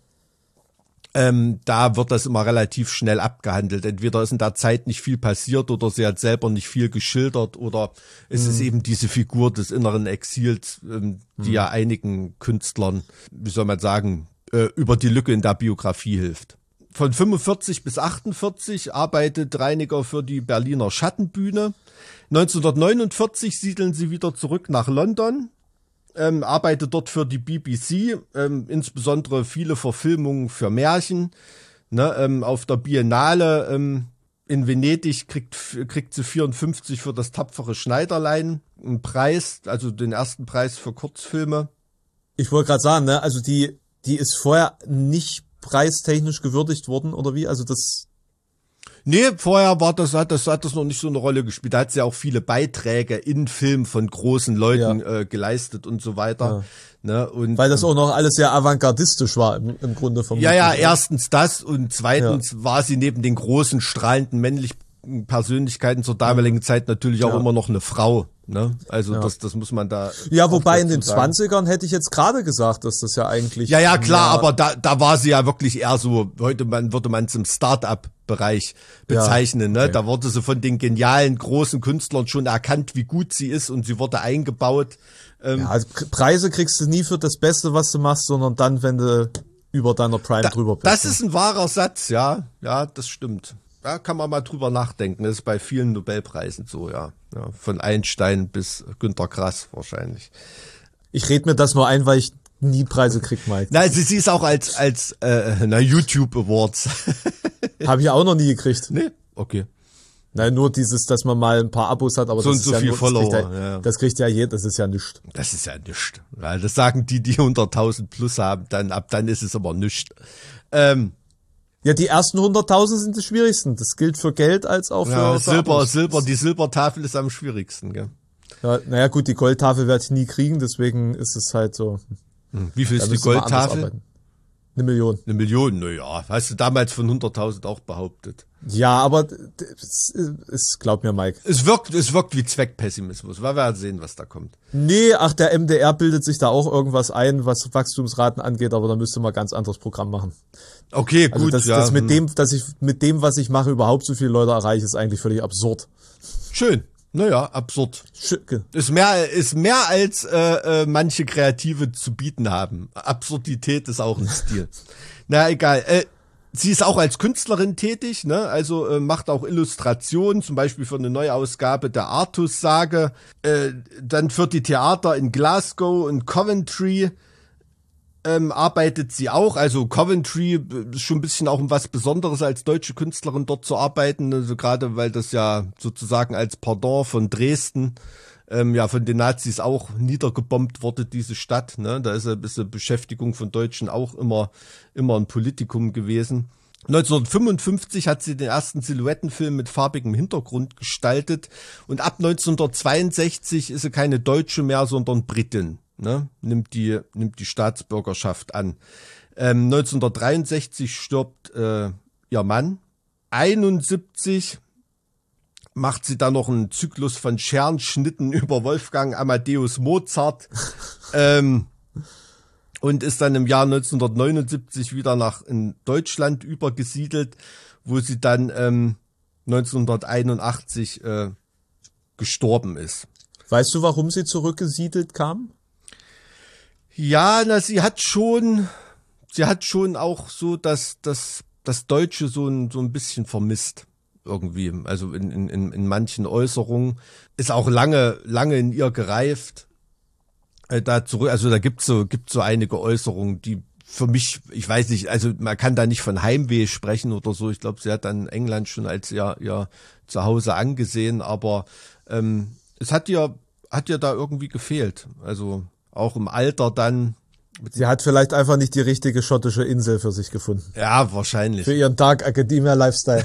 Ähm, da wird das immer relativ schnell abgehandelt. Entweder ist in der Zeit nicht viel passiert oder sie hat selber nicht viel geschildert oder es mhm. ist eben diese Figur des inneren Exils, ähm, die mhm. ja einigen Künstlern, wie soll man sagen, äh, über die Lücke in der Biografie hilft. Von fünfundvierzig bis achtundvierzig arbeitet Reinecker für die Berliner Schattenbühne. neunzehnhundertneunundvierzig siedeln sie wieder zurück nach London. Ähm, arbeitet dort für die B B C, ähm, insbesondere viele Verfilmungen für Märchen. Ne, ähm, auf der Biennale ähm, in Venedig kriegt, kriegt sie vierundfünfzig für das tapfere Schneiderlein einen Preis, also den ersten Preis für Kurzfilme. Ich wollte gerade sagen, ne, also die, die ist vorher nicht preistechnisch gewürdigt worden, oder wie? Also das... Nee, vorher war das, hat das, hat das noch nicht so eine Rolle gespielt. Da hat sie ja auch viele Beiträge in Filmen von großen Leuten ja. äh, geleistet und so weiter. Ja. Ne, und, weil das auch noch alles sehr avantgardistisch war im, im Grunde vom. Ja, ja, erstens das und zweitens ja. war sie neben den großen, strahlenden männlichen Persönlichkeiten zur damaligen Zeit natürlich auch ja. immer noch eine Frau. Ne? Also ja. das, das muss man da. Ja, wobei in den sagen. zwanzigern hätte ich jetzt gerade gesagt, dass das ja eigentlich. Ja, ja, klar, aber da, da war sie ja wirklich eher so, heute man, würde man es im Start-up-Bereich bezeichnen. Ja, okay. Ne? Da wurde sie von den genialen, großen Künstlern schon erkannt, wie gut sie ist und sie wurde eingebaut. Ähm, ja, also Preise kriegst du nie für das Beste, was du machst, sondern dann, wenn du über deiner Prime da, drüber bist. Das ist ein wahrer Satz, ja. Ja, das stimmt. Da kann man mal drüber nachdenken. Das ist bei vielen Nobelpreisen so, ja. ja von Einstein bis Günter Grass wahrscheinlich. Ich rede mir das nur ein, weil ich nie Preise krieg, Mike. Nein, sie, sie ist auch als, als äh, na, YouTube Awards. Habe ich auch noch nie gekriegt. Nee, okay. Nein, nur dieses, dass man mal ein paar Abos hat, aber so das und ist so ja viel nur, Follower. Das kriegt ja, ja. das kriegt ja jeder, das ist ja nichts. Das ist ja nichts. Weil das sagen die, die hunderttausend plus haben, dann ab dann ist es aber nichts. Ähm, Ja, die ersten hunderttausend sind die schwierigsten. Das gilt für Geld als auch für, ja, für Silber, Abos. Silber, die Silbertafel ist am schwierigsten, gell? Ja, naja, gut, die Goldtafel werde ich nie kriegen, deswegen ist es halt so. Wie viel ist die Goldtafel? Eine Million. Eine Million, naja. Hast du damals von hunderttausend auch behauptet. Ja, aber es, es glaub mir, Mike. Es wirkt, es wirkt wie Zweckpessimismus. Wir werden sehen, was da kommt. Nee, ach, der M D R bildet sich da auch irgendwas ein, was Wachstumsraten angeht, aber da müsste man ein ganz anderes Programm machen. Okay, also gut, das, ja. Das mit dem, dass ich mit dem, was ich mache, überhaupt so viele Leute erreiche, ist eigentlich völlig absurd. Schön. Naja, absurd. Schicke. Ist mehr, ist mehr als äh, äh, manche Kreative zu bieten haben. Absurdität ist auch ein Stil. Na egal. Äh, sie ist auch als Künstlerin tätig, ne? Also äh, macht auch Illustrationen, zum Beispiel für eine Neuausgabe der Artus-Sage. Äh, dann für die Theater in Glasgow und Coventry. Ähm, arbeitet sie auch, also Coventry ist schon ein bisschen auch was Besonderes als deutsche Künstlerin dort zu arbeiten, also gerade weil das ja sozusagen als Pardon von Dresden ähm, ja von den Nazis auch niedergebombt wurde, diese Stadt, ne, da ist eine bisschen Beschäftigung von Deutschen auch immer immer ein Politikum gewesen. neunzehnhundertfünfundfünfzig hat sie den ersten Silhouettenfilm mit farbigem Hintergrund gestaltet und ab neunzehnhundertzweiundsechzig ist sie keine Deutsche mehr, sondern Britin. Ne, nimmt die nimmt die Staatsbürgerschaft an. Ähm, neunzehnhundertdreiundsechzig stirbt äh, ihr Mann. einundsiebzig macht sie dann noch einen Zyklus von Scherenschnitten über Wolfgang Amadeus Mozart ähm, und ist dann im Jahr neunzehnhundertneunundsiebzig wieder nach in Deutschland übergesiedelt, wo sie dann ähm, neunzehnhunderteinundachtzig äh, gestorben ist. Weißt du, warum sie zurückgesiedelt kam? Ja, na, sie hat schon, sie hat schon auch so das, das, das Deutsche so ein, so ein bisschen vermisst. Irgendwie, also in, in, in manchen Äußerungen. Ist auch lange, lange in ihr gereift. Äh, da zurück, also da gibt's so, gibt's so einige Äußerungen, die für mich, ich weiß nicht, also man kann da nicht von Heimweh sprechen oder so. Ich glaube, sie hat dann England schon als ihr, ihr Zuhause angesehen, aber ähm, es hat ihr, hat ihr da irgendwie gefehlt. Also auch im Alter dann. Sie hat vielleicht einfach nicht die richtige schottische Insel für sich gefunden. Ja, wahrscheinlich. Für ihren Dark Academia Lifestyle.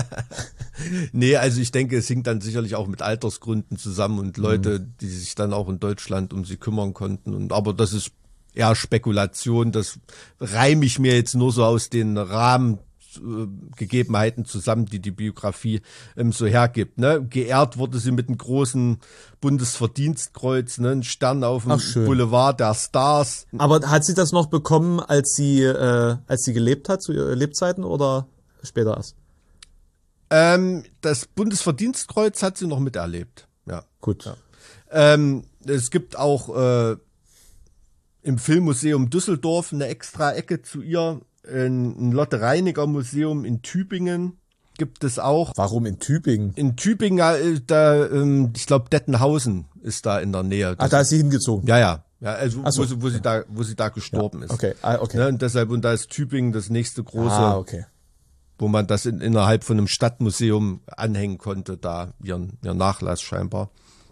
Nee, also ich denke, es hing dann sicherlich auch mit Altersgründen zusammen und Leute, mhm. die sich dann auch in Deutschland um sie kümmern konnten. Und aber das ist eher Spekulation, das reime ich mir jetzt nur so aus den Rahmengegebenheiten zusammen, die die Biografie ähm, so hergibt. Ne? Geehrt wurde sie mit einem großen Bundesverdienstkreuz, ne? Ein Stern auf dem Boulevard der Stars. Aber hat sie das noch bekommen, als sie äh, als sie gelebt hat, zu ihren Lebzeiten oder später erst? Ähm, das Bundesverdienstkreuz hat sie noch miterlebt. Ja, gut. Ja. Ähm, es gibt auch äh, im Filmmuseum Düsseldorf eine extra Ecke zu ihr. Ein Lotte-Reiniger-Museum in Tübingen gibt es auch. Warum in Tübingen? In Tübingen, äh, da, ähm, ich glaube, Dettenhausen ist da in der Nähe. Ach, da ist sie hingezogen? Ja, ja. Ja, also so. wo, sie, wo sie da, wo sie da gestorben ja. ist. Okay, ah, okay. Ne, und deshalb, und da ist Tübingen das nächste große, ah, okay. wo man das in, innerhalb von einem Stadtmuseum anhängen konnte, da ihren, ihren Nachlass scheinbar.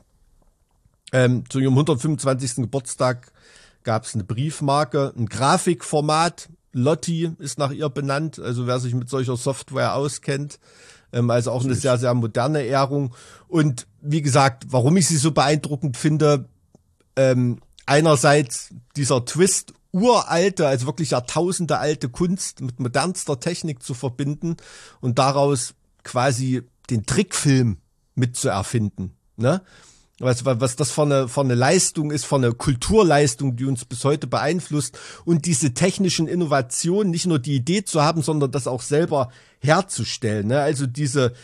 Ähm, zu ihrem hundertfünfundzwanzigsten Geburtstag gab es eine Briefmarke, ein Grafikformat. Lotti ist nach ihr benannt, also wer sich mit solcher Software auskennt, ähm, also auch eine sehr, sehr moderne Ehrung. Und wie gesagt, warum ich sie so beeindruckend finde, ähm, einerseits dieser Twist, uralte, also wirklich Jahrtausende alte Kunst mit modernster Technik zu verbinden und daraus quasi den Trickfilm mitzuerfinden, ne? Was, was das für eine, für eine Leistung ist, für eine Kulturleistung, die uns bis heute beeinflusst und diese technischen Innovationen, nicht nur die Idee zu haben, sondern das auch selber herzustellen, ne? Also diese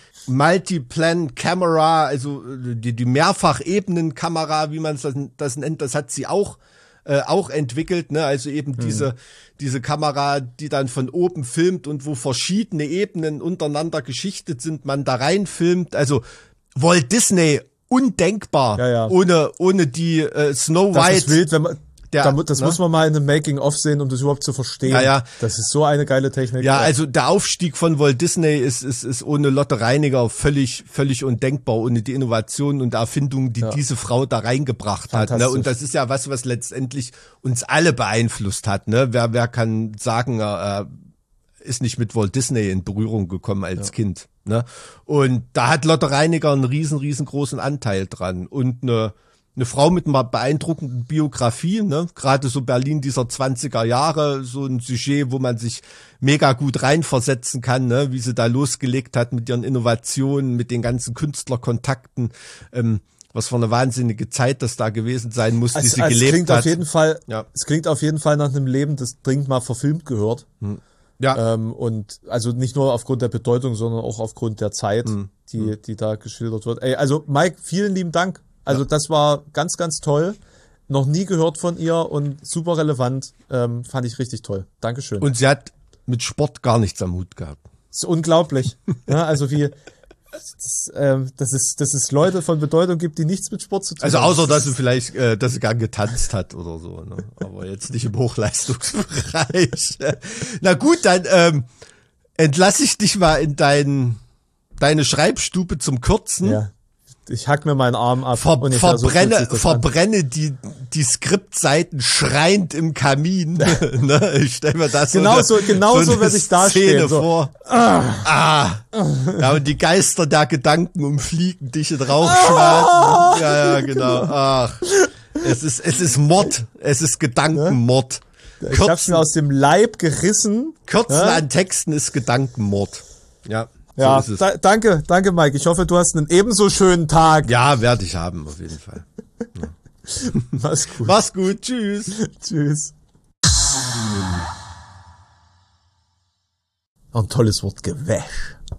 Multiplan-Camera, also die, die Mehrfachebenen-Kamera, wie man das, das nennt, das hat sie auch äh, auch entwickelt, ne? Also eben mhm. diese diese Kamera, die dann von oben filmt und wo verschiedene Ebenen untereinander geschichtet sind, man da rein filmt. Also Walt Disney undenkbar, ja, ja. ohne ohne die äh, Snow White. Das ist wild, wenn man, der, da, das ne? muss man mal in einem Making-of sehen, um das überhaupt zu verstehen. Ja, ja. Das ist so eine geile Technik. Ja, also der Aufstieg von Walt Disney ist ist ist ohne Lotte Reiniger völlig völlig undenkbar, ohne die Innovationen und Erfindungen, die ja. diese Frau da reingebracht hat. Ne? Und das ist ja was, was letztendlich uns alle beeinflusst hat. Ne? Wer wer kann sagen, er äh, ist nicht mit Walt Disney in Berührung gekommen als ja. Kind. Ne? Und da hat Lotte Reiniger einen riesen, riesengroßen Anteil dran. Und eine, eine Frau mit einer beeindruckenden Biografie, ne? Gerade so Berlin dieser zwanziger Jahre, so ein Sujet, wo man sich mega gut reinversetzen kann, ne? Wie sie da losgelegt hat mit ihren Innovationen, mit den ganzen Künstlerkontakten, ähm, was für eine wahnsinnige Zeit das da gewesen sein muss, also, die sie also gelebt es klingt hat. Auf jeden Fall, ja. Es klingt auf jeden Fall nach einem Leben, das dringend mal verfilmt gehört. Hm. Ja. Ähm, und also nicht nur aufgrund der Bedeutung, sondern auch aufgrund der Zeit, mhm. die die da geschildert wird. Ey, also Mike, vielen lieben Dank. Also ja. das war ganz, ganz toll. Noch nie gehört von ihr und super relevant. Ähm, fand ich richtig toll. Dankeschön. Und sie hat mit Sport gar nichts am Hut gehabt. Das ist unglaublich. Ja, also wie das, ähm, dass es dass es Leute von Bedeutung gibt, die nichts mit Sport zu tun haben. Also außer, dass sie vielleicht, äh, dass sie gern getanzt hat oder so, ne? Aber jetzt nicht im Hochleistungsbereich. Na gut, dann ähm, entlasse ich dich mal in dein, deine Schreibstube zum Kürzen. Ja. Ich hack mir meinen Arm ab. Ver und verbrenne so verbrenne die die Skriptseiten schreiend im Kamin. Ne? Ich stell mir das genau so, so genau so, so werde ich da stehen. So. Vor. Ah. ah. Ja, und die Geister der Gedanken umfliegen dich in Rauchschwaden. Ah. Ja, ja, genau. Ach. Es ist es ist Mord. Es ist Gedankenmord. Ich Kürzen, hab's mir aus dem Leib gerissen. Kürzen ja? an Texten ist Gedankenmord. Ja. Ja, ist es. da, danke, danke Mike. Ich hoffe, du hast einen ebenso schönen Tag. Ja, werde ich haben, auf jeden Fall. Mach's gut. Mach's gut, tschüss. Tschüss. Ein tolles Wort, Gewäsch.